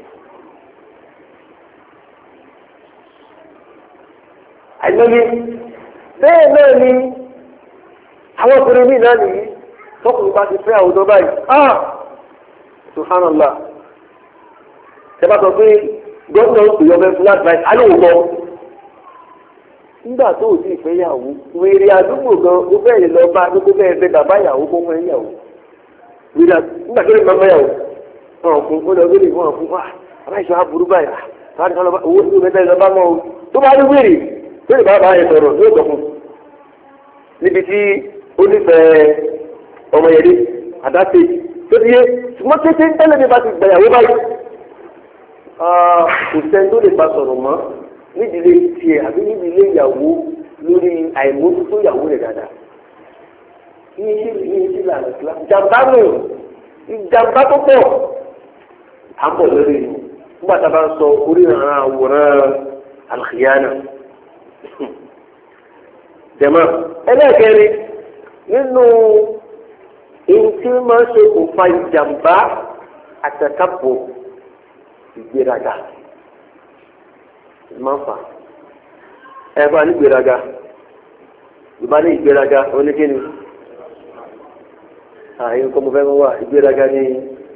[SPEAKER 1] àìmọ́ni bẹ́ẹ̀ náà ni àwọn ọkùnrin míì náà nìyí tọkùnrin bá ti fẹ́ àwùjọ báyìí subhanallah ṣe bá sọ pé gómìnà ń pè ọbẹ̀ fún advice alóòwò nígbà tó o sì fẹ́ yàwó wèrè àdúgbò gan ó bẹ̀rẹ̀ lọ bá tó bẹ́ẹ̀ bẹ bàbá yàwó kó fẹ́ yàwó wèrè nígbà tó lè máa fẹ́ yàwó wọn fún ó lọ wèrè wọn fún wa àbá ìṣọ́ aburú báyìí owó tó bẹ́ẹ̀ lọ bá mọ́ o tó bá rí wèrè wèrè bàbá yẹn sọ̀rọ̀ yóò sọ fún níbi tí ó nífẹ̀ẹ́ ọmọ yẹn dé àdáṣe tó ti yé ṣùgbọ́n tètè ń tẹ́lẹ̀ bí bá ti gbàyàwó báyìí kò sẹ́ni tó lè bá sọ̀rọ̀ mọ́ nídìílé tiẹ̀ àbí nídìílé ìyàwó lórí àìmójútó ìyàwó rẹ̀ dáadáa. Yíyí ìlànà ìlà ìjàmbá nù ìjàmbá tó pọ̀ à ń bọ̀ lórí ìlú nígbà tá a bá ń sọ oríran àwòrán àlùkìyánà. Jẹ̀mọ́ ẹlẹ́ẹ̀kẹ́rin nínú èyí tí máa ń ṣe òfa ìjàmbá àtẹ̀kápọ̀ ìgbéraga máa ń fà ẹ̀fọ́ ní ìgbéraga ìbá ní ìgbéraga oníkíni àyè nǹkan mo fẹ́ mú wá ìgbéraga ní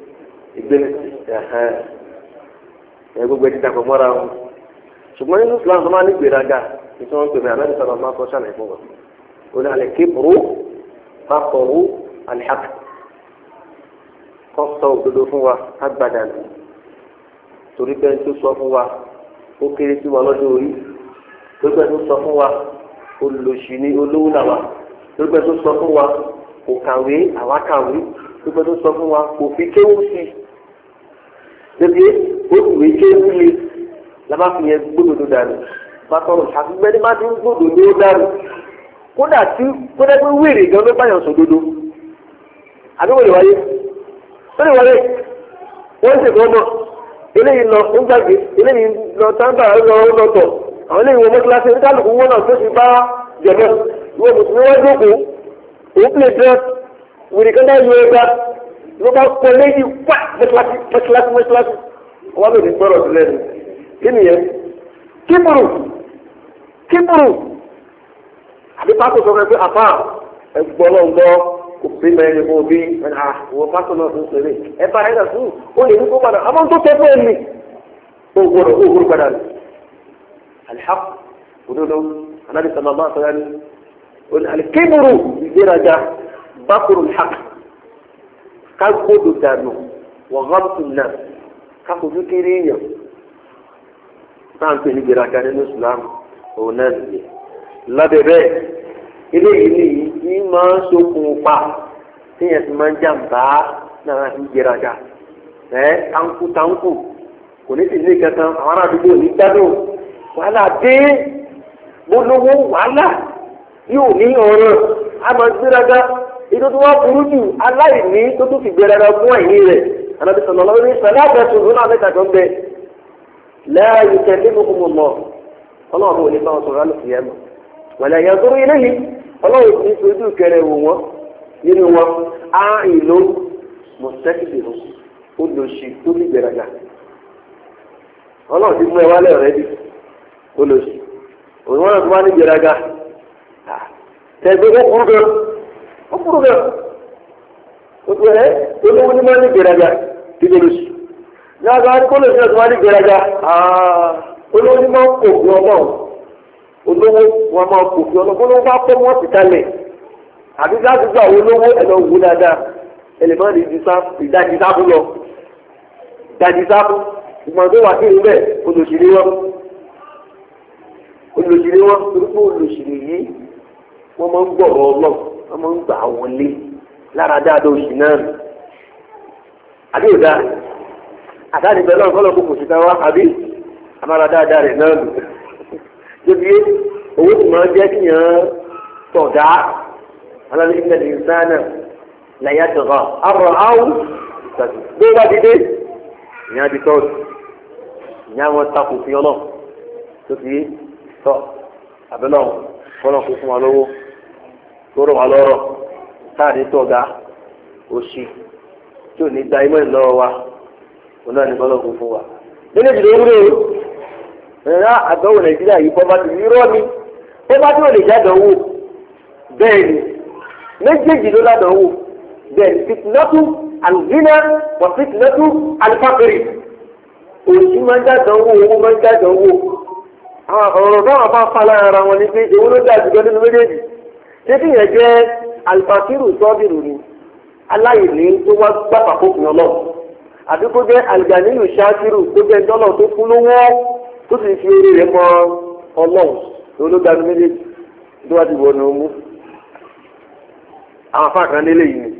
[SPEAKER 1] gbogbo ẹ̀ ti dàpọ̀ mọ́ra wọn ṣùgbọ́n nínú Islam tó máa ní ìgbéraga ìtọ́ wọn pè mí àná ìsọ̀rọ̀ máa kọ́ sàlẹ̀ fún wọn ó ní alẹ́ kébùrú fakọ̀rú alihaq kọ́ sọ òdodo fún wa agbada nù torí pé tó sọ fún wa ó kéré sí wa lọ́dún orí torí pé tó sọ fún wa olùlòṣì ní olówó làwà torí pé tó sọ fún wa kò kàwé àwa kàwé torí pé tó sọ fún wa kò fi kéwú sí débi ó sì wé kéwú lé lábá fi yẹn gbódòdó dànù bàtọ̀rọ̀ àfihàn bá ti ń gbódòdó dànù kódà tí kódà pé wéèrè gan ló báyọ̀ sòdodo àbíwò lè wáyé ó lè wáyé wọ́n ń ṣèkọ́ náà eléyìí lọ ń gbàgbé eléyìí lọ tábà lọ lọtọ àwọn eléyìí wọ mọ́tíláṣí oníkálùkù wọn náà tó ti bá jẹ̀mọ́ ìwọ mùsùlùmí wọn jókòó òun pè dán wìrì kan náà yọ ẹgbà ló bá kọ léyìí wá mọ́tíláṣí wọn lò ní gbọ́rọ̀ sílẹ̀ ni kí nìyẹn kíburu àbí pásítọ̀ sọ fún ẹ pé àfà ẹgbọ́n náà ń gbọ́ kò sí mẹ́rin fún òbí wọ́n pásítọ̀ náà fún sẹ́lẹ̀ ẹ bá ẹ̀ náà fún ó lè ní kó padà àmọ́ tó tẹ́ fún ẹ̀mí ó gbọ́dọ̀ padà ní. alihaq òdodo anábì sọ̀rọ̀ máa sọ̀rọ̀ ní alikébùrù ìgbéraga bákùrù alihaq ká gbódò dànù wọ́n gábùtù náà ká fojú kéré yàn náà ń pè ní gbéraga nínú Islam òun náà nìyẹn lábẹ́ bẹ́ẹ̀ eléyìí ní máa ń ṣokùnfà téèyàn ti máa ń jàǹbá náà ń gbéraga táǹkù kò ní sì ní kankan àwọn ará àdúgbò ní gbádùn wàhálà dé gbólóhó wàhálà yóò ní ọ̀rọ̀ a máa gbéraga ètò tó wá burú jù aláìní tó tún fi gbéraga fún àìní rẹ̀ Ànábì sallallahu alaihi wasallam àbẹ̀sùn lónà mẹ́ta tó ń bẹ láàyè tẹ̀lé gbogbo mọ̀ ọlọ́run ò ní bá wọn sọ̀rọ̀ àlùfíà mọ̀ wàlẹ̀ yanzuru ilayhi ọlọ́run kì í sojú kẹrẹ wò wọ́n nínú wọn á ìlú mọ̀sẹ́kìdìrún ó lọ sí tó ní gbéraga ọlọ́run ti mú ẹ wálé ọ̀rẹ́ bí ó lọ sí òun wọn tó wá ní gbéraga tẹ̀gbẹ́ ó kúrú gan ó tó ẹ olówó ní máa ní gbéraga tí ó lọ sí yàrá kó lè fi ọ̀tún wá ní gbéraga olówó ní máa ń kò fi ọlọ́run olówó wọn máa kò fi ọlọ́run olówó bá kọ́ wọ́n ti kalẹ̀ àbí láti gbà olówó ẹ̀ lọ wú dáadáa ẹlẹ́mọ̀ ní ìdájí sáfù lọ ìdájí sáfù ìgbọ̀n tó wà sí ìlú bẹ́ẹ̀ olùsìrí wọn torí pé olùsìrí yìí wọ́n máa ń gbọ̀rọ̀ ọlọ́run wọ́n máa ń gbà wọlé lára dáadáa oṣù náà àbí òdà àtàdé bẹ́ẹ̀ náà fọlọ́ kó kò sí ká wá àbí amára dáadáa rẹ̀ náà lò débi owó tí máa ń jẹ́ kíyàn tọ̀dá alábi ilẹ̀ ìsáná lẹ́yà tọ̀gá arọ̀ áwù bí ó bá ti dé ìyá ti tọ́ ìyá wọn takò fi ọlọ́ tó fi tọ́ àbẹ́lọ́ fọlọ́ kó fún wa lówó tó rọ̀ wá lọ́rọ̀ táàdé tọ̀gá òṣì tí ò ní da imọ̀ ìlọ́wọ́ wa òun náà ní fọlọ́ kó fún wa. nínú ìdílé wúlò ẹ̀rọ àdánwò Nàìjíríà yìí pọ́pátì irọ́ ni pọ́pátì ò lè jádánwò bẹ́ẹ̀ ni méjèèjì ló ládánwò bẹ́ẹ̀ ni fìtìnátù àlùfínà wà fìtìnátù àlùfáàkiri òsì máa ń jádánwò owó máa ń jádánwò àwọn ọ̀rọ̀ náà bá fa lára ara wọn ni pé èwo ló dá àdúgbò nínú méjèèjì ṣé kí yẹn jẹ́ àlùfáàkiri sọ́bìrù ni aláìní tó wá gbàpà fófin ọlọ́run àbí kó jẹ́ àlùjáníyù ṣáàkiri kó jẹ́ dọ́là tó kú lówó tó sì fi orí rẹ̀ mọ ọlọ́run olódàánú méjèèjì tó wá ti wọ̀ ní ọmú àwọn afá kan nílé yìí ni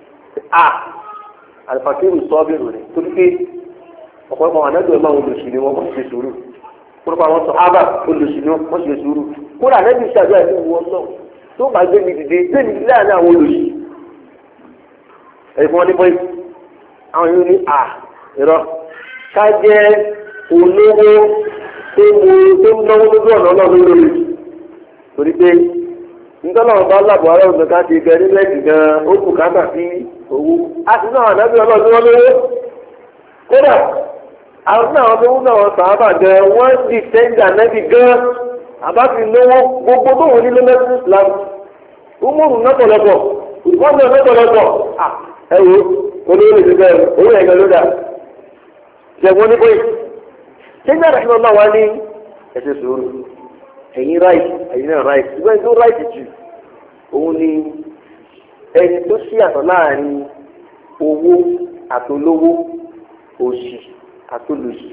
[SPEAKER 1] àlùfàkírù sọ́ọ́bìrù ni torí pé ọ̀pọ̀lọpọ̀ àwọn anájọ́ máa ń olùsì ni wọ́n ṣe sùúrù kórópa àwọn sọ ábà olùsì ni wọ́n ṣe sùúrù kóra anábì ṣàdúrà ní ìwọ náà tó bá gbé mi dìde gbé mi dìde láàrin àwọn olùsì ẹ̀fọn ní bọ́yì àwọn yóò ní ìrọ̀ ká jẹ́ olówó tó náwó lójú ọ̀nà ọlọ́run lórí torí pé nítorí ọba aláàbò ara ọ̀sán ká ti gẹ nílẹ̀ gan ó kù káàkà sí owó a sì náà ànábì ọlọ́run wọn lówó kódà àwọn náà tó ń náà sàábà gan wọ́n ti tẹ́ńdà nẹ́bì gan àbáfi lówó gbogbo tó wọ́n nílé mẹ́sìn Islam umaru nọ́pọ̀lọpọ̀ ìfọ́nà nọ́pọ̀lọpọ̀ ẹ̀wò olówó lè ti bẹ́ẹ̀ owó ẹ̀gbẹ́ ló dà ṣẹ̀wọ́n ní bóyì ṣẹ́gbẹ́ rẹ̀ lọ́nà wá ní ẹ̀sẹ̀ sòrò ẹ̀yin náà ráìtì ṣùgbọ́n tó ráìtì jù òun ni ẹni tó ṣí àtọ̀ láàrin owó àtolówó òṣì àtolòṣì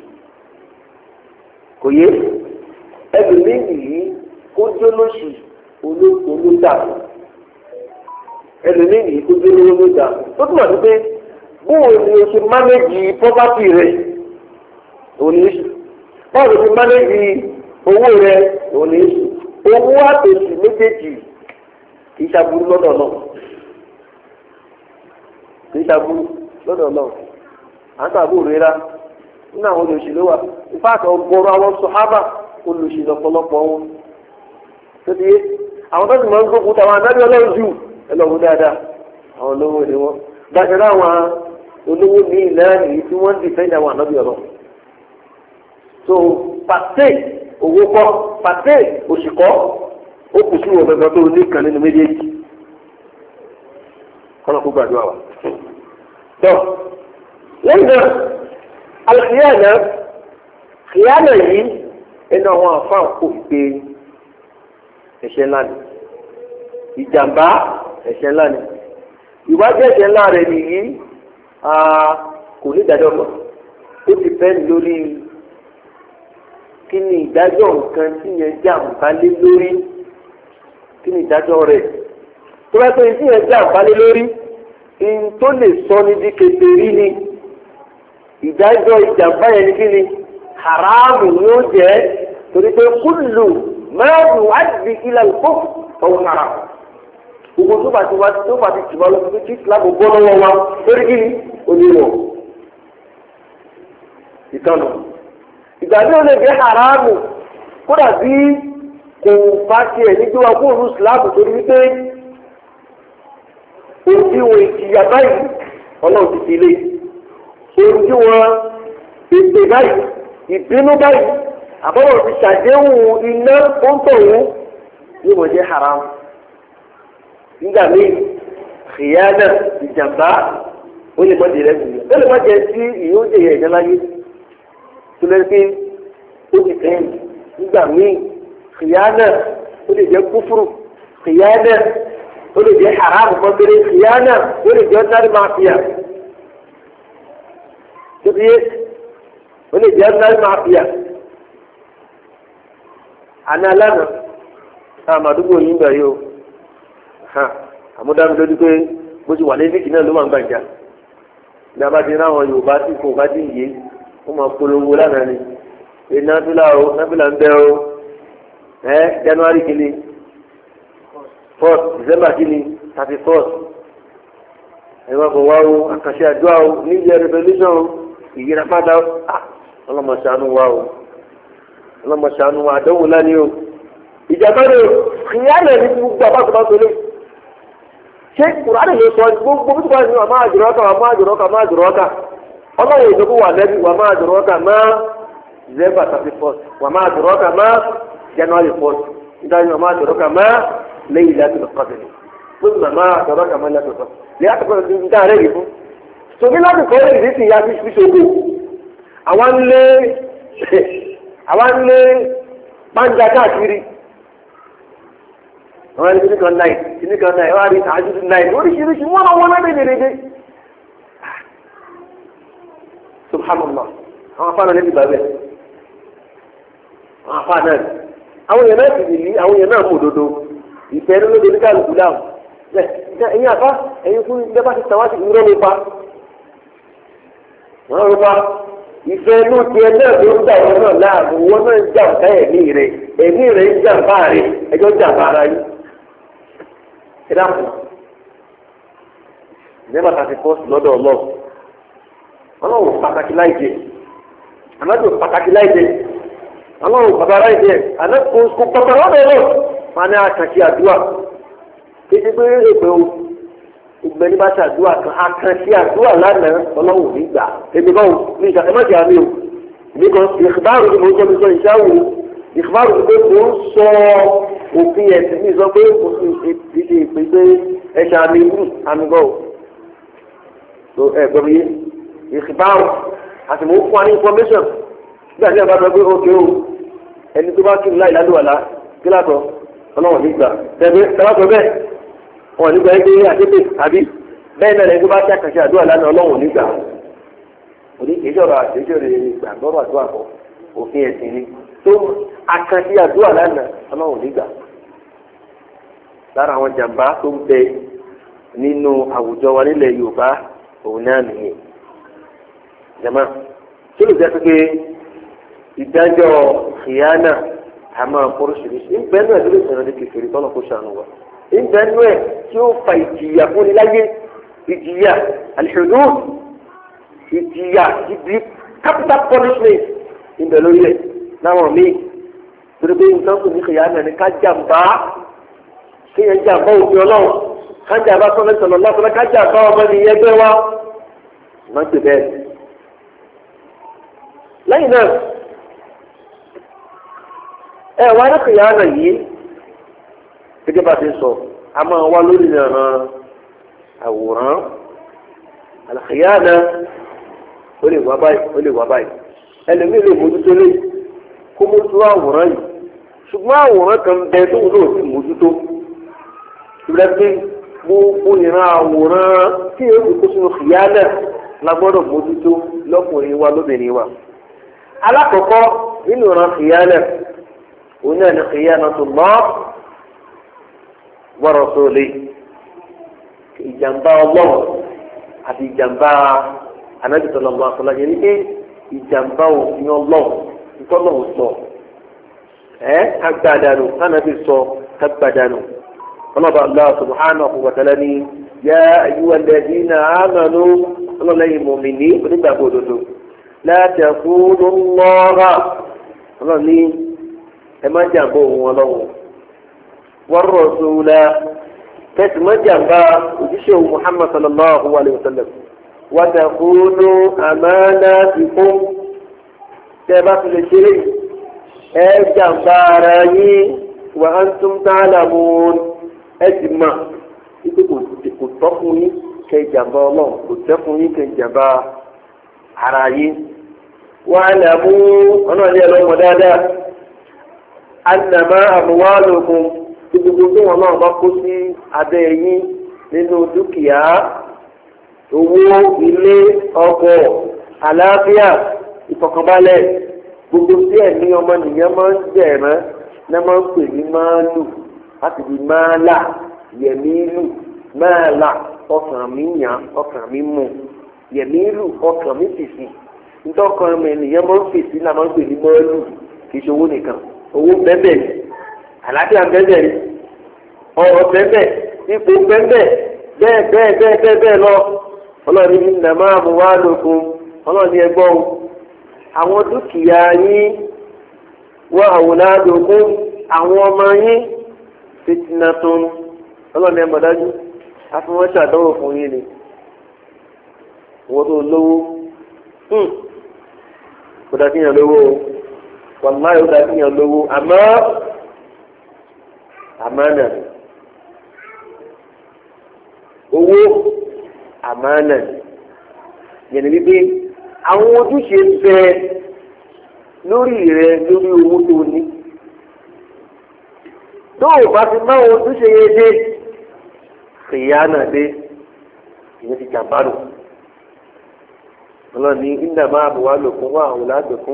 [SPEAKER 1] kò yé ẹlòmíì yìí kó jólóṣì olódà ẹlòmíì yìí kó jólówó olódà tó túmọ̀ sí pé bóun ni o ṣe mánéjì pọ́pátì rẹ̀ òun ni oṣù báwo ni mánéjì owó rẹ òun ní owó àtòsí méjèèjì kì í ṣàbùrú lọ́dọ̀ náà kì í ṣàbùrú lọ́dọ̀ náà à ń sàbò rírà nínú àwọn olùsí ló wà ìfáàtì ọgọ́rùn àwọn sọhábà olùsí lọ́pọ̀lọpọ̀ wọn tó ti yé àwọn tó sì máa ń gbógun táwọn adájọ́ Ọlọ́run jù ẹ lọ wọ dáadáa àwọn olówó ni wọn gbàgbé àwọn olówó ní ìlànà yìí tí wọ́n ń dìfẹ́ǹdì àwọn ànábì Ọlọ́run so pàṣẹ owó kọ́ pàṣẹ òṣìkọ́ ó kù sí ìwọ̀n gbẹ̀gbẹ̀ tó ní kan nínú méjèèjì kọ́nà kó gbàdúrà wa. tọ́ lẹ́yìn náà alìkìyànà yìí ẹnu àwọn àfáà kò gbé ẹ̀ṣẹ̀ ńlá ni ìjàmbá ẹ̀ṣẹ̀ ńlá ni ìwádìí ẹ̀ṣẹ̀ ńlá rẹ̀ nìyí kò ní ìdájọ́ mọ́ ó ti fẹ́ lórí kí ni ìdájọ́ nǹkan tí yẹn jàǹbá lé lórí kí ni ìdájọ́ rẹ̀ tó bá pé tí yẹn jàǹbá lé lórí in tó lè sọ ní di kékeré ni ìdájọ́ ìjàǹbá yẹn ní kí ni haramu yóò jẹ́ torí pé kúlù mẹ́rin wá di ilẹ̀ ìkó ọ̀hún haram gbogbo tó bá ti tìbọ̀ lọ sí ìsìlámù bọ́ lọ́wọ́ wa lórí kí ni oníwọ̀ ìkànnì ìgbà tí ó lè jẹ́ haramu kódà bí kò bá tiẹ̀ nígbà wà fún òun ìsìlámù torí wípé òdiwọ̀n ìjìyà báyìí ọlọ́run ti fi lé òdiwọ̀n ètè báyìí ìbínú báyìí àbọ̀wọ̀ ti ṣàdéhùn iná ó ń tọ̀hún yóò mọ̀ jẹ́ haramu nígbà míì khiyana ìjàmbá ó lè má di rẹ̀ nìyẹn ó lè má jẹ́ sí ìyóò jẹ́ yẹn ìdáláyé tó lè fi ó ti kẹ́yìn nígbà míì khiyana ó lè jẹ́ kúfúrú khiyana ó lè jẹ́ haram kọ́kẹ́rẹ́ khiyana ó lè jẹ́ ordinary mafia tó fi yé ó lè jẹ́ ordinary mafia àná lánàá àmàdúgbò yìí ń bẹ̀ yìí o àmúdámi lójú pé bó ti wà lẹ́sìkì náà ló máa ń gbàjà ní abájẹ náwọn Yorùbá tí kò bá ti yé wọ́n máa polówó lánàá ni pé nábìlà ń bẹ o January kìíní 4th December kìíní 31st ẹ̀wọ̀n kò wá o àkàṣe àdúrà o New Year revolution o ìyíra padà ọlọ́mọṣánú wa o ọlọ́mọṣánú wa àdánwò lánìí o ìjàmbá ni o kìíyànà ní gbogbo àbáṣọba tó lé ṣé kùránì ló sọ gbogbo bí wọ́n ti wà máa jùrọ̀ ọ́kà ọlọ́run ìjọba wà lẹ́bí wà máa jùrọ̀ ọ́kà má December 31st wà máa jùrọ̀ ọ́kà má January 4th nítorí wà máa jùrọ̀ ọ́kà má lẹ́yìn láti lọ kọ́sẹ̀ fún mi máa jùrọ̀ ọ́kà má lẹ́tọ̀ọ̀tọ̀ lẹ́yìn àtọ́kọ́ ní dáa rẹ̀ yìí fún. sọmi láti kọ́ ẹ́ ìdí sì ya fi ṣogo àwọn lé pàǹjà káàkiri àwọn ẹni kìnnìkan náà wọ́n á rí àjùdù náà oríṣiríṣi wọ́n náà dédédé subhanallah àwọn afáàná lẹ́bi bàbẹ́ àwọn afáàná rẹ̀ àwọn èèyàn náà sì ní àwọn èèyàn náà mú òdodo ìfẹ́ ẹni ló dé ní kálukú dáhùn ẹ̀yin àfa ẹ̀yin fún ilé bá ti tàwa sí ìrọ́ ló pa wọ́n ló pa ìfẹ́ inú tiẹ̀ náà ló ń dà wọn náà láàbò wọn náà ń jà ọ̀tá ẹ̀mí rẹ̀ ń jà bá rẹ̀ ẹjọ́ jà bá ara yìí. ìdáhùn ìjọba tàbí fọ́ọ̀sì lọ́dọ̀ ọlọ́run pàtàkì láìjẹ ànájò pàtàkì láìjẹ ọlọ́run bàbá láìjẹ ànájò kò pàtàkì lọ́dọ̀ ọlọ́run máa ní àkànṣe àdúrà kéde pé èpè o ìgbẹ́ni bá ṣàdúrà kan àkànṣe àdúrà lánàá ọlọ́run nígbà èmi báwo ní ìṣàkẹ́mọ́tì àmì o èmi kan ìṣèkbáàrò ni mo jẹ́ mi sọ ìṣàwò ìṣèkbáàrò ni pé mo ń sọ òfin ẹ̀sìn mi sọ pé kò sí ìṣe ìpè pé ẹ̀ṣẹ̀ àmì ìlú àmì bọ̀ o ẹ̀gbọ́n mi ìṣèkbáàrò àti mo fún wa ní information nígbà tí ẹ bá sọ pé ókè o ẹni tó bá kí láì lálùwàlá kí látọ̀ ọlọ́wọ̀n nígbà tẹ̀gbẹ́ tẹ̀wátọ̀ bẹ́ẹ̀ wọn nígbà ẹgbẹ́ àtẹ́tẹ̀ àbí bẹ́ẹ̀ náà lẹ́yìn tó bá ṣàkàṣe àdúrà lánàá ọlọ́wọ̀n nígbà òní ìjọba àtẹ́jọ́ rẹ̀ gbà lọ́rọ̀ àdúrà bọ̀ òfin ẹ̀sìn ni tó àkàṣe àdúrà lánàá ọlọ́wọ̀n nígbà lára àwọn jàǹbá tó ń bẹ nínú àwùjọ wa nílẹ̀ Yorùbá òun náà nìyẹn jama tó lè jẹ́ pé ìdájọ́ ìyáná àmọ́ oríṣiríṣi ìgbẹ́ náà ló lè sọ̀rọ̀ ní kékeré tọ́lọ̀ kó ṣàánú wa ìgbẹ́ náà tí ó fa ìjìyà fúnni láyé ìjìyà al-hudud ìjìyà ìdí capital punishment ìbẹ̀ lórí ẹ̀ láwọn míì torí pé nǹkan kò ní ìyáná ní ká jàǹbá kéèyàn jàǹbá òfin ọlọ́run ká jàǹbá sọ́nà ìsọ̀nà lọ́sọ̀nà ká jàǹbá ọmọ nìyẹn gbé wa má ti bẹ́ẹ̀ lẹ́yìn náà wá ní kìyànà yìí gẹ́gẹ́ bá ti sọ a máa wá lórí ìrànà àwòrán àlàkìyànà ó lè wá báyìí ẹlòmíì lè mójútó lé kó mójútó àwòrán yìí ṣùgbọ́n àwòrán kan bẹ tó wúlò sí mójútó ìrẹ́ pé gbogbo ìran àwòrán tí yóò fi kó sínú kìyànà la gbọ́dọ̀ mójútó lọ́kùnrin wa lóbìnrin wa alákọ̀ọ́kọ́ nínú ìran khiyana òun náà ni khiyanatullah wa rasulihi ìjàmbá ọlọ́run àti ìjàmbá Ànábì sallallahu alaihi wasallam yẹn ní pé ìjàmbá òfin ọlọ́run ìtọ́lọ́run sọ kagbadanu Ànábì sọ kagbadanu ọlọ́ba Allah subhanahu wa ta'ala ni yá ayyuhal ladhina amanu ọlọ́lẹ́yìn mọ̀mìnì onígbàgbọ́ òdodo la takunu Allaha ọlọ́ni ẹ má jàmbá òun ọlọ́run war rasula kẹsì má jàmbá òjíṣẹ́ òun Muhammad sallallahu alayhi wa sallam wa takunu amanatikum tẹ́ bá fi lè ṣeré ẹ jàmbá ara yín wa antum ta'lamun ẹ ti mọ̀ ipe kò tọ́ fún yín kẹ́ jàmbá ọlọ́run kò tẹ́ fún yín kẹ́ jàmbá ara yín wa'lamu ọ̀nà ní ẹlọ́mọ dáadáa annama amwalukum gbogbo tí wọn náà bá kó sí abẹ́ yín nínú dúkìá owó ilé ọkọ̀ àlàáfíà ìfọ̀kànbalẹ̀ gbogbo tí ẹ̀mí ọmọnìyàn máa ń jẹ̀rán náà máa ń pè ní máàlù láti di máàlà yẹ̀mílù máàlà ọkàn mi yàn ọkàn mi mú yẹ̀mílù ọkàn mi fìsì ntọ́kàn mi ènìyàn máa ń fìsì náà máa ń pè ní máàlù kì í ṣe owó nìkan owó bẹ́ẹ̀ àlàáfíà bẹ́ẹ̀ ọ̀rọ̀ bẹ́ẹ̀ ipò bẹ́ẹ̀ lọ ọlọ́ọ̀ni innama amwalukum ọlọ́ọ̀ni ẹgbọ́n àwọn dúkìá yín wa awladukum àwọn ọmọ yín fitnatun ọlọ́ọ̀ni ẹ̀mọ̀ dájú àfi wọ́n ṣàdánwò fún yín ni wọ́n tó lówó kó dá kíyàn lówó wàláyé ó dá kíyàn lówó àmọ́ àmánà owó àmánà yẹn ni wípé àwọn ojúṣe bẹ lórí rẹ lórí owó tó ní tó o bá fi máa ojúṣe yẹn dé kìyànà dé ìyẹn ti jàmbá nù ọlọ́ni innama amwalukum wa awladukum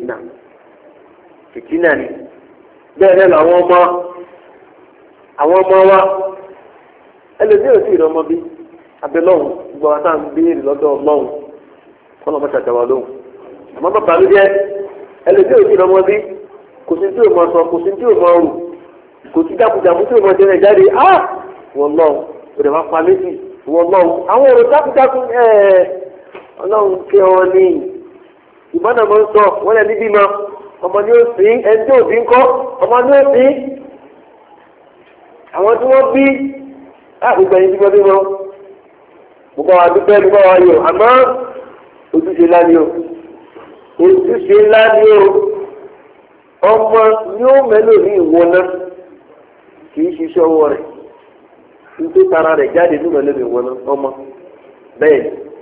[SPEAKER 1] fìtínà ni bẹ́ẹ̀ náà làwọn ọmọ wa ẹlòmíì ò sí ìrọmọ bí abẹ́lọ́hùn gbọ́ wa táà ń béèrè lọ́dọ̀ ọlọ́hùn kọ́nà ọmọ ṣàtàwà lóhùn àmọ́ bàbá mi jẹ́ ẹlòmíì ò sí ìrọmọ bí kò sí tí ò mọ sọ kò sí tí ò mọ rù kò sí jákujàku tí ò mọ jẹrẹ jáde wọ́n lọ́hùn òde máa pa méjì wọ́n lọ́hùn àwọn èrò jákujáku ọlọ́hùn kí ọ ní ìbọn àmọ́ ń sọ wọ́n lẹ́ níbí mọ́ ọmọ ní ó sí ẹni tí ò sí ń kọ́ ọmọ ní ó sí àwọn tí wọ́n bí gbogbo ẹni tí wọ́n bí wọn gbogbo àwọn àdúgbò ẹni wọ́n wá yọ àmọ́ ojúṣe ńlá ni o ojúṣe ńlá ni o ọmọ ni ó mẹ́lò ní ìwọ náà kì í ṣiṣẹ́ ọwọ́ rẹ̀ nítorí tara rẹ̀ jáde ní mẹ́lò ní ìwọ náà ọmọ bẹ́ẹ̀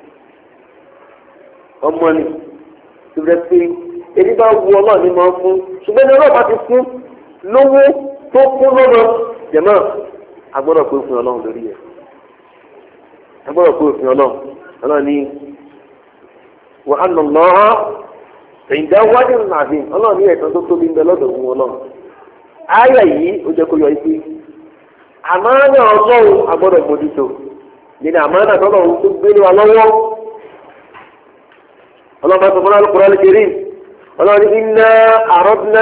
[SPEAKER 1] ọmọ ni tó rẹ pé ebi bá wu ọlọ́ọ̀ ni máa ń fún ṣùgbọ́n ní ọlọ́ọ̀ ti fún lówó tó kún lọ́nà jẹ̀mọ́ agbọ́dọ̀ pé òfin ọlọ́run lórí ẹ̀ agbọ́dọ̀ pé òfin ọlọ́run ní wà á nà lọ́ọ́ ìdá wájú nàbí ọlọ́run ní ẹ̀tọ́ tó tóbi ń bẹ lọ́dọ̀ òun ọlọ́run ayé yìí ó jẹ́ kó yọ ipe àmánà ọlọ́run agbọ́dọ̀ mójútó nínú àmánà tọ́lọ́run tó gbé wa lọ́wọ́ ọlọ́run bá sọ fún Al-Qur'an Al-Karim ọlọ́run inna aradna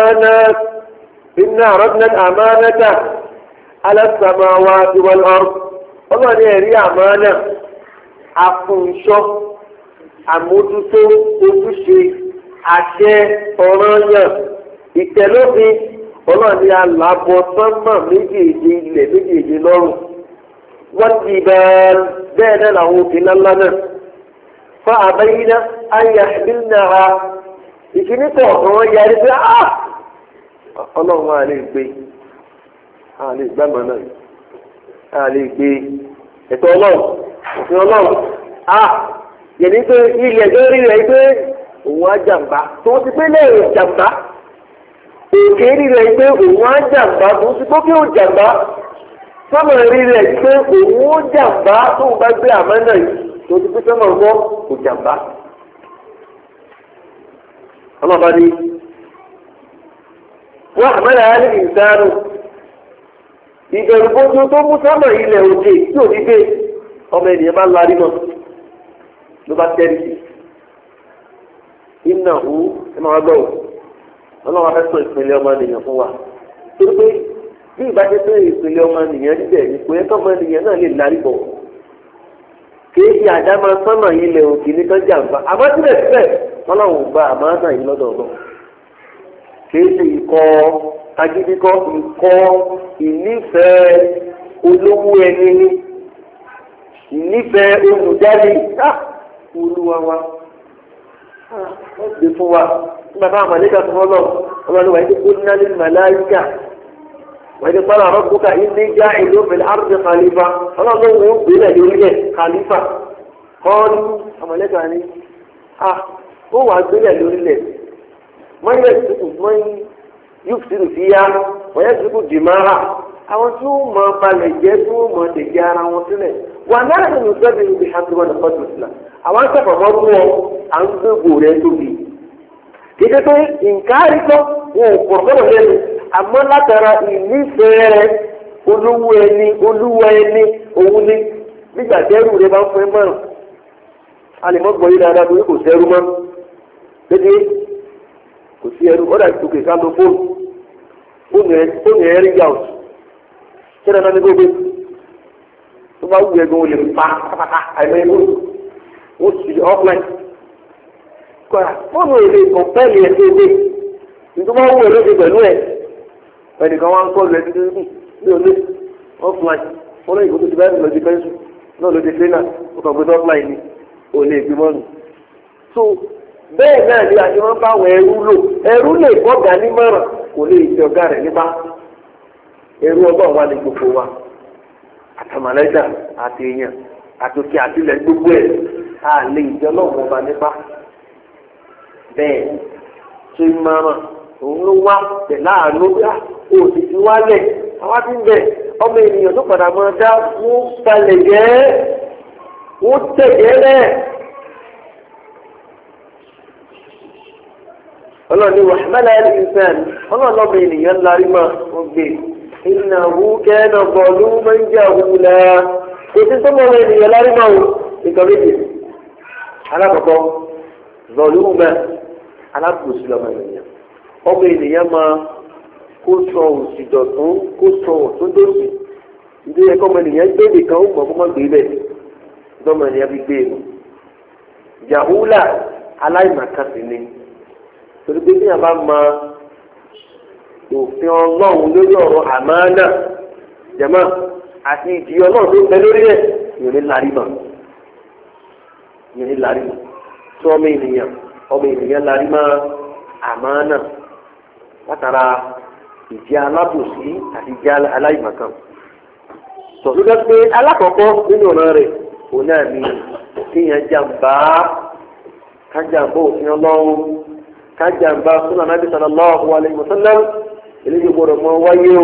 [SPEAKER 1] al-amanata ala as-samawati wal-ard ọlọ́run ní ẹ̀rí àmánà àfúnṣọ́ àmójútó ojúṣe àṣẹ ọ̀ranyàn ìtẹ̀lófin ọlọ́run ní alábọ̀ sánmà méjèèjì ilẹ̀ méjèèjì lọ́rùn wọ́n ti bẹ́ẹ̀ náà làwọn òkè ńláńlá náà fa àbáyíná ayé àbílnàá ìkíní kọ̀ọ̀kan wọn yarí pé ọlọ́run máa lè gbé àlè gbàgbọ́ náà àlè gbé ẹ̀tọ́ ọlọ́run òfin ọlọ́run yẹ̀ni pé ilẹ̀ lórí rẹ̀ pé òun á jàmbá tó ti pé lẹ́yìn jàmbá òkè rí rẹ̀ pé òun á jàmbá tó ti pé kí ó jàmbá sọ́mọ̀ rí rẹ̀ pé òun ó jàmbá tó ń bá gbé àmánà yìí tó ti pé sọ́mọ̀ wọ́ kò jàmbá ọlọ́ba ní wọ́n àmàlà á ní ìsáàrù ìbẹ̀rù bójú tó mú sámà ilẹ̀ òkè tí ò ní gbé ọmọ ènìyàn bá larí mọ́ ló bá tẹ́rì sí iná hu ẹ máa gbọ́ ò ọlọ́wọ́ fẹ́ sọ ìpínlẹ̀ ọmọ ènìyàn fún wa torí pé bí ìbájẹ́ pé ìpínlẹ̀ ọmọ ènìyàn níbẹ̀ ni kò yẹ kọ́ ọmọ ènìyàn náà lè larí bọ̀ kì í ṣe àdámọ́ sámà ilẹ̀ òkè ní kan jàǹbá àmọ́ síbẹ̀síbẹ̀ ọlọ́run gba àmọ́ náà yìí lọ́dọ̀ ọ̀dọ̀ kì í ṣe ikọ̀ agídíkọ́ ikọ̀ ìnífẹ̀ẹ́ olówó ẹni ní ìnífẹ̀ẹ́ olùdarí olúwa wa wọ́n gbé fún wa nígbà táwọn màlẹ́kà tó fọ́ lọ ọlọ́run wáyé tó ní alẹ́ màláyíkà wáyé tó pàrọ̀ àwọn kókà ilé já ìlú òfin àrùn khalifa ọlọ́run wọ́n gbé lẹ̀ lórílẹ̀ khalifa kọ́ọ́lù àmàlẹ́kà ni ó wà gbé lẹ̀ lórílẹ̀ mọ́yẹ́ yóò fi sí ya wọ́n yẹ kó dìmára àwọn tí wọ́n mọ balẹ̀ jẹ́ tí wọ́n mọ tẹ̀jẹ́ ara wọn sílẹ̀ wà náà ní ìgbẹ́bí ibi àtúwọ̀n ní pọ́tù sílẹ̀ àwọn akẹ́kọ̀ọ́ mọ́ fún ọ à ń gbégbó rẹ tóbi kéde pé nǹkan kọ́ wọn ò pọ̀ kọ́nà lẹ́nu àmọ́ látara ìnífẹ̀ẹ́ olówó ẹni olúwa ẹni òun ni nígbà dẹ́rù rẹ bá ń fẹ́ mọ́rùn alẹ́mọ́ gbọ́ yí dáadáa torí kò sẹ́rú mọ́ dédé kò sí ẹrú ọ̀dà ìtòkè ká ló fóònù ẹ̀ rí yàwó kíni náà ní gbogbo tó bá wù ẹgbẹ́ wọn lè pa pátápátá àìmọ́ ẹgbẹ́ wọn sì offline kọ́ra fóònù èlé kọ̀pẹ́ẹ̀lì ẹ̀ tó dé nítorí wọ́n wù ẹ̀ lóde pẹ̀lú ẹ̀ ẹnìkan wọn kọ́ lu ẹ̀ títí ní olè offline wọn lóye ìgbésẹ̀ báyìí lọ́ọ́ di pẹ́ńsù náà lóde trainer ó kàn gbé offline ni olè ìgbìmọ̀nù so bẹ́ẹ̀ náà ni àti wọ́n bá àwọn ẹrú lè bọ́gà nímọ̀ràn kò lè jẹ ọ̀gá rẹ̀ nípa ẹrú ọgbọ́n wa ní gbogbo wa àtàmàlẹ́jà àti èèyàn àtòkè àtìlẹ̀ gbogbo ẹ̀ á lè jẹ ọlọ́run ọba nípa bẹ́ẹ̀ tó ìmọ̀ràn òun ló wá tẹ̀ láàánú bí ó sì ti wálẹ̀ àwa ti ń bẹ̀ ọmọ ènìyàn tó padà máa dá wọ́n balẹ̀ jẹ́ wọ́n tẹ̀jẹ́ rẹ̀. ọlọ́ni wàhálà ìsàn ọlọ́ọ̀lọ́mọ ènìyàn larí máa ń gbé ìnáwó kẹ́ẹ̀nà bọ̀ọ̀lù máa ń jà wúlá kò sí sọ́mọ́ ọmọ ènìyàn larí máa ń nǹkan méjì alákọ̀ọ́kọ́ bọ̀ọ̀lù máa alákòóso lọ́mọ ènìyàn máa kó sọ òsì dọ̀tún kó sọ ọ̀tún dòsì ìdí ẹ̀kọ́ ọmọ ènìyàn gbé nìkan ó mọ̀ fún gbé bẹ́ẹ̀ lọ́mọ ènìyàn fi gbé e jàhúlà aláìmàkàsí ni torí pé bí a bá mọ òfin ọlọ́run lórí ọ̀rọ̀ àmánà jẹ̀mọ́ àti ìdí ọlọ́run tó ń bẹ lórí ẹ̀ yóò ní lárí mọ́ tí ọmọ ènìyàn lárí mọ́ àmánà látara ìjẹ́ alábòsí àti ìjẹ́ aláìmọ̀kan. sọ̀tún pé alákọ̀ọ́kọ́ nínú ọ̀ràn rẹ̀ òun náà ni kéèyàn kájàmbá òfin ọlọ́run kájàmbá súnà nàbí sallallahu alaihi wasallam eléyìí gbọ́dọ̀ mọ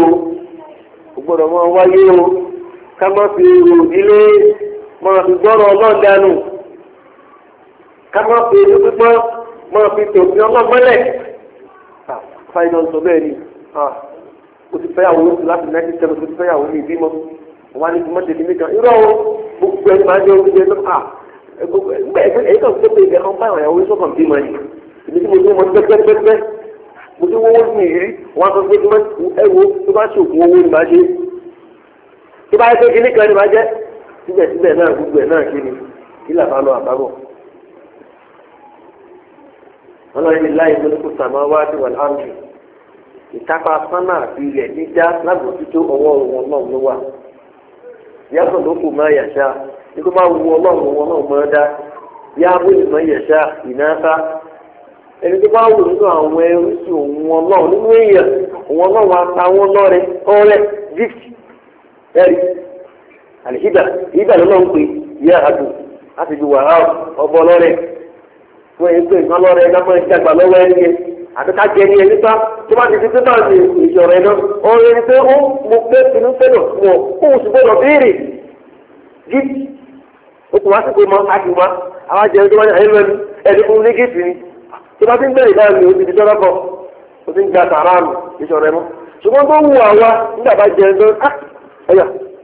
[SPEAKER 1] wáyé o ká má fi èrò ìdílé máa fi gbọ́rọ̀ ọlọ́ọ̀dánù ká má fi èdè pípọ́n máa fi tòfin ọlọ́ọ̀mọ́lẹ̀ fáìlì ọ̀sọ̀ bẹ́ẹ̀ ni o ti fẹ́yàwó láti 1970 o ti fẹ́yàwó ní ìbímọ wọn á ní kí mọ́tò ìdílé kan irọ́ o gbogbo ẹni máa ń jẹ́ oúnjẹ náà èyí kan tó pé ìgbẹ́ kan báyọ̀ ìyàwó sọ́kàn bímọ yìí ìdí tí mo tún mọ pẹ́pẹ́pẹ́ mo tún wọ́wọ́ ní ìrírí wọn sọ pé ẹ̀wọ̀ tó bá ṣògùn owó ni máa ṣe tó bá yẹ pé kíní kan ni máa jẹ́ síbẹ̀síbẹ̀ náà gbogbo ẹ̀ náà kí ni kí làbá lọ àbábọ̀ ọlọ́run ní láì tó ní kó sàmọ́ wá sí wà láàrúù ìkápá sánà àti ilẹ̀ dídá lágbòtító ọwọ́ wọn náà ló wà yàtọ̀ ló kù máa yàṣá nígbà máa wu ọlọ́run wọn náà máa dá yàbọ̀ ìmọ̀ yàṣá ìnáta ẹni tó bá wù nínú àwọn ẹrú sí òun ọlọ́run nínú èèyàn òun ọlọ́run ata wọn lọ́rẹ ọrẹ gift ẹ̀rí àlìhídà ìdá lọ́nà ń pè yá àdù láti fi wàhálà ọbọ lọ́rẹ fún ẹni pé nǹkan lọ́rẹ ẹ̀ lápẹ́ ìjàgbá lọ́wọ́ ẹni yẹn àti ká jẹ ní ẹni tá tó bá ti fi pépà ní ìṣòro ẹ̀ náà ọ̀rẹ́ ni pé ó mo pé inú fẹ́lọ̀ fún ọ kó o sì gbọ́dọ̀ béèrè gift ó kò wá sí pé mọ́ àti wá àwọn ajẹ́ ẹni tó wáyé ẹni fún ní gift ni tó bá ti ń bẹ̀rẹ̀ báyìí ó ti di sọ́dọ̀kọ̀ ó ti ń gba sàráàmù ìṣọ̀ rẹ̀ mọ́ ṣùgbọ́n tó wù àwa nígbà bá jẹ ẹjọ́ ẹ̀yà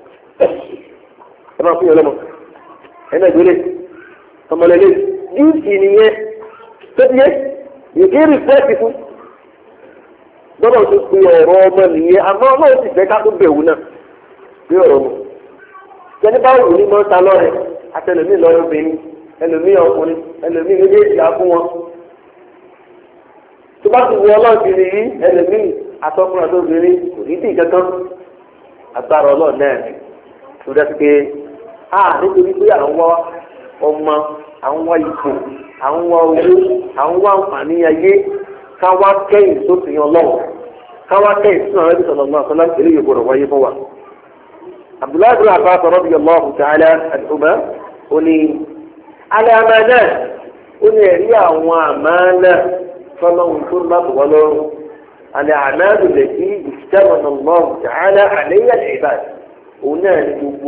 [SPEAKER 1] ẹ máa fún yẹn lọ́mọ ẹ̀nà ìgbélé ọmọlẹ́lẹ́ díìsì nìyẹn tó ti yẹ yìí rìfẹ́ẹ̀tì fún gbọ́dọ̀ tó pe ọ̀rọ̀ ọmọ nìyẹn àmọ́ ọlọ́run sì fẹ́ ká tó bẹ̀wò náà bí ọ̀rọ̀ mu jẹ́ni bá wù ní mọ́ta lọ́rẹ̀ àtẹlẹmí lọ́rẹ̀ obìnrin ẹlòmí ọkùnrin ẹlòmí méjèèjì á fún wọn tó bá ti wù ọlọ́ọ̀dìrín yìí ẹlòmí atọ́kùnrin àtọ́bìnrin kò ní dì kankan agbára ọlọ́ọ̀ náà tó dẹ́sí pé nítorí pé àwọn wá ọmọ àwọn wá ipò àwọn wá owó àwọn wá àǹfààní ayé káwá kẹ́yìn sófin ọlọ́wọ́ káwá kẹ́yìn sínú àwọn ẹbí sọ̀rọ̀ náà sọ́lá ìlú yìí gbọ́dọ̀ wáyé fún wa. Abdullahi bin Abbas radiyallahu ta'ala anhuma ó ní alẹ́ àmàlà ó ní ẹ̀rí àwọn àmàlà fọlọ́hún tó ń bá bọ̀ wọ́n lọ́rùn alẹ́ àmàlà lè fi ìṣẹ́wọ̀n Allah ta'ala àléyà ìbàd òun náà ní gbogbo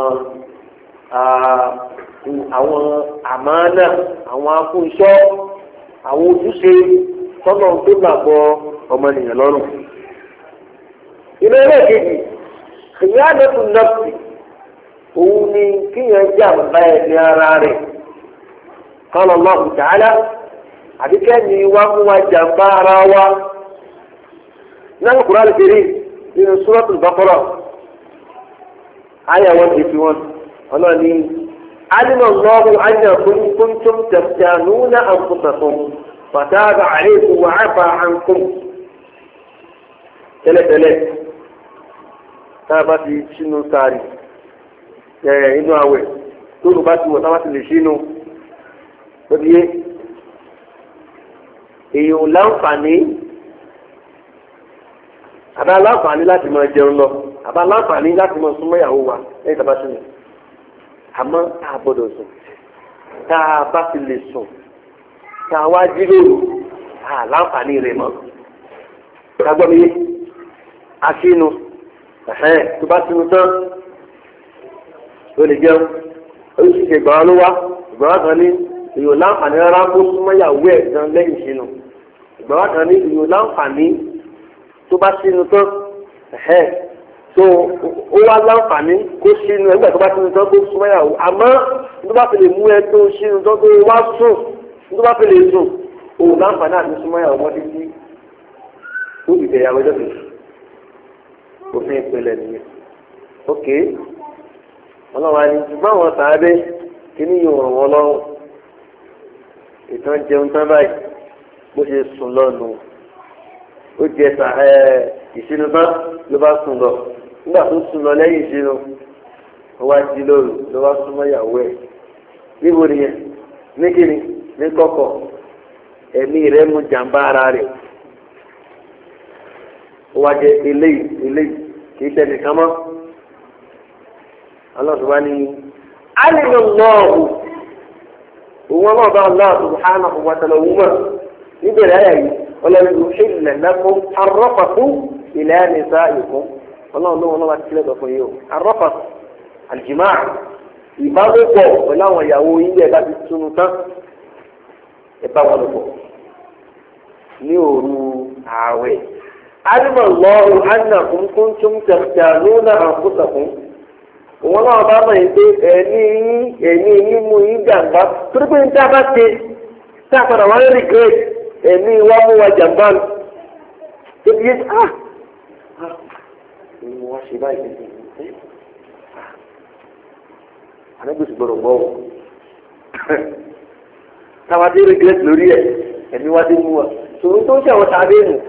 [SPEAKER 1] àwọn àmàlà àwọn afúnṣọ́ àwọn ojúṣe tọ́lọ̀ tó gbàgbọ́ ọmọnìyàn lọ́rùn. Ilé ẹlẹ́ẹ̀kejì khiyānatu nafsi òun ni kíyàn jàǹbá ẹ̀mí ara rẹ̀ qāla Allāhu ta'ālā àbíkẹ́ni wá mú wa jàǹbá ara wa náà Al-Qur'ān Al-Karīm nínú Sūratul Baqarah àyá 181 ọlọ́ọ̀ni alima Allāhu annakum kuntum takhtānūna anfusakum فتاب عليكم وعفى عنكم tẹ́lẹ̀tẹ́lẹ̀ tábà ti sínú sáré inú àwẹ̀ tó lù bá ti wọ̀ tábà ti lè sínú lóbi yé èèyàn láǹfààní àbá láǹfààní láti máa jẹun lọ àbá láǹfààní láti máa súnmọ́ ìyàwó wa lẹ́yìn tábà sínú àmọ́ a gbọ́dọ̀ sùn tá a bá ti lè sùn tá a wá jíròrò láǹfààní rẹ̀ mọ́. Kagbọ́n mi aṣínú tó bá sínú tán ó lè jẹun oríṣiríṣi ìgbàwá ló wá ìgbàwá kan ní èèyàn láǹfààní rárá kó súnmọ́ ìyàwó ẹ̀ gan lẹ́yìn ìṣínú ìgbàwá kan ní èèyàn láǹfààní tó bá sínú tán tó ó wá láǹfààní kó sínú ẹgbẹ́ tó bá sínú tán kó súnmọ́ ìyàwó àmọ́ tó bá fi lè mú ẹ tó sínú tán tó wá sùn tó bá fi lè sùn òun láǹfààní àti súnmọ́ ìyàwó ọmọdé sí tó ìbẹ̀ ìyàwó ẹjọ́ kejì òfin ìpìlẹ̀ nìyẹn. ok ọlọ́wà ni ṣùgbọ́n àwọn sàábẹ́ kíní yóò ràn wọ́n lọ́rùn ìtàn jẹun tán báyìí bó ṣe sùn lọ́nu ó jẹ ìṣínú tán ló bá sùn lọ nígbà tó sùn lọ lẹ́yìn ìṣínú ó wá jí lóru ló bá súnmọ́ ìyàwó ẹ̀ níbo nìyẹn ní kíni ní kọ̀kọ̀ ẹ̀mí rẹ̀ mú jàǹbá ara rẹ̀ ó wá jẹ eléyìí kìí tẹ̀ nìkan mọ́ ọlọ́dún wa ní alìlú lọ́ọ̀hù òun ọlọ́ọ̀bá Allah subhanahu wa ta'ala òun mọ̀ níbẹ̀rẹ̀ ayà yìí ọlọ́dún ìlẹ̀ lẹ́kọ̀ọ́ arọ́pàtú ilẹ̀ nìsa ìkún ọlọ́run lọ́wọ́ ti kílẹ̀ fún yìí o arọ́pàtú àlìjìmá ìbálòpọ̀ pẹ̀lú àwọn ìyàwó ilé ẹ̀dá ti túnú tán ẹ̀bá wọn lọ́pọ̀ ní òru ààwẹ̀. alima Allahu annakum kuntum takhtanuna anfusakum òun náà bá mọ̀ yín pé ẹ̀mí yín mú yín jàǹbá torí pé ní tá a bá ṣe tá a padà wá rí regret ẹ̀mí wa mú wa jàǹbá lọ. tó bí yé ni mo wá ṣe báyìí ànágbèsè gbọ́dọ̀ gbọ́ wọ táwa dé regret lórí ẹ̀ ẹ̀mí wa dé mú wa tòun tó ń ṣe àwọn tàbí nù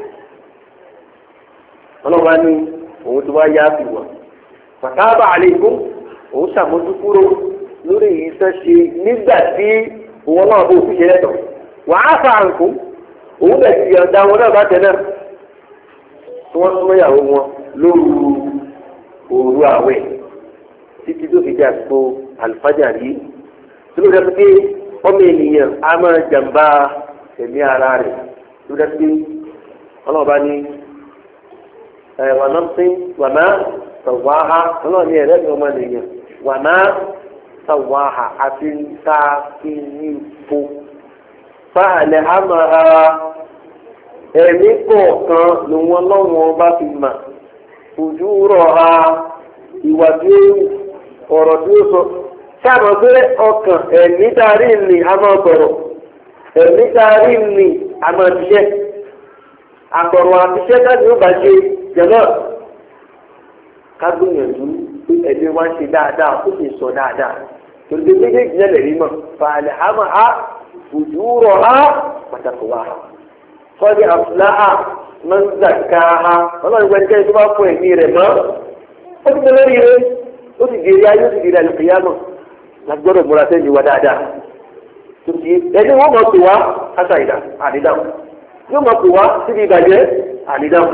[SPEAKER 1] ọlọ́wà ní òun tó wá yá sí wa fataba alaykum òun ṣàmójúkúrò lórí ìṣẹ́ ṣe nígbà tí òun náà bó fi ṣe lẹ́tọ̀ wa afa ankum òun bẹ̀ ti yọ̀ǹda wọn náà bá tẹ̀ náà tí wọ́n súnmọ́ ìyàwó wọn lóru òru àwẹ̀ títí tó fi jà so àlùfájàrí tó ló dẹ́ pé ọmọ ènìyàn á máa jàǹbá ẹ̀mí ara rẹ̀ tó dẹ́ pé ọlọ́ọ̀bá ní wànàmsìn wàmà sàwáhà ọlọ́ọ̀ni ẹ̀rẹ́ mi ọmọ nìyẹn wàmà sàwáhà àti ntaàkìnífò fáàlẹ̀ àmàrà ẹ̀mí kọ̀ọ̀kan ló wọn lọ́wọ́ bá fi mà ojú rọ̀ ha ìwà tí ó ọ̀rọ̀ tí ó sọ sáàmù pé ọkàn ẹ̀mí darí ni a máa sọ̀rọ̀ ẹ̀mí darí ni a máa ṣiṣẹ́ àtọ̀rọ̀ àtiṣẹ́ káàdì ó bá ṣe jẹ̀mọ́ ká gbìyànjú pé ẹ̀mí wá ń ṣe dáadáa ó sì sọ dáadáa tòlùdé méjèèjì náà lè rí mọ́ fàlẹ̀ àmà á ojú rọ̀ ha pàtàkì wá fọ́dí àfúláhà máa ń zàká ha ọlọ́run gbẹ́dẹ́gbẹ́ tó bá fún ẹ̀mí rẹ̀ mọ́ ó ti tẹ́lẹ̀ rí rẹ̀ ó ti dèrè ayé ó ti dèrè àlùkìyámọ̀ lágbọ́dọ̀ múra sẹ́yìn wa dáadáa tòtí ẹni wọ́n mọ̀ pé wá kásá ìdá àdídáhùn yóò mọ̀ pé wá síbi ìbàjẹ́ àdídáhùn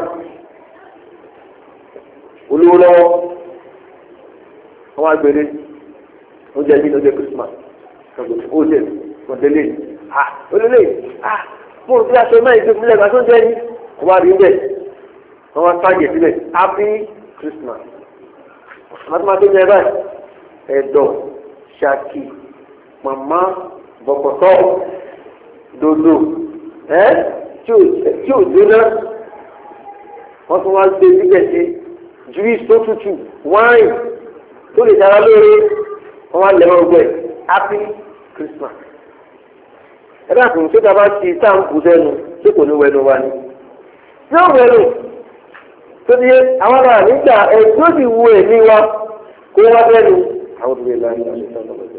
[SPEAKER 1] olówó lọ́wọ́ àwọn agbèrè ó jẹ́ ní ọjọ́ Christmas ó jẹ́ mọ̀tẹ́lẹ̀ olólè mo rò bí aṣọ náà ìdókòwò lẹ́gbàá tó jẹ́ ní wọ́n wá rí bẹ́ẹ̀ wọ́n wá sáàjẹ̀ síbẹ̀ Happy Christmas mathematics ní ẹ báyìí ẹ̀dọ̀ ṣàkì màmá bọ̀kọ̀tọ̀ dodo tí ò jóná wọ́n tún wá gbé síbẹ̀ sí juice tó tútù wine tó lè dára lóore wọ́n wá lẹ́wọ̀n gbẹ Happy Christmas ẹ̀rọ àtúntò tó dábàá ti táǹkù sẹ́nu tí kò ní wẹnu wa ni yóò wẹnu tó di àwọn ará nígbà ẹ̀dọ́ ti wu ẹ̀mí wa kó wá bẹ́ẹ̀nu àwọn òbí ẹ̀la ní àṣetán lọ́wọ́dọ́.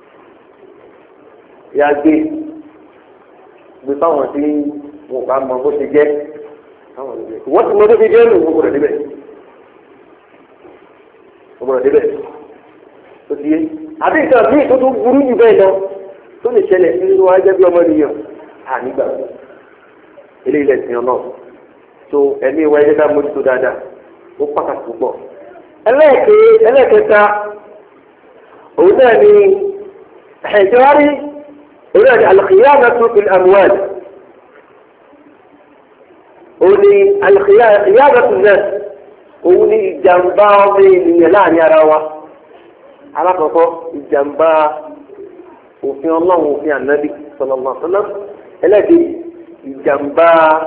[SPEAKER 1] ìyá gbé fáwọn tí wọn bá mọ bó ṣe jẹ́ wọ́n ti mọ bó ṣe jẹ́ nù wọ́n gbọ́dọ̀ débẹ̀ tó di àbí ìtàn míì tó tún burú jù bẹ́ẹ̀ lọ tó lè ṣẹlẹ̀ nínú ajẹ́ bí ọmọ nìyàn ànígbà eléyìí lẹ́sìn ọ̀nà tó ẹ̀mí ìwà ẹ̀dá mójútó dáadáa ó pàtàkì púpọ̀. ẹlẹ́ẹ̀kẹta òun náà ni ẹ̀jọ́rí òun náà ni al-khiyanatu fil amwal òun ni al-khiyanatu náà òun ni ìjàmbá ọmọ ènìyàn láàrin ara wa alákọ̀ọ́kọ́ ìjàmbá òfin ọlọ́run òfin ànábì sallallahu alaihi wasallam ẹlẹ́ẹ̀kejì ìjàmbá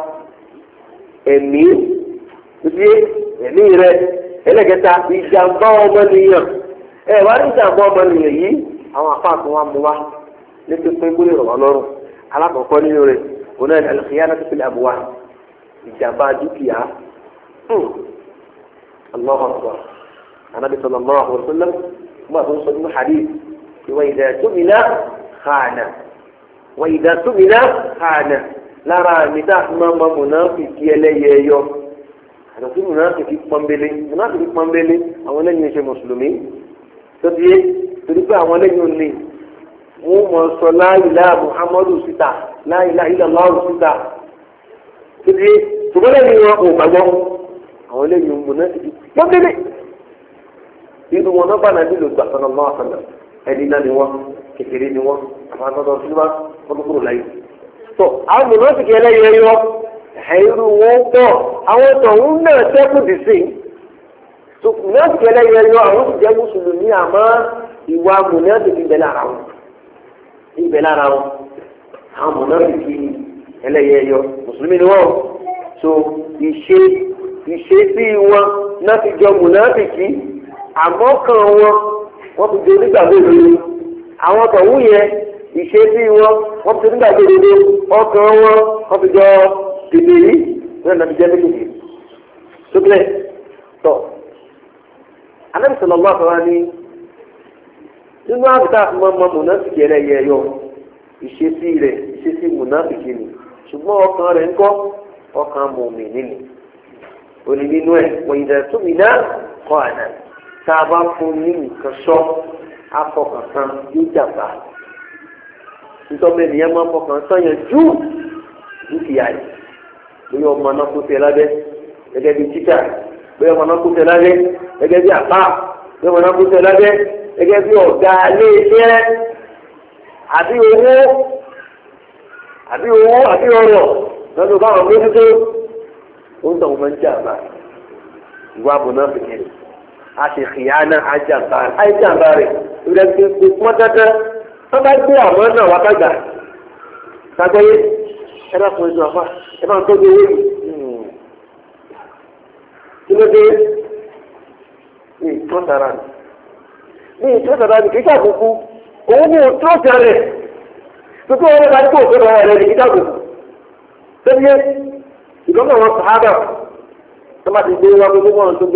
[SPEAKER 1] ẹ̀mí ìdí ẹ̀mí rẹ ẹlẹ́kẹta ìjàmbá ọmọnìyàn wá ní ìjàmbá ọmọnìyàn yìí àwọn afáàtún wa mú wa ní pípín kó lè rọ̀ wá lọ́rùn alákọ̀ọ́kọ́ nínú rẹ̀ kò náà al-khiyanatu fil amwal ìjàmbá dúkìá Allahu akbar ànábì sallallahu alaihi wasallam wọ́n àti sọ nínú hadith wa idha tumina khana wa idha tumina khana lára mi tá a fi máa ma mùnáfìkì ẹlẹ́yẹ ẹyọ àtàtì mùnáfìkì pọ́nbélé àwọn ẹlẹ́yìn ẹ̀ṣẹ̀ mùsùlùmí tó ti yé torí pé àwọn ẹlẹ́yìn òní wọ́n mọ̀ sọ la ilaha Muhammadu síta la ilaha illallah síta tó ti yé ṣùgbọ́n lẹ́yìn wọn kò gbàgbọ́ àwọn ẹlẹ́yìn mùnáfìkì pọ́nbélé nínú wọn náà bá nàbí lò gbà sọ́nà máa sọ̀nà ẹni náà ni wọ́n kékeré ni wọ́n àwọn àtọ́tọ́ sílùmá wọ́n tó kúrò láyé. tó àwọn mùnàfíkì ẹlẹ́yẹ yọ ẹ̀rù wọn pọ̀ àwọn tọ̀hún náà sẹ́kù dì sí i. tó mùnàfíkì ẹlẹ́yẹ yọ àwọn sì jẹ́ mùsùlùmí àmọ́ ìwà mùnàfíkì ibẹ̀ lára wọn. àwọn mùnàfíkì ẹlẹ́yẹ yọ mùsùlùmí ni wọ́n. tó ìṣe sí wọn náà ti jọ mùnàfíkì àmọ́ kan wọ́n ti di onígbàgbọ́ òdodo àwọn tọ̀hún yẹn ìṣesí wọ́n ti onígbàgbọ́ òdodo ọkàn wọ́n ti jọ tètè yìí wọ́n náà ti jẹ́ méjèèjì sókè tọ̀ Ànábì sallallahu alaihi wasallam ní nínú àbúta àfimọ́mọ́ mùnáfìkì ẹlẹ́yẹ yọ ìṣesí mùnáfìkì ni ṣùgbọ́n ọkàn rẹ̀ ń kọ́ ọkàn mùmínì ni òní nínú ẹ̀ wọ́n ìdá tómìnà kọ́ àná tá a bá fún ní nǹkan sọ afọkàntán yóò jàmbá nítorí ènìyàn máa fọkàn sọyàn jù dúkìá yìí bóyá ọmọ náà kó tẹ lábẹ́ gẹ́gẹ́ bí títà bóyá ọmọ náà kó tẹ lábẹ́ gẹ́gẹ́ bí àpá bóyá ọmọ náà kó tẹ lábẹ́ gẹ́gẹ́ bí ọ̀gá iléeṣẹ́ àbí owó àbí ọrọ̀ lọ́dún báwọn mójútó ó ń tọ̀wọ́ máa ń jàmbá ìwà àbùnà fìkìrì àṣìkìyànà àjàmbá rẹ̀ ìrẹ́ ti fi pọ́n tẹ́tẹ́ tó bá gbé àmọ́ náà wá kájà Sagbọ́yé ẹ bá fún ẹjọ́ àfà ẹ bá ń tọ́jú owó yìí. Kí ló dé? Ní ìtọ́sára ni. Ní ìtọ́sára ni kì í ṣàkókò. Òun ní òtúrọ̀sì rẹ̀. Tuntun wọn bá dúpọ̀ òtúrọ̀ rẹ̀ ní kì í ṣàkókò. Sẹ́ni ìgbọ́n àwọn sàhábà tó bá ti gbé wá gbogbo wọn tó gbé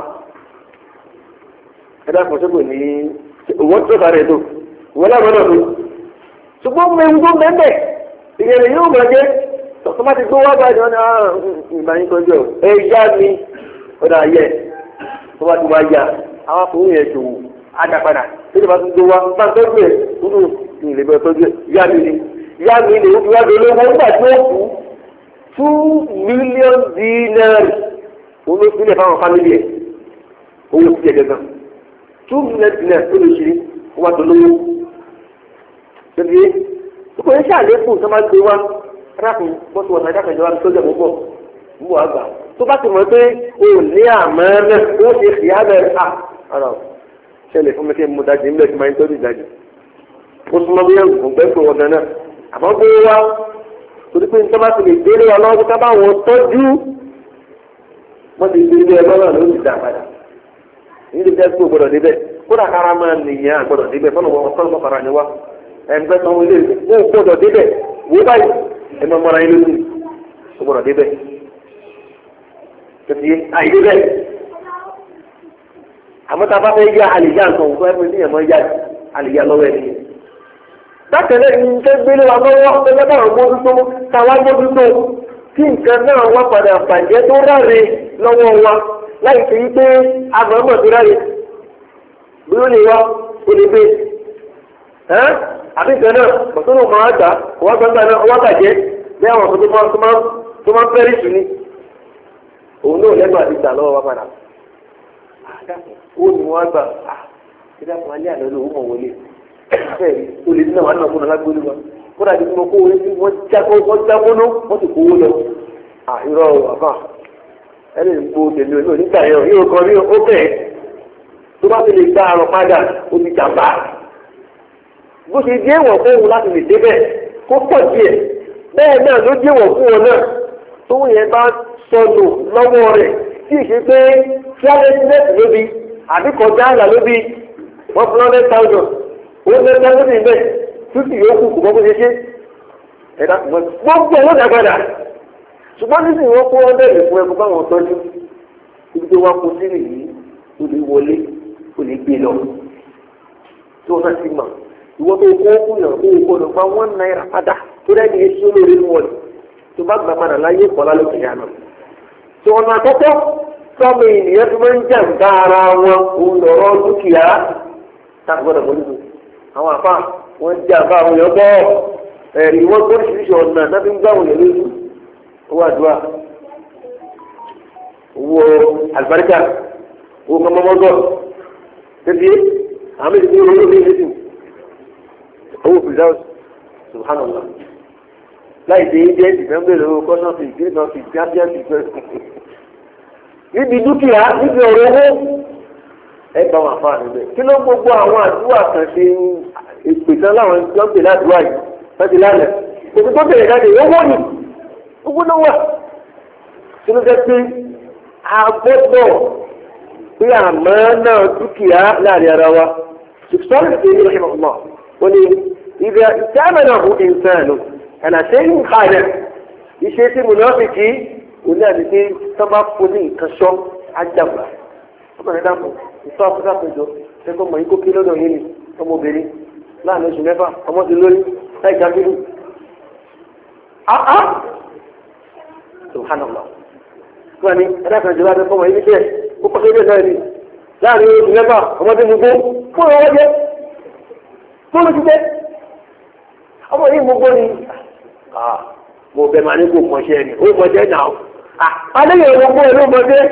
[SPEAKER 1] ẹ dákun tó kò ní owó tó bá rẹ̀ tó wọ́n láwọn náà tó. Ṣùgbọ́n mẹ́rin tó mẹ́mẹ́ ìyẹ̀rẹ̀ yóò mọ̀ jẹ́ tọ́tọ́ bá ti gbé wá bá jọ ní ìbáyín tó jọ ẹ yá mi ọ̀dà ayẹ tó bá ti wá yá àwọn afọwọ́ yẹn ṣòwò àdàpadà tó ti bá ti gbé wá bá tọ́jú ẹ̀ nínú ìlẹ̀bẹ̀ tọ́jú ẹ̀ yá mi ni ó fi wá dolówó nígbà tí ó kú 2 million dinari òun ló sílẹ̀ fáwọn fámìlì ẹ̀ owó ti jẹ́ gẹ́gẹ́ 2 million dinari tó lè ṣe wá dolówó. Ṣébí kò ní ṣàlékún tó máa gbé wá rákùn bọ́sù wọ̀sán ìdákan ìjọba tó jẹ́ púpọ̀ ń bọ̀ àgbà tó bá ti mọ̀ pé o ní àmọ́ náà ó ṣe fìyà bẹ́ẹ̀ ara ṣẹlẹ̀ fún mi kí n mú dájú níbẹ̀ tí máa ń tọ́jú ìdájú ó súnmọ́ bí yẹn kò gbẹ́gbẹ́ wọn gan-an àmọ́ gbé wá torí pé nítorí ti lè gbélé wa lọ́wọ́ ká bá wọn tọ́jú wọ́n ti gbé ilé ẹgbẹ́ náà ló ti dà padà níbi jẹ́ pé o gbọ́dọ̀ débẹ̀ kódà kára máa nìyẹn àgbọ̀dọ̀ débẹ̀ fọ́nà ẹgbẹ́ tó ń wọlé ní gbọ́dọ̀ débẹ̀ wó báyìí ẹnu ọmọ ara yín lójú ó gbọ́dọ̀ débẹ̀ tètè àìdé bẹ́ẹ̀ àmọ́ tá a bá fẹ́ yá àlìyá nǹkan òkú ẹgbẹ́ ní ẹ̀mọ́ yá àlìyá lọ́wọ́ ẹ̀ nìyẹn. bákẹ́lẹ́ ní nǹkan gbélé wa lọ́wọ́ ẹgbẹ́ náà mójútó táwa mójútó kí nǹkan náà wá padà bàjẹ́ tó ráre lọ́wọ́ wa láì ṣe yí pé àmọ́mọ́ tó ráre bí ó lè wá ó lè gbé àbí nǹkan náà pọ̀tún náà máa gbà wọ́n gbàgbà náà ọwọ́ bàjẹ́ bí àwọn ọ̀sán tó máa ń fẹ́rí sí ni òun náà lẹ́nu àti ìgbà lọ́wọ́ wa padà. ó ní wọ́n gbà ṣídà fún alẹ́ àná lòun mọ̀ wọlé bẹ́ẹ̀ o lè dín àwọn àna fún alágbóni wa kó dàbí tí mo kó wọlé tí wọ́n jágbóná wọ́n sì kówó lọ. irọ́ àbá ẹni ìgbó tèmi ò nígbà yẹn yóò kọ́ ní ó bẹ́ẹ̀ tó bá ti lè gbá àrùn padà ó ti jàmbá bó ṣe jẹ́ ìwọ̀n fún òun láti lè débẹ̀ kó pọ̀ díẹ̀ bẹ́ẹ̀ náà ló jẹ́ ìwọ̀n fún wọn náà tó yẹn bá sọnù lọ́wọ́ rẹ̀ tí ìṣe pé kíálẹ́sílẹ̀sì lóbi àbí kọjá àlà lóbi 100,000 owó mẹ́ta lóbi bẹ́ẹ̀ tútù yóò kú kò mọ́ bó ṣe ṣe ẹ̀dá kò mọ́ gbogbo owó dàgbàdà ṣùgbọ́n nísìnyí wọ́n kó 100 fún ẹkú báwọn tọ́jú ibi tó wá kó sílẹ̀ yìí ó lè wọlé ó lè gbé lọ tó náà ti mọ̀ ìwọ́n tó kó kúnyàn kó o kó lọ gba £1 padà tó dẹ́ni èso lórí wọ̀lì tó bá gbà padà láyé kọ́lá lókè yànnà. tó ọ̀nà àkọ́kọ́ sọ́mọ ènìyàn tó máa ń jà ń bá ara wọn òun lọ́rọ́ dúkìá táà gbọ́dọ̀ mọ́lúdù. àwọn àfa wọn jà bá àwọn èèyàn bọ́ ẹ̀rí wọn tó oríṣiríṣi ọ̀nà náà fi ń gbá àwọn èèyàn lójú. owó àdúrà owó àlùbáríkà owó kọ́mọ́mọ́gọ́ tẹ́tí àwọn èdè tó rọ́ owó fìdáwò subhanallah láì dé jẹ́ ìfẹ́ńbẹ̀rẹ̀ owó kọ́sọ́ọ̀tì ìgbésọ̀tì jábíàtì fẹ́. níbi dúkìá níbi ọ̀rọ̀ owó ẹ bá wọn àfa níbẹ̀ kí ló gbogbo àwọn àdúrà kan ṣe ìpèsè láwọn jọ́ǹpẹ̀ ládùúgbà yìí láti lálẹ́ òkú tó bẹ̀rẹ̀ jáde owó ni owó ló wà kí ló fẹ́ pé a gbọ́dọ̀ pé àmọ́ náà dúkìá láàrin ara wa ṣùgbọ́n ìṣèlú ìṣẹ̀lẹ̀ إذا ائتمنه إنسان على شيء خالف يشيء منافقي ولا بتي تبقوني كشوف عجبا طبعا هذا يصاب ذاك الجو تكون ما يكون كيلو ده هني كم بيري لا نشوف نفا أما دلوري هاي كابيرو سبحان الله يعني هذا الجو هذا كم هني كده وبخير هذي لا نشوف نفا أما دلوري كم هذا كم كده ọmọ yìí mo gbọ́ ni mo bẹ̀ máa ní kó mọ̀ṣẹ́ ni ó mọ̀ṣẹ́ náà adéyẹ̀ wo gbọ́ ẹ̀ ló mọ̀ṣẹ́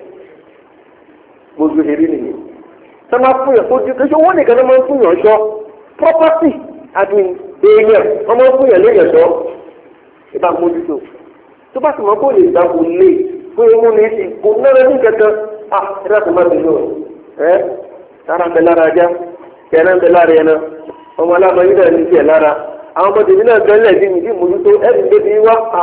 [SPEAKER 1] gbogbo ìrírí nìyẹn sọ́mà fún yàn tó di kí owó nìkan ló máa ń fún yàn ṣọ́ property àti èèyàn wọ́n máa ń fún yàn léèyàn ṣọ́ ìbá mójútó tó bá sì mọ́ kó lè gbà kó lè kó imú ní ti kó náírà ní kankan ẹ̀rọ tó má ti lò sára ń bẹ lára ajá kẹ̀rẹ́ ń bẹ lára ẹ̀ náà ọmọ aláàmọ́ yìí náà ní tiẹ̀ lára àwọn ọmọdé mi náà gbẹ́lẹ̀ bí mi bí mójútó ẹ̀rí ló fi wá pa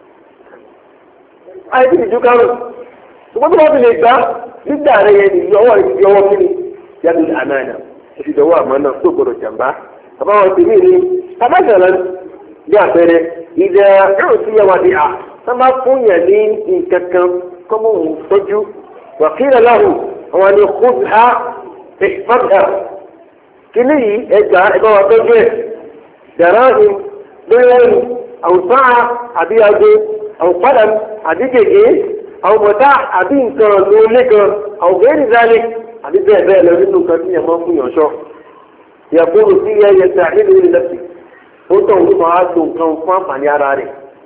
[SPEAKER 1] àìsí ìjú kárùn ṣùgbọ́n tó bá fi lè gbá nígbà rẹ̀ yẹn nìyí ọwọ́ rẹ̀ ti ọwọ́ kíni yàtọ̀ àmàna ìfìdọ̀wọ́ àmàna tó gbọdọ̀ jàmbá bàbá wọn ti rí ni tabajàlá bí àpẹẹrẹ ìdẹ ẹrù sí yẹn wà ní à tá bá fún yẹn ní nǹkan kan kọ́mọ òun tọ́jú wàkílẹ̀ láhùn àwọn ni kóbìá ìfọdà kíní yìí ẹgbẹ́ wa tọ́jú ẹ̀ dàrá ìhìn lóyún àwùsáà àbí ago àwùpadà àbí gègé àwùmọ̀tá àbí nǹkan lóolé kan àwùgbẹ́rì zálẹ̀ àbí bẹ́ẹ̀ bẹ́ẹ̀ lọ nínú nǹkan tí yẹn máa ń fún yàn ṣọ́ yàgbọ́rò sí yẹyẹ tí a nílò ilé lẹ́sìn ó tọ̀ ń máa lo nǹkan fún àǹfààní ara rẹ̀.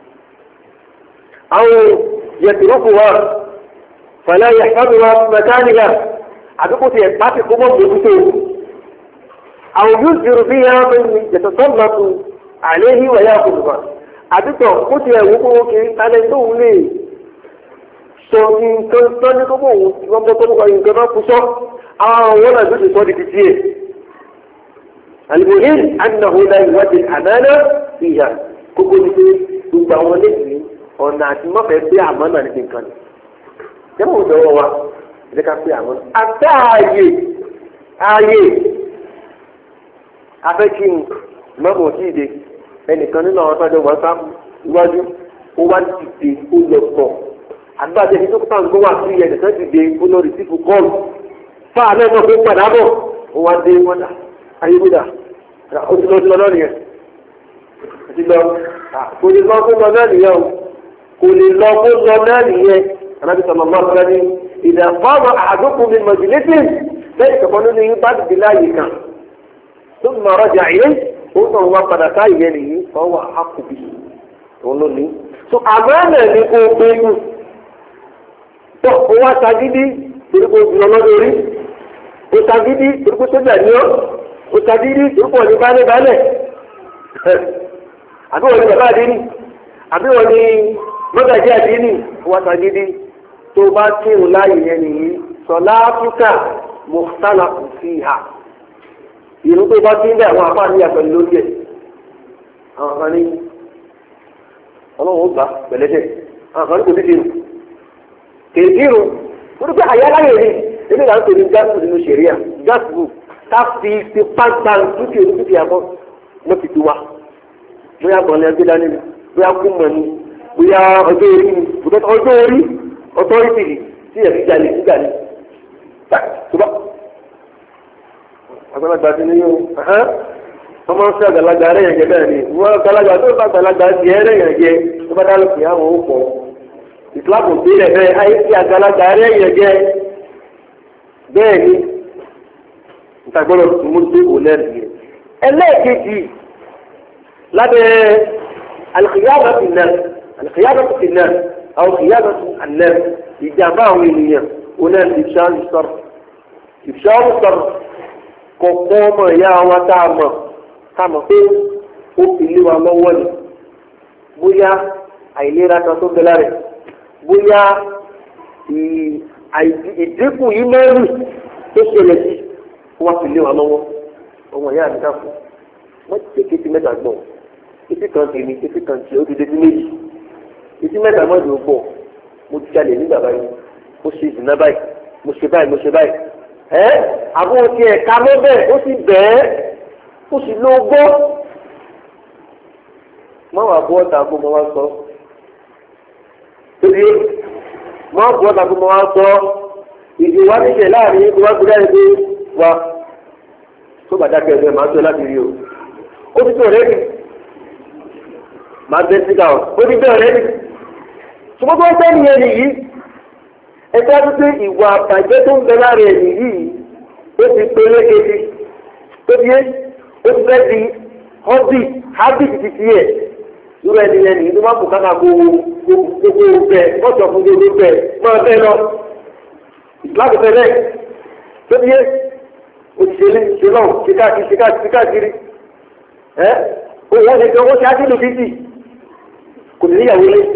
[SPEAKER 1] àwọn yẹtùrọ́pù wa fàlẹ́ yàtọ̀ wa mẹkáníkà àdúgbò tí ẹ̀ pàṣẹ kó mọ̀ mójútó àwọn yóò zèrò bí yàrá mi yàtọ̀ sọ́ọ̀nà tó àlẹ́ yìí wà yà kùnú wa àdúgbò kó tiẹ̀ wú kó kiri kálẹ̀ tó ń lè sọ nǹkan tó ní kó bọ̀ wọ́n bọ́ tó kọ́ nǹkan náà kú sọ àwọn wọn náà tó ti sọ di ti tiẹ̀. المهم أنه لا يؤدي الأمانة فيها كل شيء تبعون لي ونعت ما في بيع أمانة لكن كم هو دوا إذا كان بيع أمانة أتاعي أفكين ما موجود ẹnì kan nínú àwọn ọ̀sán wọn sáà iwájú ó wá dìde ó yọ pọ̀ àgbàdo ẹni tó kọ́ táwọn gbọ́wọ́ àti ẹnì kan dìde ó lọ rìsífù kọ́ọ̀lù fáà náà náà fi padà bọ̀ ó wá dé wọn dà ayélujára ó ti lọ náà nìyẹn ti lọ kò lè lọ fún lọ náà nìyẹn o kò lè lọ fún lọ náà nìyẹn alábi sọ̀rọ̀ máa fẹ́ ní ìdàfọ́ọ̀mù àdókù mi mọ̀jìlẹ́sìn lẹ́yìn kọ̀ọ̀kan nínú yín bá dìde láàyè kan tó ń mọ̀rọ̀ jà yẹn ó sọ̀rọ̀ wá padà káyìí yẹn nìyí ọwọ́ àkùbí òun ló ní. so àmọ́nà ni kò gbé yù tó o wá sagídí torí kò jùlọ lọ́dọ̀ rí o sagídí torí kò sójà ní ọ́ o sagídí torí kò ní balẹ̀ àbí wọ́n ní bàbá àdínì àbí wọ́n ní mọ́gàjí àdínì o wá sagídí tó o bá kírun láàyè yẹn nìyí sọlá áfíríkà mọ̀tálà kò fi hà ìlú tó bá ti ń bẹ àwọn àpá ní àpẹẹrẹ lórí ẹ àwọn kan ní ọlọ́run ó gbà pẹ̀lẹ́dẹ̀ àwọn kan ní kò sí kírun kèékírun wọ́n ti pẹ́ àyáláyè ni ebi là ń pè ní gáàsì nínú sẹ̀ríà gáàsì ká fi pàgbà dúkìá dúkìá kọ́ wọ́n ti ti wá bóyá gbọ̀nlẹ̀ ẹgbẹ́ dání ni bóyá kú mọ̀ ni bóyá ọjọ́ orí ni ọjọ́ orí ọtọ́rìtì ni tí ẹ̀rí jalè nígbà ni tó bá àgbàlagbà ti ní yóò ọmọ ń fẹ́ àgbàlagbà rẹ̀ yẹn jẹ bẹ́ẹ̀ ni wọ́n àgbàlagbà tó bá àgbàlagbà ti ẹ̀rẹ̀ yẹn jẹ tó bá dá lókè àwọn ó pọ̀ ìsìláàmù bílẹ̀ bẹ́ẹ̀ ayé ti àgbàlagbà rẹ̀ yẹn jẹ bẹ́ẹ̀ ni ìtàgbọ́dọ̀ tó mú tó kò lẹ́nu yẹn. ẹlẹ́ẹ̀kejì lábẹ́ alìkìyàmọ̀ ti nà alìkìyàmọ̀ ti nà àwọn kìyàmọ̀ ti nà ìjàmbá àwọn ènìyàn wọn náà ìfṣàrù sọ̀rọ̀ kọ̀ọ̀kan ọmọ ìyá wa tá a mọ̀ pé ó fi lé wa lọ́wọ́ ni bóyá àìlera kan tó bẹ̀rẹ̀ rẹ̀ bóyá ìdínkù yìí mẹ́rin tó ṣẹlẹ̀ sí wá fi lé wa lọ́wọ́ ọmọ ìyá mi dákun wọ́n ti tẹ̀ké sí mẹ́ta gbọ̀n etí kan tèmi etí kan tì ó ti dé sí méjì etí mẹ́ta mọ́tò ó pọ̀ mo ti jalè nígbà báyìí mo ṣe ìsìn náà báyìí mo ṣe báyìí àbúrò tí ẹ̀ka lọ́bẹ̀ ó sì bẹ́ẹ̀ ó sì ló gbọ́ máa wà bọ́ ọ̀tà kó mo wá sọ tóbi máa bọ́ ọ̀tà kó mo wá sọ ìdí wa níṣẹ́ láàrin ìdí wa gbé láti gbé wa tó bàtà kẹfẹ máa tó láti rí o ó ti tó rẹ́ẹ̀dì máa bẹ́ síkà ó ti bẹ́ẹ̀ rẹ́ẹ̀dì ṣùgbọ́n tó ń tẹ́ nìyẹn nìyí ẹgbẹ́ tó pé ìwà àbàjẹ́ tó ń bẹ lára ẹ̀yìn yìí ó ti pélé kejì tó bí ó ti fẹ́ di habit ti ẹ̀ irú ẹni yẹn nìyí tó máa kó káka gbogbo bẹ ọ̀sọ̀ fún gbogbo bẹ máa bẹ lọ láti fẹ́ bẹ́ẹ̀ tó bí òṣìṣẹ́ ṣe náà ṣe káàkiri ó yẹ kí wọ́n ṣe ájúlù fíjì kò ní ìyàwó lé.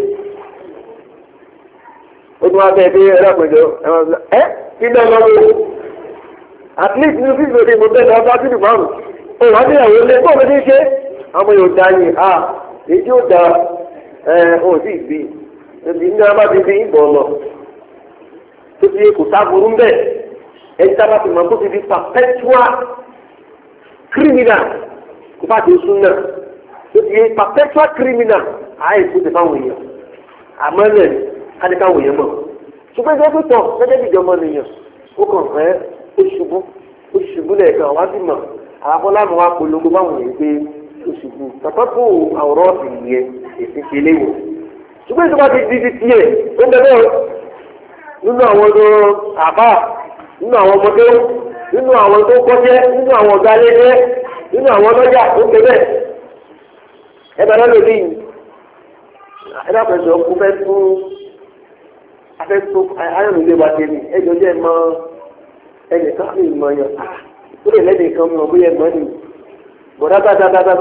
[SPEAKER 1] ó tún wá bẹ́ẹ̀ bí ẹlẹ́pẹ̀jọ kí ló lọ́wọ́ at least ní fífi òde mo bẹ́ẹ̀ lọ́wọ́ bá tìlù márùn-ún òun á níyàwó lé bóun ní ṣe àwọn yóò dá yìí èyí yóò dá ọ̀ sí ìbí ẹbí ní a bá ti fi ìbọn lọ tó ti kò sáburú ń bẹ̀ ẹni tá a bá ti mọ̀ kó ti di perpetual criminal kó bá ti sún náà tó ti perpetual criminal kó ti fáwọn èèyàn àmọ́ ẹ̀ káni káwọn èèyàn mọ̀ ṣùgbọ́n ìjọba tó tọ̀ gẹ́gẹ́ bí ìjọba nìyẹn ó kàn fẹ́ ó ṣubú lẹ́ẹ̀kan wá sí mọ̀ àwọn afọláàmù wa polongo báwọn èèyàn pé ó ṣubú tọ́tọ́ tó àwòrán ìyẹn èsì ṣe léwò ṣùgbọ́n ìjọba ti di tiẹ̀ tó ń bẹ̀rẹ̀ nínú àwọn ọdún àbá nínú àwọn ọmọdé nínú àwọn tó kọ́jẹ́ nínú àwọn ọ̀gá lẹ́yẹ nínú àwọn ọlọ́jà tó ń bẹ̀rẹ̀ ẹ bẹ̀rẹ̀ lórí ẹ dákun ẹ̀sọ́ kó fẹ́ tún afẹ́tún ayọ̀nùlé wa tẹ̀lé ẹjọ́ jẹ́ mọ́ ẹnìkan ní ìmọ̀ yẹn ó lè lẹ́nìkan mọ̀ bóyá ẹ̀mọ́ ni bọ̀dá dáadáa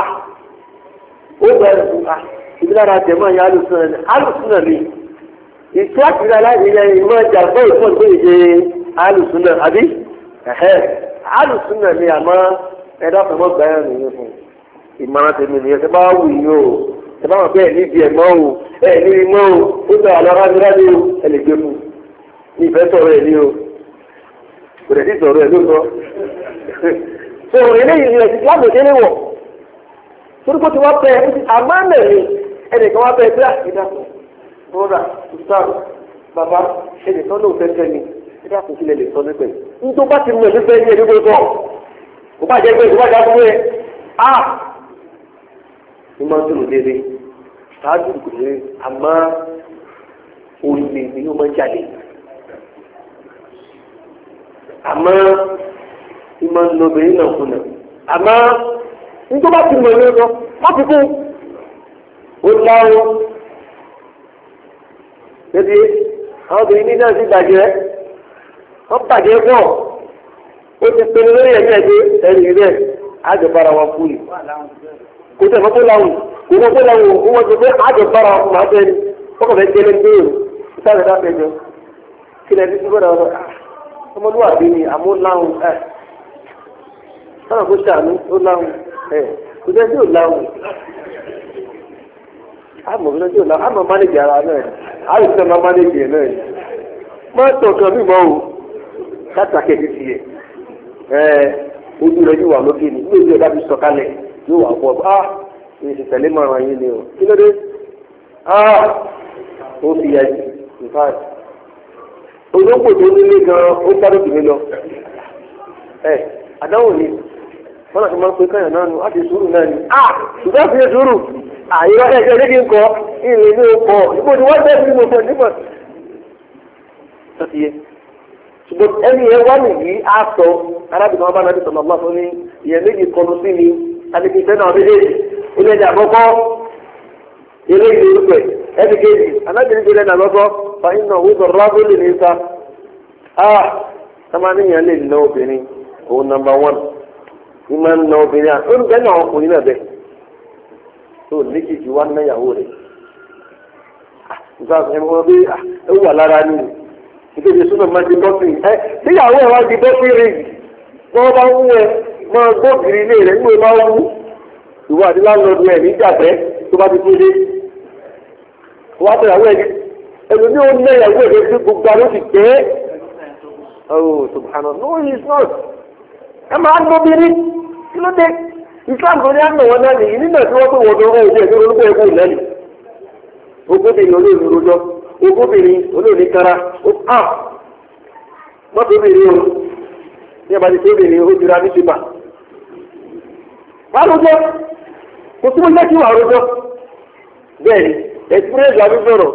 [SPEAKER 1] ó bẹ̀rẹ̀ fún ìdílára tẹ̀mọ́ yẹn alùsùnà ni ìtú àtìrí aláìyẹ ìmọ̀ ìjà fún ìfọ̀n tó yẹ alùsùnà àbí alùsùnà ni àmọ́ ẹ̀dá kan mọ́ gbáyà nìyẹn fún ìmọ̀ràn tẹ̀mí nìyẹn tẹ́ bá wù yín o tẹ́ bá wọn bẹ́ẹ̀ níbi ẹ̀mọ́ o níbi mọ́ o ó sọ àlọ́ rádirádé o ẹ lè gbé fún ní ìfẹ́ sọ̀rọ̀ ẹ̀ ní o kò dẹ̀ sí sọ̀rọ̀ ẹ̀ ló sọ. sọ̀rọ̀ eléyìí ni ẹ̀sìn láàbò délé wọ̀ torí kó ti wá pẹ́ àmọ́ mẹ́rin ẹnìkan wá pẹ́ pé ìdàpọ̀ bọ́dà ìsáàrù bàbá ẹnìkan ló fẹ́ fẹ́ ni ìdàpọ̀ sílẹ̀ lè sọ nípẹ̀ nítorí bá ti mú ẹ̀mí fẹ́ ní ẹ̀mí gbogbo kò bá jẹ́ pé kò bá já fún ẹ ní máa ń dúró dédé ṣáájú ìgbèrè àmọ́ olè ni ó máa ń jáde àmọ́ ìmọ̀ lóbìnrin náà kùnà àmọ́ nítorí bá ti mọ̀ ní ọjọ́ wọ́n fi kún ó láwọ́ dédé àwọn obìnrin ní náà sì bàjẹ́ wọ́n bàjẹ́ pọ̀ ó ti pinnu lórí ẹ̀mí ẹ̀rí rẹ̀ àjọpára wọn kú ni kò tẹ̀ fọ́ tó láwùn kò mọ̀ tó láwùn ó wọ́n ti pé àjọpára wọn máa bẹ́ẹ̀ ni wọ́n kàn fẹ́ gbélé ń gbèrò ìsáàlẹ̀ dáfẹ́ jọ kí lẹ́ẹ̀ fi gbọ́dọ̀ ọmọlúwàbí ni àmúláhùn sọ́nà kó ṣàánú ó láhùn kò jẹ́ tí ò láhùn àmọ̀ tí ò láhùn àmọ̀ mánéjì ara náà àìsàn máa mánéjì ẹ̀ náà máa tọ̀ kan mímọ́ o látàkẹ́ ti tiẹ̀ ojú rẹ̀ yóò wà lókè ní ilé ìjọba ti sọ̀kalẹ̀ yóò wà pọ̀ èsì tẹ̀lé márùn-ún yín ni o kí ló dé ó fi yà jù nǹkan olóńgbò tó nílé gan ó gbádùn jù mí lọ àdáwò ni wọn àti máa ń pe káyọ̀ náà nù láti sùúrù náà ni ṣùgbọ́n fi sùúrù àyíwá ẹ̀jẹ̀ lédi ńkọ ìrìn ní ọkọ̀ níbo ni wọ́n bẹ́ẹ̀ sí mo fẹ́ nígbà tó ti yẹ ṣùgbọ́n ẹni yẹn wá nìyí á sọ arábìnrin ọba náà ti sọ̀rọ̀ ọgbà fún mi ìyẹn méjì kọlu sí mi àdìgbì ìfẹ́ náà méjèèjì ilé ẹ̀jẹ̀ àkọ́kọ́ ilé ìlú ìrúpẹ̀ ẹni kejì alábìnrin tó lẹ́nu àkọ́kọ́ fàyín náà wọ́n sọ̀rọ̀ rábó lè ní sá sábà níyàn lè ná obìnrin òun nàmbà wọ́n ní máa ń ná obìnrin àti olùgbẹ́ náà ọkùnrin náà bẹ́ẹ̀ tó léjìjì wá ná ìyàwó rẹ̀ nígbà tí wọ́n bí ẹ wà lára ní ìdíje súnà máa di bọ́sì tíyàwó ẹ̀ wá di bọ́sì rè wọ́n bá wú ẹ máa gbóbìnrin ilé rẹ̀ nígbà bá wú ìwọ àti láńlọ́ọ̀dù ẹ̀ níjàpẹ́ tó bá ti tó dé wọ́n á tẹ̀yàwó ẹ̀ ẹ̀lú ní ó ná ìyàwó ẹ̀ tó gbogbo àlọ́ ti tẹ́ oh subhanallah no he is not ẹ máa ń gbóbìnrin kí ló dé Islam tó ní àná wọn náà nìyí nígbà tí wọ́n tó wọ́n tó rọ́ ìdí ẹ̀jẹ̀ olóńgbò ẹ̀kọ́ ìlẹ́nu ogóbìnrin olóòlù rojọ́ ogóbìnrin olóòlù kára mọ́tòbìnrin o ní abàdí tóbìnrin ó jura ní ṣùgbà wà rojọ́ kò tí wọ́n jẹ́ kí wà rojọ́ bẹ́ẹ̀ ni ẹ̀sìpírẹ́sì àbí sọ̀rọ̀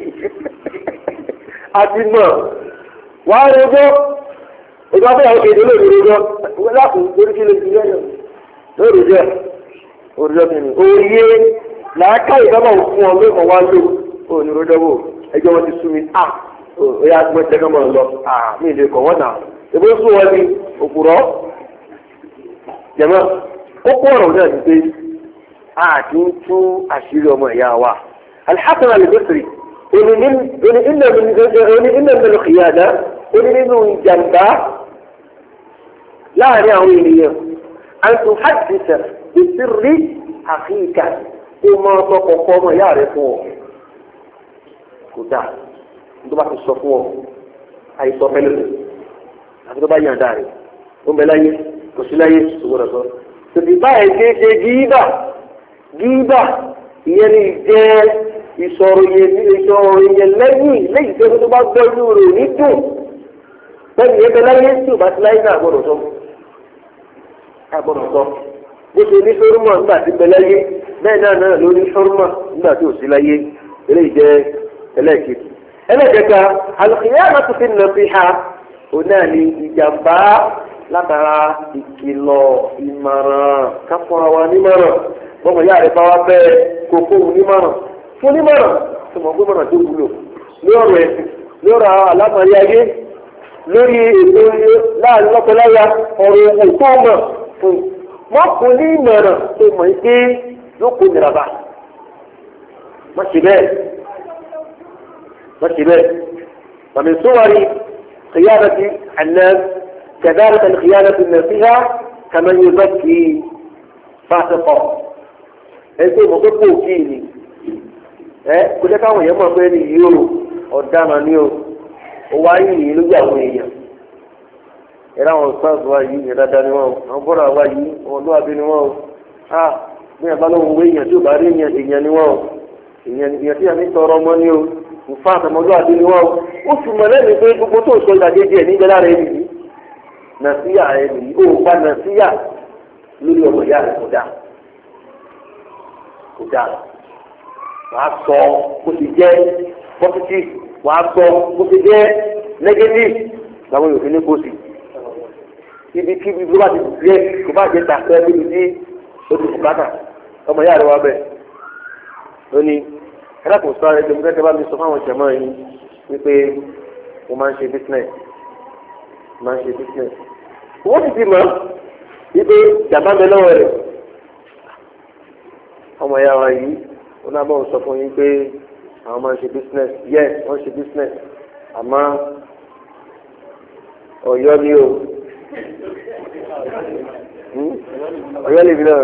[SPEAKER 1] àti mọ̀ wà rojọ́ ìgbà fẹ́ àwọn èdè olóòlù rojọ́ lákùn torí kí lè fi yẹ́ lórí jẹ́ òrùjọ́ kìíní òye làákà ìdábà fún ọ lóòmọ̀ wá lò ó ní rojọ́wọ́ ẹjọ́ wọn ti sú mi ó yà á gbọ́ tẹ́kọ̀ mọ́ lọ mí ìlú ẹ̀kọ́ wọn náà ìbò sún wọn ní òkúrọ́ jẹ̀mọ́ ó kó ọ̀rọ̀ náà ní pé àti ń tún àṣírí ọmọ ìyá wa Al-Hasan al-Basri oní ìnà ìyàdá oní nínú ìjàmbá láàrin àwọn ènìyàn àti hàdìsà ìsírí àkíkà tó máa tọkọ kọ́ ọmọ ìyá rẹ̀ fún ọ kò dáa tó bá ti sọ fún ọ àìsọ fẹ́lẹ́ àti tó bá yàn dáa rẹ̀ ó ń bẹ láyé kò sí láyé ìṣòwò sọ. tòbí báyìí ṣe ṣe gíbà ìyẹn ní jẹ́ ìṣòro yẹn lẹ́yìn tó bá gbọ́ inú rẹ̀ ní dùn bẹ́ẹ̀ni yẹn bẹ láyé tí ò bá ti láyé náà gbọ́dọ̀ sọ bó ṣe ní sọ́rùmọ̀ nígbà tí bẹ láyé bẹ́ẹ̀ náà ló ní sọ́rùmọ̀ nígbà tí ò sí láyé eléyìí jẹ́ ẹlẹ́ẹ̀kejì. ẹlẹ́ẹ̀kẹta al-khiyānatu fi an-nasīḥah òun náà ní ìjàmbá látara ìkìlọ̀ ìmọ̀ràn káfọ́ra wa nímọ̀ràn bọ́mọ̀ yára bá wa bẹ́ẹ̀ kókó nímọ̀ràn fún nímọ̀ràn tó mọ̀ gbọ́mọ̀ràn tó wúlò lórí ẹ̀sìn lórí àlámọ̀rí ayé lórí ètò láàrin lọ́pọ̀láyà ọ̀rọ̀ òwò tó mọ̀ fún wọ́n kún ní ìmọ̀ràn tó mọ̀ pé ló kó nìrabà má ṣe bẹ́ẹ̀ ومن صور خيانة الناس كذلك الخيانة النصيحة كمن يزكي فاسقا ẹgbẹ́ ìmọ̀gbẹ́pọ̀ òkè ni kó jẹ́ káwọn èèyàn mọ̀ pé ní yìí o ọ̀daràn ni o ó wá yìí lójú àwọn èèyàn ẹ̀rọ àwọn sáàsì wa yìí ìyẹn dáadáa ni wọn o àwọn bọ́dà wa yìí wọn lóàbí ni wọn o bí ẹ̀ bá lóhùn wé èèyàn tí ò bá rí èèyàn ni wọn o èèyàn tí a ní tọrọ ọmọ ni o nfa àtọmọlúwàbí ni wọn o ó sì mọ̀ lẹ́nu pé gbogbo tó sọ ìdàgé díẹ̀ níbẹ̀ lára ẹni yìí nàṣíyà ẹni yìí ó gba nàṣíyà lórí ọmọ ìyá rẹ̀ kò dáa wàá sọ bó ti jẹ́ positive wàá sọ bó ti jẹ́ negative làwọn yòókù ní kó sí ibi kíbi ló bá ti jẹ́ kó bá jẹ́ tàkẹ́ níbi tí ó ti bùkátà ọmọ ìyá rẹ̀ wá bẹ̀ ó ní ẹlẹ́kùn sọ ẹ̀ tẹ̀mú kẹ́kẹ́ bá mi sọ fáwọn ìjẹ̀mọ́ yìí wípé mo máa ń ṣe business wọ́n ti mọ̀ wípé jàmbá mi lọ́wọ́ rẹ̀ ọmọ ìyá wa yìí wọn náà bọ̀ sọ fún yín pé àwọn máa ń ṣe business yes wọ́n ṣe business àmọ́ Ọ̀yọ́ ni o Ọ̀yọ́ lè fi náà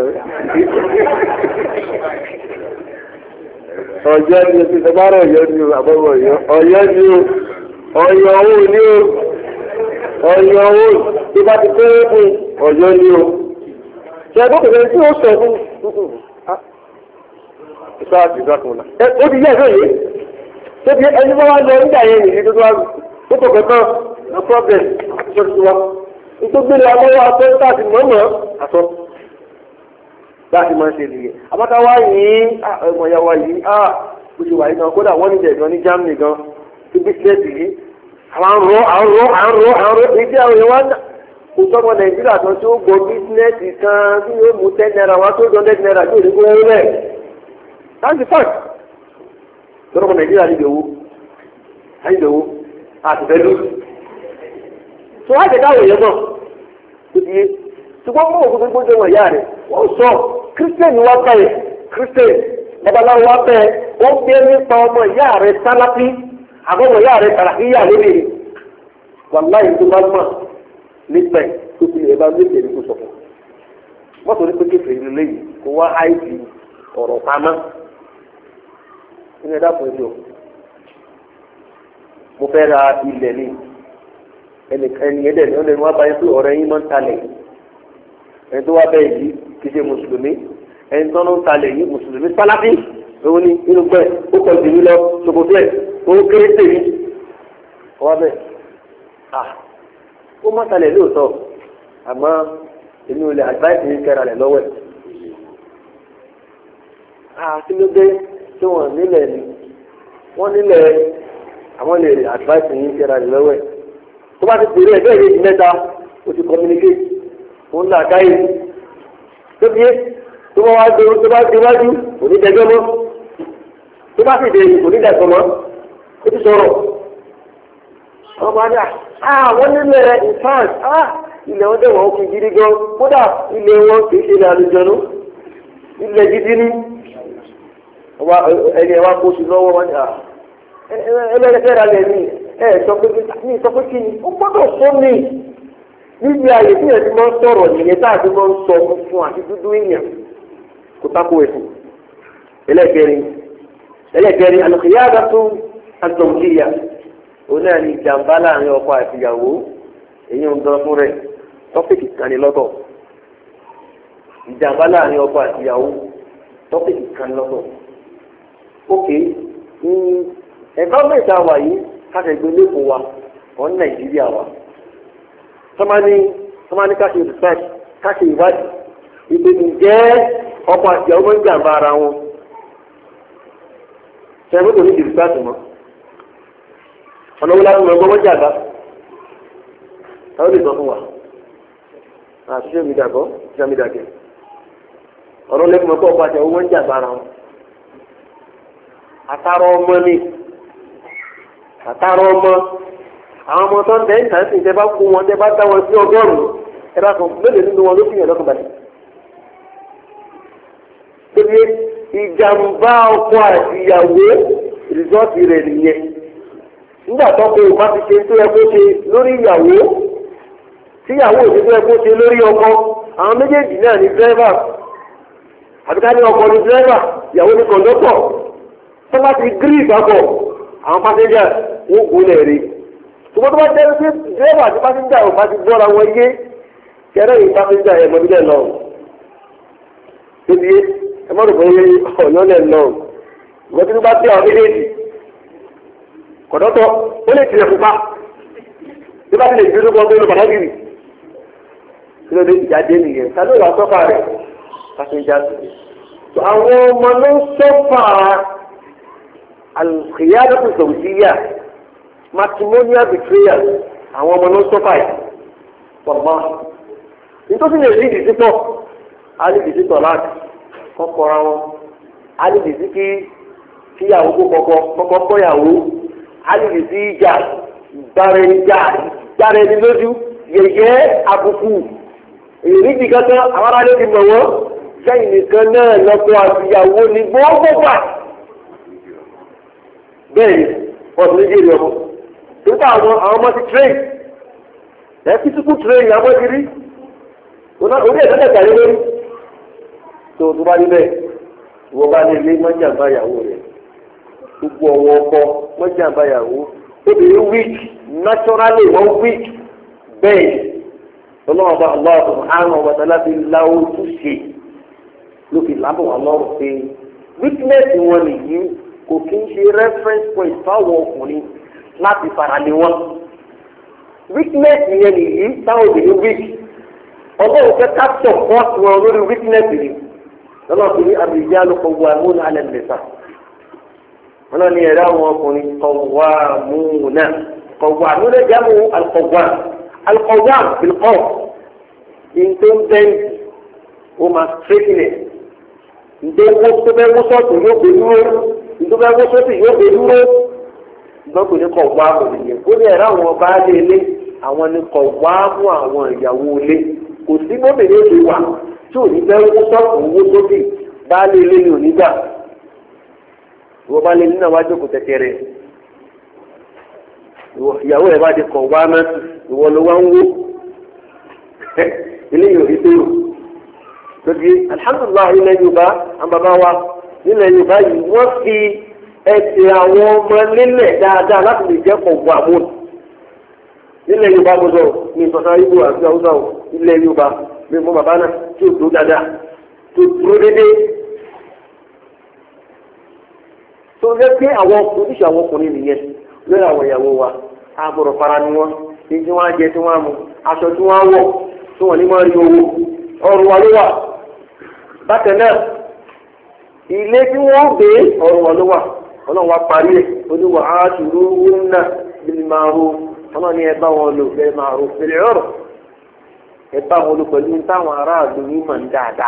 [SPEAKER 1] Ọ̀yọ́ ni o ti sọ bára Ọ̀yọ́ ni o àbọ̀bọ̀ Ọ̀yọ́ ni o Ọ̀yọ́ owó ni o Ọ̀yọ́ owó tí bá ti kéré fún Ọ̀yọ́ ni o ṣe ẹgbẹ́ kòkòrò tí ó sọ fún ìṣọ́ àti ìṣọ́kùnrin náà. ó ti yẹ ẹ̀fọ́ yìí tó ti ẹni bá wá lọ nígbà yẹn nìyí tó wá tó kọ̀ kẹ́kọ̀ọ́ no problem àtúnṣe ti wá. nítorí gbélé agbọ́wọ́ aṣọ láti mọ̀ọ́mọ́ aṣọ láti máa ń ṣe nìyẹn. àbáta wá yìí ọmọ ìyá wa yìí bó ṣe wà yìí gan kódà wọ́n ní ìjẹ̀dùn ní Germany gan tó bísíǹsì yìí àwọn àrùn ìdí àwọn èèyàn wá kò sọ́mọ Nàìjíríà kan tó gbọ́ bísíǹsì kan tí yóò mú 10 naira wá tó 100 naira tó lè kó wọ́n rẹ̀. That's the fact. Lọ́rọ̀ Nàìjíríà ní ìdòwò àtìfẹ́lú. Tó wá jẹ́ káwọ̀ èèyàn náà tó di yé. Ṣùgbọ́n mọ́ òkú gbogbo jẹ́ wọ̀n ìyá rẹ̀. Wọ́n sọ kírísítẹ́nì wá bẹ́ẹ̀ kírísítẹ́nì babaláwo wá bẹ́ẹ̀ ó gbé nípa ọmọ ìyá rẹ̀ sálápí àbọ̀mọ̀ ìyá rẹ̀ tàràkíyà lórí rẹ̀. Wàláyé tó bá mọ̀ nípa ẹ̀ tó fi lè bá méjì ní kó sọ fún. Wọ́n sọ ní pé kéfèé ilé lẹ́yìn kó wá áìsì ọ̀rọ̀ pamọ́. Ní ẹ̀dá fún ẹjọ́ mo fẹ́ ra ilẹ̀ ní ẹni ẹ̀dẹ̀ ní ọ̀nà ìwọ̀n abáyé pé ọ̀rẹ́ yín máa ń talẹ̀ ẹni tó wá bẹ́ẹ̀ yìí kì í ṣe mùsùlùmí ẹni tó ń talẹ̀ yìí mùsùlùmí sálábì òun ni inú pẹ́ ó kọ̀ jù mí lọ ṣòkòtò ẹ̀ ó kéré tèmi ọwọ́ bẹ́ẹ̀ ó má talẹ̀ lóòótọ́ àmọ́ èmi ò lè àgbáyé ti ń kẹ́ra rẹ̀ lọ́wọ́ ẹ̀ kí ló dé tí wọ́n nílẹ̀ ni wọ́n nílẹ̀ àwọn lè advice yín kẹ́ra rẹ̀ lọ́wọ́ ẹ̀ tó bá ti pèrè ẹ̀ bẹ́ẹ̀ yé mẹ́ta o ti communicate ó ń là káyé tó bí tó bá wá dé tó bá dé wájú kò ní dẹjọ́ mọ́ tó bá sì dé kò ní dẹ̀sọ̀ mọ́ ó ti sọ̀rọ̀ ọmọ adá wọ́n nílẹ̀ in fact ilẹ̀ wọn dẹ̀wọ̀n ó fi gidi gan kódà ilẹ̀ wọn kì í ṣe ilẹ̀ àlùjọ́nú ilẹ̀ gidi ní ẹni ẹ wá kó sí lọ́wọ́ wọn ẹlẹ́rẹ́fẹ́ ra lẹ̀ ní sọ pé kí ni ó gbọ́dọ̀ sọ mí níbi ààyè tí ẹ̀ ti máa ń sọ̀rọ̀ nìyẹn tá a ti máa ń sọ fún àti dúdú èèyàn kò tako ẹ̀sìn. ẹlẹ́kẹrin al-khiyabatu az-zawjiyya òun náà ní ìjàmbá láàrin ọkọ àti ìyàwó èyí ń dán fún rẹ̀ tọ́pìkì kan ní lọ́tọ̀ ìjàmbá láàrin ọkọ àti ìyàwó tọ́pìkì kan ní lọ́tọ̀. ókè ẹ̀fọ́mẹ̀tì àwà yìí káṣẹ̀gbẹ́ lẹ́kọ̀ọ́ wa ọ̀n Nàìjíríà wa sọ́mání káṣe research káṣe ìwádìí ìpè ǹjẹ́ ọkọ àti ìyàwó ń jàmbá ara wọn ṣẹ́gun kò ní di research mọ́ ọ̀nà wo láti mọ̀ ẹgbẹ́ wọ́n jàmbá táwọn lè sọ fún wa àṣìṣe mi dàgbọ́ ṣiṣẹ́ mi dàgẹ̀ ọ̀rọ̀ lẹ́kùn mọ́kọ́ ọkọ àti ìyàwó ń jàmbá ara wọn àtàrà ọmọ ni àtàrà ọmọ àwọn ọmọ tó ń tẹ̀ ń tà sí ìtẹ́ bá kó wọn tẹ́ bá dá wọn sí ọgọ́rùn-ún ẹ bá kan mélòó nínú wọn ló fi yàn lọ́kàn balẹ̀. tóbi ìjàmbá ọkọ àti ìyàwó rìsọ́ọ̀tì rẹ̀ nìyẹn nígbà tó kó o bá ti ṣe tó yẹ kó ṣe lórí ìyàwó tíyàwó ò ṣe tó yẹ kó ṣe lórí ọkọ àwọn méjèèjì náà ní dírẹ́fà àbíká ní ọkọ ní dírẹ́fà ìyàwó ní kọ̀ńdọ́tọ̀ tó bá ti gírí ìgbàgbọ́ àwọn pásẹ́njà wọn kò lè rí ṣùgbọ́n tó bá jẹ́ pé dírẹ́fà àti pásẹ́njà ò bá ti gbọ́ra wọn yé kẹrẹ́ yìí pásẹ́njà ẹ̀ mọ́ bílẹ̀ lọ. tóbi ẹ má dùn pé ọ̀yọ́ lẹ̀ lọ ìwọ́n tí wọ́n bá tẹ àwọn méjèèjì kọ̀dọ́tọ̀ ó lè tilẹ̀ fún pa bí bá ti lè dúró kọ́ tó lọ pàdágìrì kí ló dé ìjáde nìyẹn ká ló wà sọ́fà rẹ̀ pásẹ́njà tó àwọn ọmọ ló sọ́fà al-khiyadatu zawjiyya matrimonial betrayal àwọn ọmọ ló sọ́fà yìí pọ̀mọ́ nítorí lè rí ìdí pọ̀ alìdìsí tọ̀láàtì kọ́kọ́ra wọn alìdìsí kíyàwó kọ́kọ́ kọ́yàwó alìdìsí ìjà gbára ẹni lójú yẹ̀yẹ́ àbùkù èyí ní kankan àwọn aráàlú ti mọ̀ wọ́n sẹ́yìn nìkan náà lọ́kọ àtìyàwó ní gbogbo gbà bẹ́ẹ̀ ni wọ́n ti lè jèrè ọmọ nípa àwọn ọmọ ti train physical train àwọn ti rí orí ẹ̀sẹ̀ lẹ́ka lé lórí tó bá rí bẹ́ẹ̀ ìwọ bá lè lé mọ́jàmbá ìyàwó rẹ̀ gbogbo ọwọ́ ọkọ mọ́jàmbá ìyàwó obìnrin weak naturally wọ́n weak bẹ́ẹ̀ ọlọ́run bá Allah subhanahu wa ta'ala fi la ojú ṣe ló fi lábọ̀ wọn lọ́rùn pé weakness wọn nìyí kò kí ń ṣe reference point fáwọn ọkùnrin láti faralé wọn weakness yẹn nìyí táwọn obìnrin weak ọlọ́run fẹ́ capture force wọn lórí weakness yìí lọ́nà fi ní ar-rijalu qawwamuna 'ala an-nisa wọn náà ní ẹ̀rọ àwọn ọkùnrin qawwamuna jamu al-qawwam al-qawwam bil-qawm ìntò ń bẹ́ẹ̀ ó máa straighten it ìdè owó tó bẹ́ẹ̀ wó sọ́ọ̀tù yóò gbé dúró ìdè bẹ́ẹ̀ wó sọ́ọ̀tù yóò gbé dúró ìgbọ́n kò ní kọ̀ wá ònìyẹn ó ní ẹ̀rọ àwọn baálé ilé àwọn ní kọ̀ wá mú àwọn ìyàwó ilé kò sí gómìnà èdè wà tí ò ní bẹ́ẹ̀ wó sọ́ọ̀tù owó sókè baálé ilé ni ò ní gbà ìwọ baálé ilé náà wá jókòó tẹ̀tẹ̀rẹ̀ ìyàwó ẹ̀ bá ti kọ̀ wá náà ìwọ ló wá ń wó ilé yòó ìdè yòó tóbi alhamdulilah ilẹ̀ yorùbá àbàbá wa nílẹ̀ yorùbá yìí wọ́n fi ẹsẹ̀ àwọn ọmọ nílẹ̀ dáadáa láti lè jẹ́ kọ̀ọ̀bù àmúl nílẹ̀ yorùbá gbọdọ̀ ní ìtọ́sá ibo àti haúsá o nílẹ̀ yorùbá bí mo bàbá náà tí ó dúró dáadáa tó dúró déédéé tó yẹ pé àwọn ojúṣe àwọn ọkùnrin nìyẹn lórí àwọn ìyàwó wa àbúrò fara ni wọn ní tí wọn á jẹ tí wọn á mu aṣọ tí wọn á wọ̀ tí wọn ní máa rí owó ọrùn wa ló wà bákan náà ilé tí wọ́n gbé ọrùn wa ló wà ọlọ́run wa parí ẹ̀ oníwà áṣùrú wúnà bíi màrú ọlọ́run ní ẹ bá wọn lò bẹ́ẹ̀ màrú bẹ̀rẹ̀ ọ̀rọ̀ ẹ bá wọn lò pẹ̀lú táwọn aráàlú yìí mọ̀ ní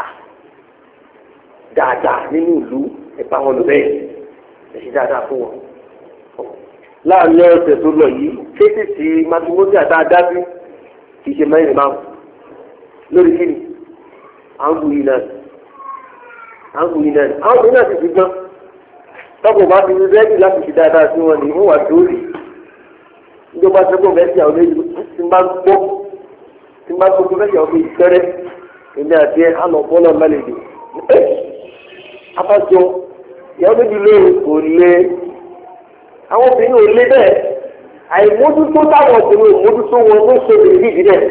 [SPEAKER 1] dáadáa nínú ìlú ẹ bá wọn lò bẹ́ẹ̀ ẹ ṣe dáadáa fún wọn. láàrin ọ̀sẹ̀ tó lọ yìí kéṣì sí matrimony àtàdá sí kì í ṣe mẹ́rin márùn lórí kíni àwọn ọkùnrin náà àwọn ọkùnrin náà ti fi gbọ́n tọ́pọ̀ bá fi rẹ́dì láti fi dáadáa sí wọn ní wọ́n wà lórí ìjọba sẹ́kọ̀ọ́ mẹ́sì àwọn méjì tí ń bá gbọ́ mẹ́sì àwọn méjì pẹ́rẹ́ èmi àti ẹ̀ àná bọ́lọ̀ mẹ́lẹ̀dẹ̀ abájọ ìyàwó méjì lóru kò lé àwọn obìnrin ò lé bẹ́ẹ̀ àìmójútó táwọn obìnrin ò mójútó wọn ló ṣe lè rí ìdílé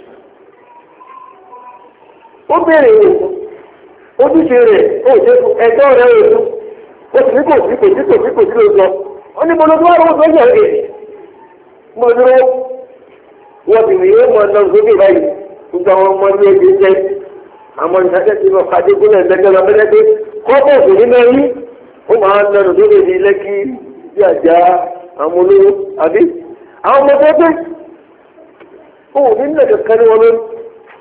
[SPEAKER 1] ó béèrè ojúṣe rẹ̀ ó ṣe ẹjọ́ rẹ̀ òun ó sì ní kò sí ló sọ ó ní mọ́lódé wà lóun tó ń yẹ̀ ẹ́ mọ́lódé wọ́n ti rìn yóò mọ ọ̀nà sókè báyìí gbogbo àwọn ọmọ ní ẹgbẹ́ jẹ́ àwọn ìdájọ́ ti lọ kàdé gúnlẹ̀ lẹ́gbẹ́ lọ mẹ́lẹ́gbẹ́ kọ́pọ̀ òṣèlú mẹ́rin ó máa ń lọ́nà tó lè di lẹ́kí bí àjà àwọn olówó àbí àwọn ọmọ tó gbé ó ní nílẹ̀ kankan ní wọn lórí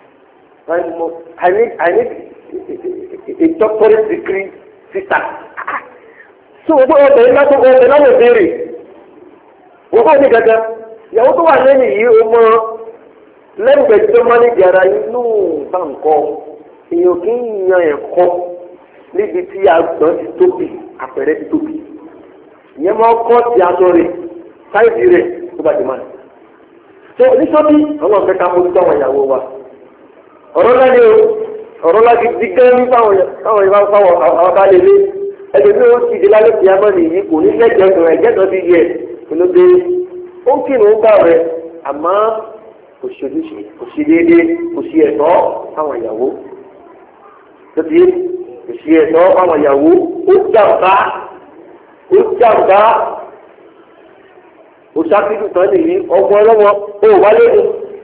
[SPEAKER 1] I need a doctorate degree sister so gbogbo ọ̀tẹ̀ ńlá tó ọ̀tẹ̀ láwọn ìbéèrè wọ́n bá ní gàgà ìyàwó tó wà lẹ́yìn yìí ó mọ lẹ́gbẹ̀ẹ́ tó máa ní ìdára inú bá nǹkan èèyàn kì í yan ẹ̀kọ́ níbi tí agbọ̀n ti tóbi àpẹẹrẹ ti tóbi ìyẹn máa kọ́ ti aṣọ rẹ̀ sáìdì rẹ̀ tó bá ti máa tó oníṣọ́bí àwọn ọ̀fẹ́ ká mójútó àwọn ìyàwó wa ọ̀rọ̀ láti ọ̀rọ̀ láti di gẹ́gẹ́ ní fáwọn ìbá fáwọn àwọn bá lè lé ẹgbẹ́ tí ó ti di lálẹ́ tí a mọ̀ nìyí kò ní lẹ́gbẹ̀ẹ́ ẹ̀jẹ̀ ti yẹ olóde ó ń kírun ó gbà rẹ̀ àmọ́ kò ṣe ojúṣe kò ṣe déédéé kò ṣe ẹ̀tọ́ fáwọn ìyàwó tó ti kò ṣe ẹ̀tọ́ fáwọn ìyàwó ó jàǹbá ó ṣàkíyèsí tán nìyí ọgbọ́n ọlọ́wọ́ ó wálé ní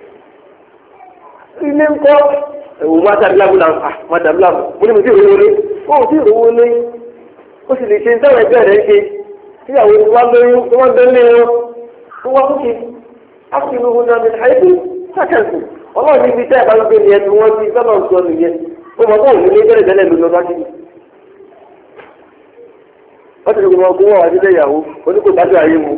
[SPEAKER 1] ilé ńkọ́ ẹ̀wọ̀n mádàbíláàmù mo ní mo ti rò wọlé ó ti rò wọlé ó sì lè ṣe nítorí ẹgbẹ́ rẹ̀ ṣe tíyàwó wa lóyún tó wọ́n bẹ́ẹ̀ lé wọn tó wọ́n kúkì ákìlú wọn náà ní àìsí sákẹ̀sì ọlọ́run níbi tẹ́ ẹ̀ bá gbé nìyẹn tí wọ́n ti sábà ń sọ nìyẹn ó mọ̀ bóun ní bẹ́rẹ̀ tẹ́lẹ̀ ló lọ bá kí wọ́n ti rí gbogbo ọgbọ́n wà nílé ìyàwó oníkò dájú ayé mu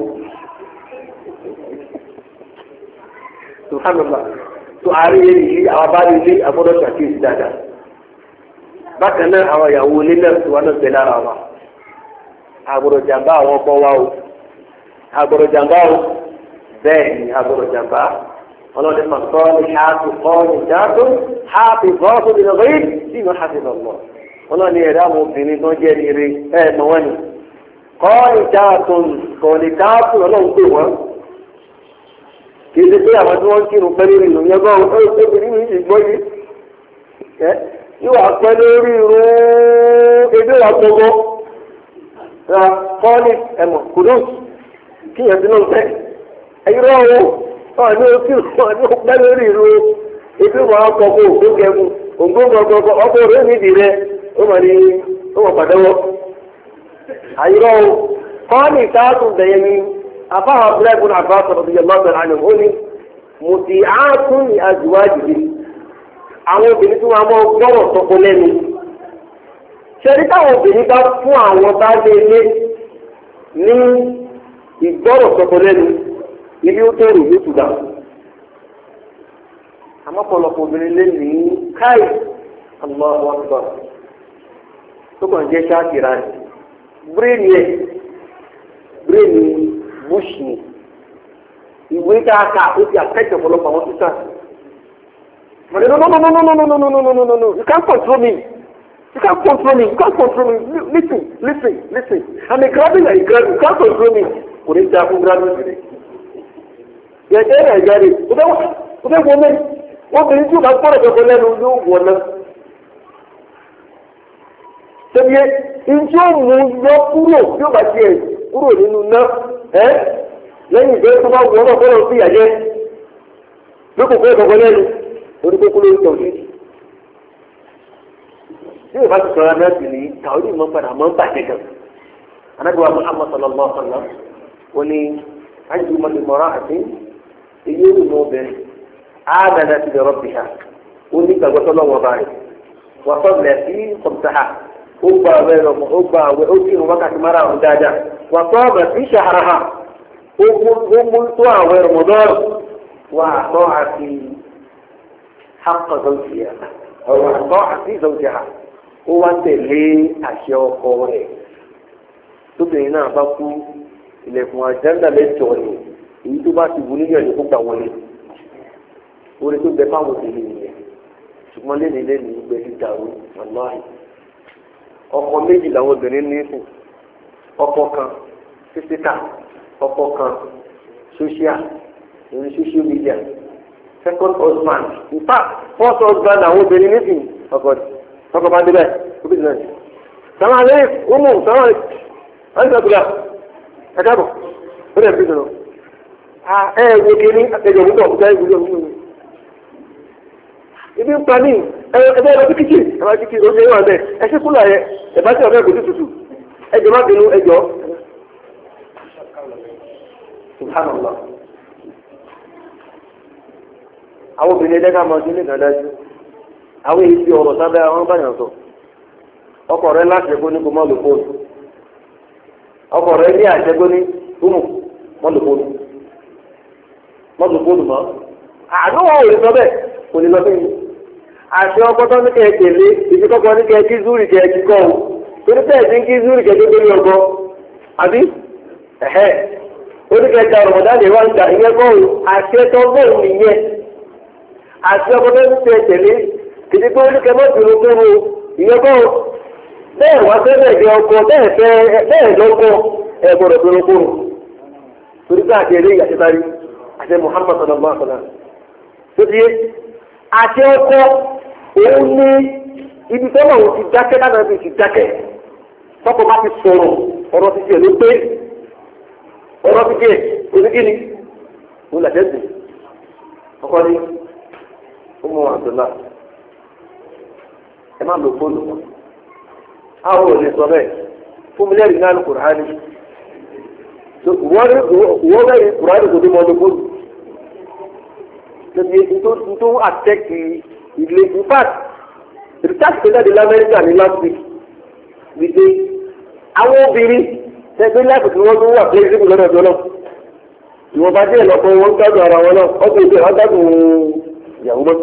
[SPEAKER 1] subhanallah tó àárín yìí àwọn bá rí ilé agbọ́dọ̀ ṣàkíyèsí dáadáa bákan náà àwọn ìyàwó ilé náà tí wọ́n náà tẹ̀ lára wa agbọ́dọ̀ jàmbá àwọn ọkọ wa o agbọ́dọ̀ jàmbá o bẹ́ẹ̀ ni agbọ́dọ̀ jàmbá ọlọ́dẹ pàtó ní ṣáàtù kọ́ ní ṣáàtù háàpì bọ́ọ̀sù nínú bẹ́ẹ̀ sínú háàpì lọ́wọ́ ọlọ́ni ẹ̀dá àwọn obìnrin tó jẹ́ ní rí ẹ̀ mọ̀ wọ́n ni kọ́ ní ṣáàtù ọlọ́run pè wọ́n kì í ṣe pé àwọn tí wọ́n ń kírun pẹ́ lórí ìròyìn ẹgbọ́n obìnrin mi sì gbọ́ yìí yóò wá pẹ́ lórí irun ebi wà gbogbo kọ́ ní ẹ̀mọ̀ kùdùs kí yẹn ti náà tẹ́ ẹ̀yìnrọ̀ o ní o kírun ní o pẹ́ lórí irun ebi wà kọ́ kó o gẹ̀mú ògbóngbòngbò ọkọ̀ rẹ̀ nídìí rẹ̀ ó mà ní ó wà pàdánwọ́ ẹ̀yìnrọ̀ o kọ́ ní ìtaàtù bẹ̀yẹ ni afáwọn abúlé ibùdó àbá sọ̀rọ̀ bí yẹn lọ́sọ̀rọ̀ àná ó ní mùtì áàtún ní àjùwájì àwọn obìnrin tí wọ́n mọ gbọ́rọ̀ sọ́kọ lẹ́nu ṣẹ́ni táwọn obìnrin bá fún àwọn bá lé ilé ní ìgbọ́rọ̀ sọ́kọ lẹ́nu ilé ó tó rò ló tù dà àmọ́ pọ̀lọpọ̀ obìnrin lé ní káì Allahu Akbar tó kàn jẹ́ ṣáàkìrà ní bírèèni bush ni ìwé tá a kà ó ti àtẹ́jọ ọ̀pọ̀lọpọ̀ àwọn títà. But no, you can't control me. You can't control me. Listen. I'm a graduate, you can't control me. Kò ní ta fún graduate rẹ̀. Yẹ̀jẹ̀ rẹ̀ jáde, ó fẹ́ wọ́n mẹ́rin. Wọ́n bẹ̀rẹ̀ tí ó bá gbọ́dọ̀ kẹ́kọ̀ọ́ lẹ́nu yóò wọ̀ náà. Ṣebí ìjọ mú yọ kúrò tí ó bá tiẹ̀ kúrò nínú náà. Lẹ́yìn ìgbẹ́ tó bá wọ̀ náà kọ́lọ̀ sí ìyàjẹ́. Lókùnkùn kẹ́kọ̀ọ́ lẹ́nu. Oníkókó ló ń tọ̀ ní. Bí o bá ti sọ̀rọ̀ náà sì ní tàwọn ìmọ̀ padà máa ń bàjẹ́ gan. Anábìwá Muhammad sallallahu alaihi wa sallam ó ní ayé mọ̀lẹ́ mọ̀rá àti èyí ó nù obìnrin. Áàdàdà ti dọ̀rọ̀ bìhà. Ó ní gbàgbọ́sọ́ lọ́wọ́ bá rẹ̀. Wọ́n sọ lẹ̀ sí kọ̀mùtàhà. Ó gba àwẹ̀ rẹ̀ ó gba àwẹ̀ ó kí irun wákàtí mara àwọn dáadáa. Wọ́n sọ ọ̀bẹ̀ sí ṣàhàrà. Ó mú tó àwẹ̀ rọ̀mọ̀dọ́rọ̀. Wà á tọ́ àti حق زوجها أو طاعة زوجها هو تلي أشياء tóbìnrin náà bá kú ilẹ̀kùn àjẹ́ńdà lẹ́jọ́ ni èyí tó bá ti wù níyàn ní kópa wọlé orí tó bẹ fáwọn obìnrin nìyẹn ṣùgbọ́n lẹ́nu gbẹ ti dàrú wàláhì ọkọ méjì làwọn obìnrin ní fún ọkọ kan físíkà ọkọ kan social media second husband in fact first husband àwọn obìnrin ní fún ọkọ bá débẹ̀ ó bí sinai sàmà lẹ́yìn ọmọ sàmà àìsàkùlà ẹ̀dábọ̀ ó dẹ̀ bí sinai wo kiri ẹ̀jọ̀ wúlò ọ̀gá ìwúlò wúlò ibi ń pa ní ẹgbẹ́ ẹ̀rọ kíkì ẹ̀rọ kíkì ó ṣe é wà bẹ́ẹ̀ ẹṣẹ́ kúlà yẹ ẹ̀bá tí ọ̀fẹ́ ìgbòsí tutù ẹjọ́ má bínú ẹjọ́ subhanallah àwọn obìnrin ẹ̀dẹ́gà máa dín ní ìdádájú àwọn èyí tí ọ̀rọ̀ sábẹ́ àwọn báyàn sọ ọkọ rẹ láti ẹgbẹ́ ní kò má lò fóònù ọkọ rẹ ní àṣẹgbẹ́ ní túmù má lò fóònù mọ́ àdúgbò òye sọ bẹ́ẹ̀ kò ní lọ bẹ́ẹ̀ ni àti ọgbọ́tọ́ ní kẹ́ẹ̀kẹ́lé ìfikọ́kọ́ ní kẹ́ẹ̀kí zúrì kẹ́ẹ̀kí kọ́ ọ́ torí bẹ́ẹ̀ tí ń kí zúrì kẹ́ẹ̀kí tó ní ọgbọ́ àbí ẹ̀hẹ́ oníkẹ́ẹ̀kẹ́ ọ̀rọ̀mọ̀dá lè wá ń ta ìyẹn kọ́ ọ́ àti ẹ̀tọ́ bẹ́ẹ̀ nìyẹn àti ọgbọ́tọ́ ní kẹ́ẹ̀kẹ́lé kìdí pé oníkẹ́mọ́tìrò kúrò ìyẹn kọ́ ọ́ bẹ́ẹ̀ wá fẹ́ẹ́ jẹ ọkọ bẹ́ẹ̀ lọ́kọ́ ẹ̀ gbọ́dọ̀ tó kúrò torí bẹ́ẹ̀ àti ẹ̀rẹ́ ìyàtẹ́tàrí àti Muhammad sallallahu alaihi wasallam àti ọkọ òun ní ibi tó náà ti dákẹ́ láti ibi ti dákẹ́ tọ́kọ bá ti sọ̀rọ̀ ọ̀rọ̀ ti jẹ́ ló pé ọ̀rọ̀ ti jẹ́ oníkíni òun làjẹ́ sùn ọkọ ní ọmọ àdùnnà ẹ má lo fóònù wọn àwọn ò lè sọ bẹ́ẹ̀ fún mi lẹ́rìí náà Kùránì wọ́n bẹ̀rẹ̀ Kùránì kò tó mọ́ ọdún fóònù tó àtẹ́kì ilé in fact research tó jáde lamẹ́ríkà ní last week wípé àwọn obìnrin tẹgbẹ́ láti fi wọ́n tó wà flexible lọ́dọ̀ tó náà ìwọ̀n bá díẹ̀ lọ́pọ̀ wọn gbádùn ara wọn náà ọdún ìgbẹ́ wọn gbádùn ìyàwó mọ́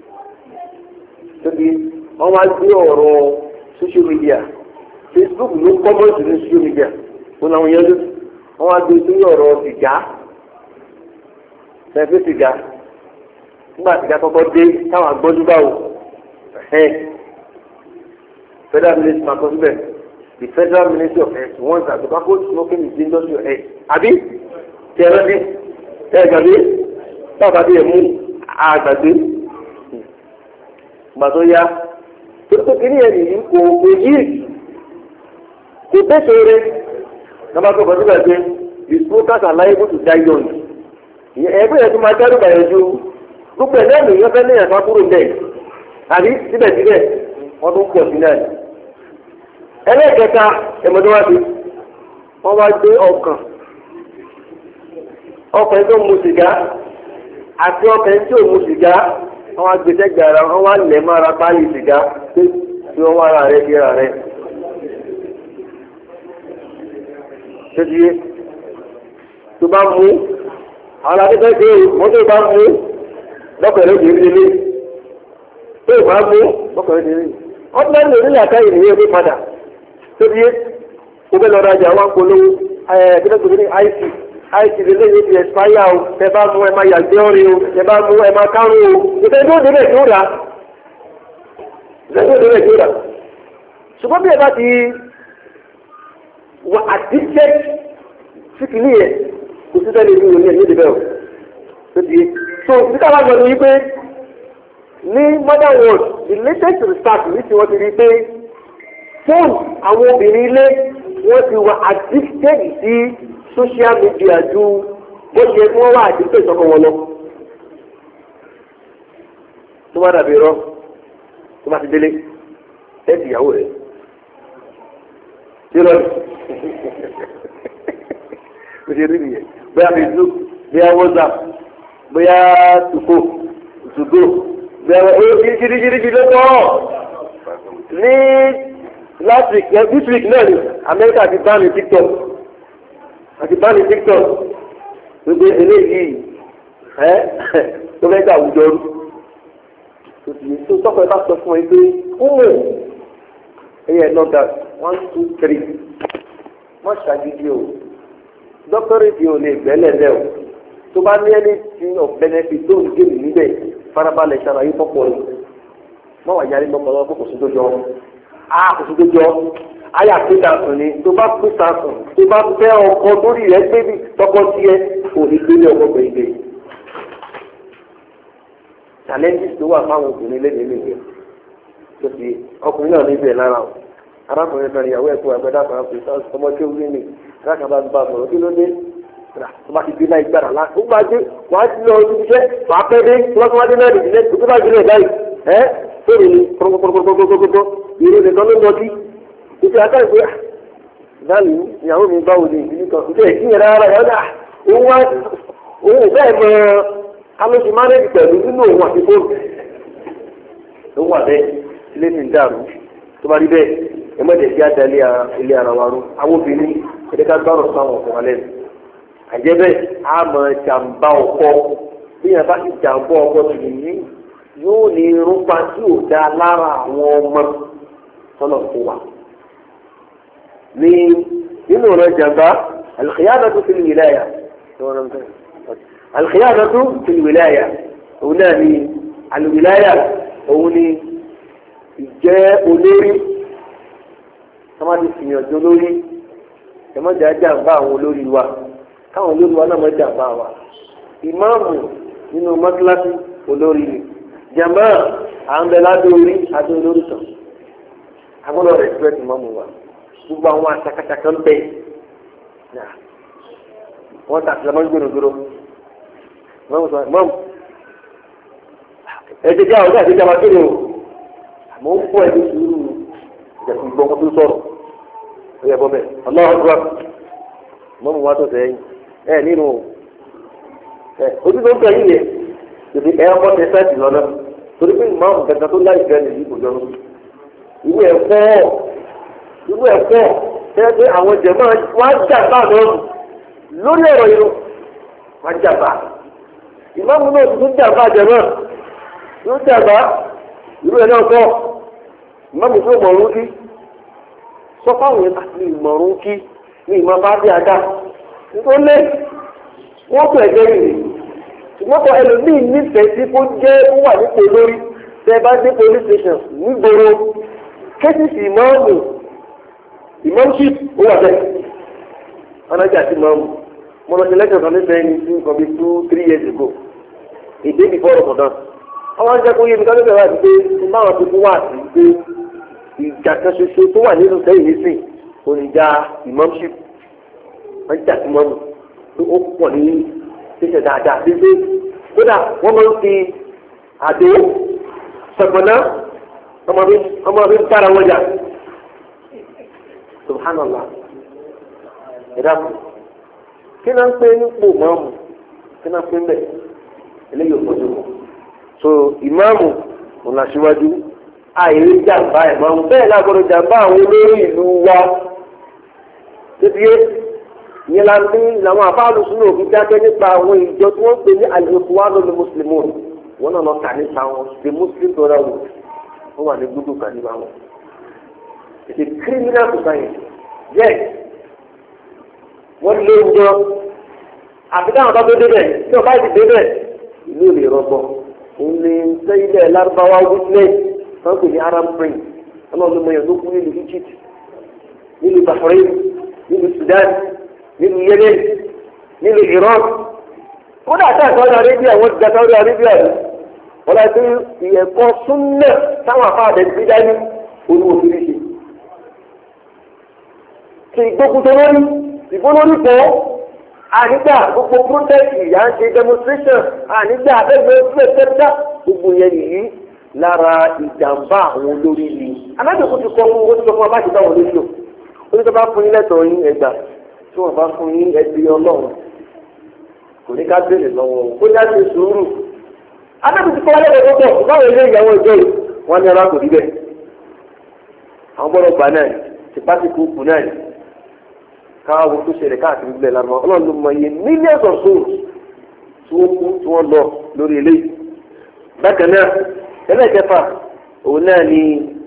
[SPEAKER 1] tóbi wọ́n wá gbé ọ̀rọ̀ social media Facebook ló kọ́mọ́ sí ní social media wọn làwọn yẹn ló wọ́n wá gbé sí ọ̀rọ̀ sìgá tẹ̀gbẹ́ sìgá nígbà tí kakọ́kọ́ dé táwọn agbọ́dún báwo federal ministry máa kọ́ síbẹ̀ the federal ministry of health wants that tobacco smoking is dangerous to your health àbí tí ẹ rántí ẹ gbàgbé báwo bá dé ẹ mú àgbàgbé gbà tó yá tó kí ni ẹ nìyí kò yí kò tẹ̀sẹ̀ rẹ nàbà tó kọ́ síbẹ̀ pé the smokers are liable to die young ẹgbẹ́ yẹn tó máa dárúkọ yẹn ju gbogbo ẹ̀ náà nìyẹn fẹ́ léyìn àtàkùrù bẹ́ẹ̀ àbí síbẹ̀síbẹ̀ wọ́n tún pọ̀ sí náà. ẹlẹ́ẹ̀kẹta ẹ̀mọ́dúnwájú wọ́n wá gbé ọkàn tó mu sìgá àti ọkàn tí ò mu sìgá wọ́n wá gbé sẹ́gbẹ̀ ara wọ́n wá lẹ̀ mọ́ ara pálí sìgá tí wọ́n wá ara rẹ̀ bí ara rẹ̀. tó ti yé tó bá mú àwọn akẹ́kọ̀ọ́ ṣe mọ́tò bá mú lọ́kọ̀ọ́rẹ́ òjò nílé tó ìbá mú lọ́kọ̀ọ́rẹ́ nílé ọdún mẹ́rin lórí àkáyè nìyẹn gbé padà tó bí ó bẹ́ lọ́ọ́ rajà wọn polówó ẹ̀ẹ́dẹ́gbẹ̀rún ní it lè léyìn ti ẹ̀sìpáyà o ẹ bá mú ẹ máa yàgbé ọ̀rẹ́ o ẹ bá mú ẹ máa kárùn o ìfẹ́ tó débẹ̀ tó rà ṣùgbọ́n bí ẹ bá ti wà addicted sí kìíní yẹn kò sí sẹ́ni ìlú ní ẹ̀yìn ìdíbẹ̀ o tó di so nígbà wá gbọ́dọ̀ yí pé ní modern world the latest research ní tí wọ́n ti rí pé fóònù àwọn obìnrin ilé wọ́n ti wà addicted sí social media ju bó ṣe kí wọ́n wà addicted sọ́kọ̀ wọn lọ. tó bá dàbí rọ tó bá ti délé ẹ ti ìyàwó rẹ̀ ṣé lọ bó ṣe rí nìyẹn bóyá Facebook bóyá WhatsApp bóyá tùkó bóyá gidigidi lọ́tọ̀ ní last week this week náà ni Amẹ́ríkà ti bá ní TikTok gbogbo eléyìí tó fẹ́ gbà àwùjọ rú tó sọ́kọ̀ ẹ bá sọ fún ẹ pé ó mọ̀ ẹ̀yẹ nọ́ọ̀dà 1 2 3 wọ́n ṣàgídí o dọ́kítọ́rẹ́tì ò lè gbẹ́lẹ̀ lẹ́ o tó bá ní ẹni tí of benefit tó ń gé mi níbẹ̀ farabalẹ̀ ṣàlàyé fọ́pọ̀ rẹ̀ mọ́ wà yarí lọ́pọ̀ lọ́wọ́ kókò sí tó jọ kò sí tó jọ ayé àpéta sùn ni tó bá péta sùn tó bá fẹ́ ọkọ lórí rẹ̀ gbé bí tọkọ tiẹ̀ kò ní gbélé ọkọ gbèǹde. challenges tó wà fáwọn obìnrin lẹ́nu ilé yẹn tó fi ọkùnrin náà níbẹ̀ lára o arákùnrin kan ìyàwó ẹ̀kọ́ àgbẹ̀dá kan pè sá ọmọ tí ó wí ní arákùnrin bá bá sọ̀rọ̀ kí ló dé tó bá ti gbé láì gbára lá ó máa dé wàá ti lọ ojú iṣẹ́ wàá pẹ́ dé tí wọ́n dé náà nìyí tó bá gbé láì sórí ni kọ́kọ́kọ́kọ́kọ́kọ́ ìró nìkan ló ń lọ sí ìṣe akáyọ̀ pé báyìí ìyàwó mi báwo ni ìdílé kan ìṣe ìkíyàn rárá yọ náà òun ò bẹ́ẹ̀ mọ alóṣù mánẹ́jì pẹ̀lú nínú òun àti fóònù òun wà bẹ́ẹ̀ ilé ti ń dàrú tó bá rí bẹ́ẹ̀ ẹ mọ̀ jẹ́ kí á da ilé ara wa rú àwọn obìnrin ẹ̀dẹ́ká gbọ́rọ̀ sáwọn ọ̀fọ̀ wa lẹ́nu àjẹ́bẹ́ àmọ́ jàǹbá ọkọ bí yẹn bá ti jàǹbá ọkọ tó yìí yóò ní irúgbà tí ò dá lára àwọn ọmọ tọ́lọ̀ fún wa. nínú ọ̀nà jàǹbá al-khiyanatu fil wilaya al-khiyanatu fil wilaya òun náà ni al-wilaya òun ni ìjẹ́ olórí tọ́mátì fìyànjú olórí ẹ̀mọ́jà jàǹbá àwọn olórí wa káwọn olórí wa náà mọ̀ jàǹbá wa ìmáàmù nínú mọ́tíláṣí olórí ni jàmbá à ń bẹ ládé orí adé olórí kan agbọ́dọ̀ respect ìmáàmù wa gbogbo àwọn àtàkàtàkà ń bẹ wọ́n tà sílẹ̀ mọ́ gbòdòdòdò mọ́mù ẹ̀jẹ̀ jẹ́ àwọn ọ̀gá àti ìjàmbá kéde o àmọ́ ń fọ́ ẹ̀dí sùúrù ìjẹ̀kùn ìgbọ́n tó sọ̀rọ̀ ó yẹ bọ́ bẹ́ẹ̀ ọlọ́run gbọ́ mọ́mù wa tó sẹ́yìn nínú ojú tó ń tẹ̀ yìí yẹ tòbí ọkọ tẹ sáìtì lọ́nà torí pé ìmáàmù gàgà tó láì fẹ́ nìyí kò jọ ìwé ẹ̀kọ́ tẹ́lẹ̀ àwọn jẹ̀mọ́ wá jàmbá lọ́rùn lórí ọ̀rọ̀ yìí wá jàmbá ìmáàmù náà tún jàmbá jẹ̀mọ́ yóò jàmbá irú ẹ̀ náà kọ́ ìmáàmù tó mọ̀ọ́rún kí sọ fáwọn yẹn àti ìmọ̀ọ́rún kí ní ìmọ̀ bá bí adá nítorí wọ́n tó ẹ̀jẹ̀ yìí ṣùgbọ́n kọ ẹlòmíì nífẹ̀ẹ́ sí kó jẹ́ ó wà nípò lórí tẹ́ bá dé police station nígboro kéṣìṣì ìmọ̀ọ́mù ìmọ̀ọ́mùship ó wà bẹ́ẹ̀ ọ̀nàjà sí ìmọ̀ọ́mù mo lọ sí lẹ́kọ̀ọ́ kan nífẹ̀ẹ́ ní sí nǹkan bíi 2-3 years ago èdè before Ramadan àwọn ajá kó yé mi kálọ́ bẹ̀rẹ̀ àti pé báwọn tó fún wà sí pé ìjà kan ṣoṣo tó wà nínú sẹ́yìn nísìn oníjà ìmọ̀ọ́mùship wọ́n jà sí ìmọ̀ọ́mù tó ó pọ̀ ní ṣíṣe dáadáa dídé kódà wọ́n máa ń fi àdó sọ̀gbọ̀nà ọmọ mi bára wọn jà subhanallah ìdáàbò kí náà ń pè nípò mọ́ọ̀mù kí náà ń pè ń bẹ̀ eléyìí ò fojú mọ́ so ìmáàmù ọ̀nà síwájú àìrí jàǹbá ìmáàmù bẹ́ẹ̀ lágbọ́dọ̀ jàǹbá àwọn olórí ìlú wa débi ìyẹn la ní làwọn àbáàlù sínú òfin dákẹ́ nípa àwọn ìjọ tí wọ́n pè ní al-Ikhwanul Muslimun wọn náà lọ kà nípa wọn the Muslim Brotherhood wọ́n wà ní gbogbo kan nípa wọn. It's a criminal society yes wọ́n lé ìjọ àti káwọn bá tó débẹ̀ tí wọ́n bá ti débẹ̀ ìlú ò lè rọgbọ òun ní sẹ́yìnlẹ̀ lárúbáwá witness wọ́n pè ní Arab Spring ọlọ́run mọ̀ yẹn tó kú nílùú Egypt nílùú Bahrain nílùú Sudan nílùú Yemen nílùú Iran kódà tá a Saudi Arabia wọ́n ti gba Saudi Arabia rẹ̀ wọ́n lọ sí ìyẹ̀kọ́ súnmọ́ táwọn afáàdé ti dání olúwo fi ṣe. kì í gbógun tó lórí ìgbólórí pọ̀ ànígbà gbogbo protest ìyá ń ṣe demonstration ànígbà abẹ́gbẹ́ pẹ́ẹ́tẹ́tà gbogbo yẹn nìyí lára ìjàmbá àwọn olórí ni. alájọkú ti kọ́ fún owó tó fún abájú báwọn olórí lò ó ní tó bá fún yín lẹ́tọ̀ọ́ yín ẹgbàá tí wọ́n bá fún yín ẹbí ọlọ́run kò ní ká béèrè lọ́wọ́ kó já ṣe sùúrù. adájọ́ ti kọ́ wọlé ẹ̀kọ́ pọ̀ báwo ilé ìyàwó ìjọ yìí wọ́n ní ọlá kò rí bẹ́ẹ̀. àwọn gbọ́dọ̀ gbà náà tìpátìkù kù náà káwọ́ tó ṣẹlẹ̀ káàkiri ilẹ̀ lánàá ọlọ́run ló mọ iye millions of souls tí wọ́n kú tí wọ́n lọ lórí eléyìí. bákan náà ẹlẹ́kẹfà òun náà ni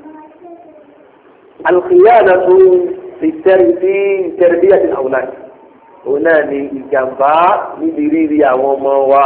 [SPEAKER 1] al-khiyanatu fi tarbiyati al-awlad òun náà ni ìjàmbá níbi rírí àwọn ọmọ wa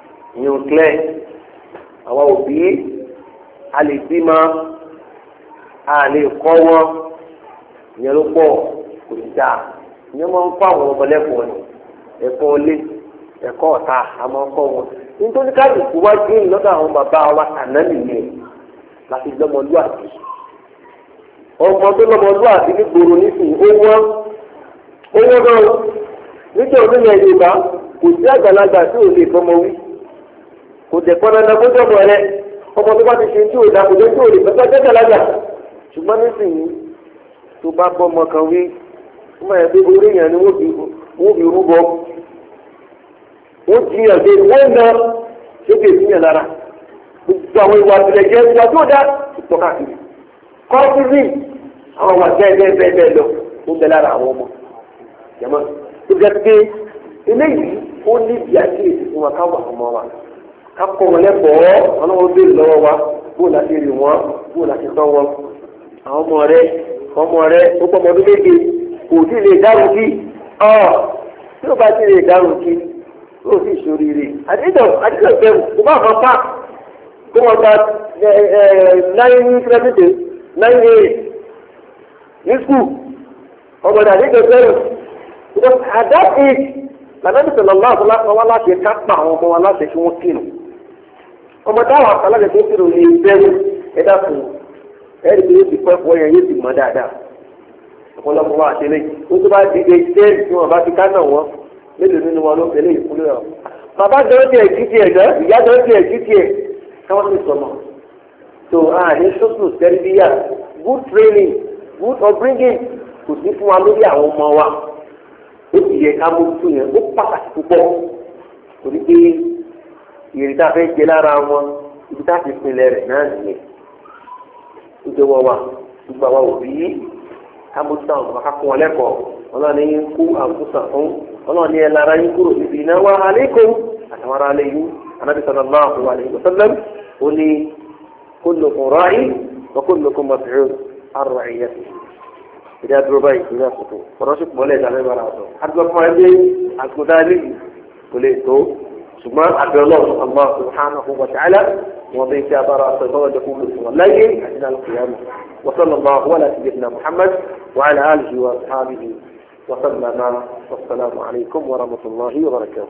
[SPEAKER 1] yùn clẹ̀ àwọn òbí a lè bímọ a lè kọ́ wọn ìyẹn ló pọ̀ kò sí dáa ìyẹn máa ń kọ́ àwọn ọmọ lẹ́kọ̀ọ́ ni ẹ̀kọ́ ilé ẹ̀kọ́ ọ̀tá a máa ń kọ́ wọn nítorí káàdùkú wá gbé lọ́dọ̀ àwọn bàbá wa àná nìyẹn láti lọ́mọlúwàbí ọmọ tó lọ́mọlúwàbí ní gbòòrò nísìnyí owó náà níjẹ́ onílẹ̀ Yorùbá kò sí àgbàlagbà tí ò lè fọmọ wí kò dẹ̀ pọ́n dandan kó jọmọ rẹ ọmọ tó bá ti ṣe tí ò dá kò jẹ́ tí ò lè fẹ́ jẹ́ àgbàlagbà ṣùgbọ́n nísìnyí tó bá bọ́ ọmọ kan wí ó máa yẹ pé orí yẹn ni wọ́n fi rúbọ wọ́n jiyàn dé wọ́n na ṣéke ìsìnyẹn lára gbogbo àwọn ìwà ìbílẹ̀ jẹ́ ìwà tó dá ìtọ́ káàkiri kọ́ọ̀tùrì àwọn wà bẹ́ẹ̀ lọ ó bẹ lára àwọn ọmọ jẹ́mọ́ tó jẹ́ pé eléyìí ó ní ìdí àkíyèsí fún wa ká wà ọmọ wa ká kọ́ wọn lẹ́kọ̀ọ́ ọlọ́wọ́ béèrè lọ́wọ́ wa bó láti rí wọn bó láti tọ́ wọn àwọn ọmọ rẹ ó pọ̀ ọmọdún méje kò tí ì lè dárò kí tí ó bá ti lè dárò kí ó sì ṣoríire àdéhùn bẹ̀rù kò bá fọ́n pa kó wọn gba 9 ní skul ọmọdé àdéhùn bẹ̀rù because at that age lànàbí sọ̀rọ̀ láàbù wá láti ká pa àwọn ọmọ wa láti fi wọ́n kírun ọmọdé àwọn àkàlàjẹ tó kírun ní bẹ́rù ẹ̀dá fún ẹ̀rí pé yóò ti pẹ́ fún ẹ̀yàn yóò ti mọ̀ dáadáa ọ̀pọ̀lọpọ̀ wa àtẹlẹ́ ó tó bá di age 10 tí wọ́n bá ti ká náà wọ́n mélòó nínú wọn ló tẹ̀lé ìkúlẹ̀ ọ̀ bàbá jẹ́ ti ẹ̀jí tiẹ̀ gan ìyá jẹ́ ti ẹ̀jí tiẹ̀ káwọn ti sọ̀mọ̀ so ní social therapy good training good upbringing kò sí fún wa lórí àwọn ọmọ wa ó sì yẹ ká mójútó yẹn ó pàtàkì púpọ̀ torí pé ìrìn tá a fẹ́ jẹ lára wọn ibi tá a ti pinlẹ̀ rẹ̀ náà nìyẹn ó jẹ́ wọ́n wa gbogbo àwa òbí ká mójútó àwọn ọmọ ká fún wọn lẹ́kọ̀ọ́ ọlọ́ni kú àǹkúsàn fún ọlọ́ni ẹ̀ lára yín kúrò níbi iná wa alaykum àtàwọn ará alẹ́ yín anábì sallallahu alayhi wa sallam ó ní kullukum ra'in wa kullukum mas'ul an ra'iyyatihi ìdá dúró báyìí ìdá àkókò ọ̀rọ̀ sì pọ̀ lẹ́ẹ̀dá mẹ́bàá àtọ̀ àdúgbò fún ẹgbẹ́ àgùdá lẹ́yìn kò lè tó ṣùgbọ́n àbẹ̀ ọlọ́run Allah subhanahu wa ta'ala wọn bẹ kí a bára aṣọ ìtọ́wọ́ jẹ́ kúlù fún wọn láyé àti náà kìyàmù wa sallallahu ala sayyidina Muhammad wa ala alihi wa ashabihi wa sallama wassalamu alaykum wa rahmatullahi wa barakatuh.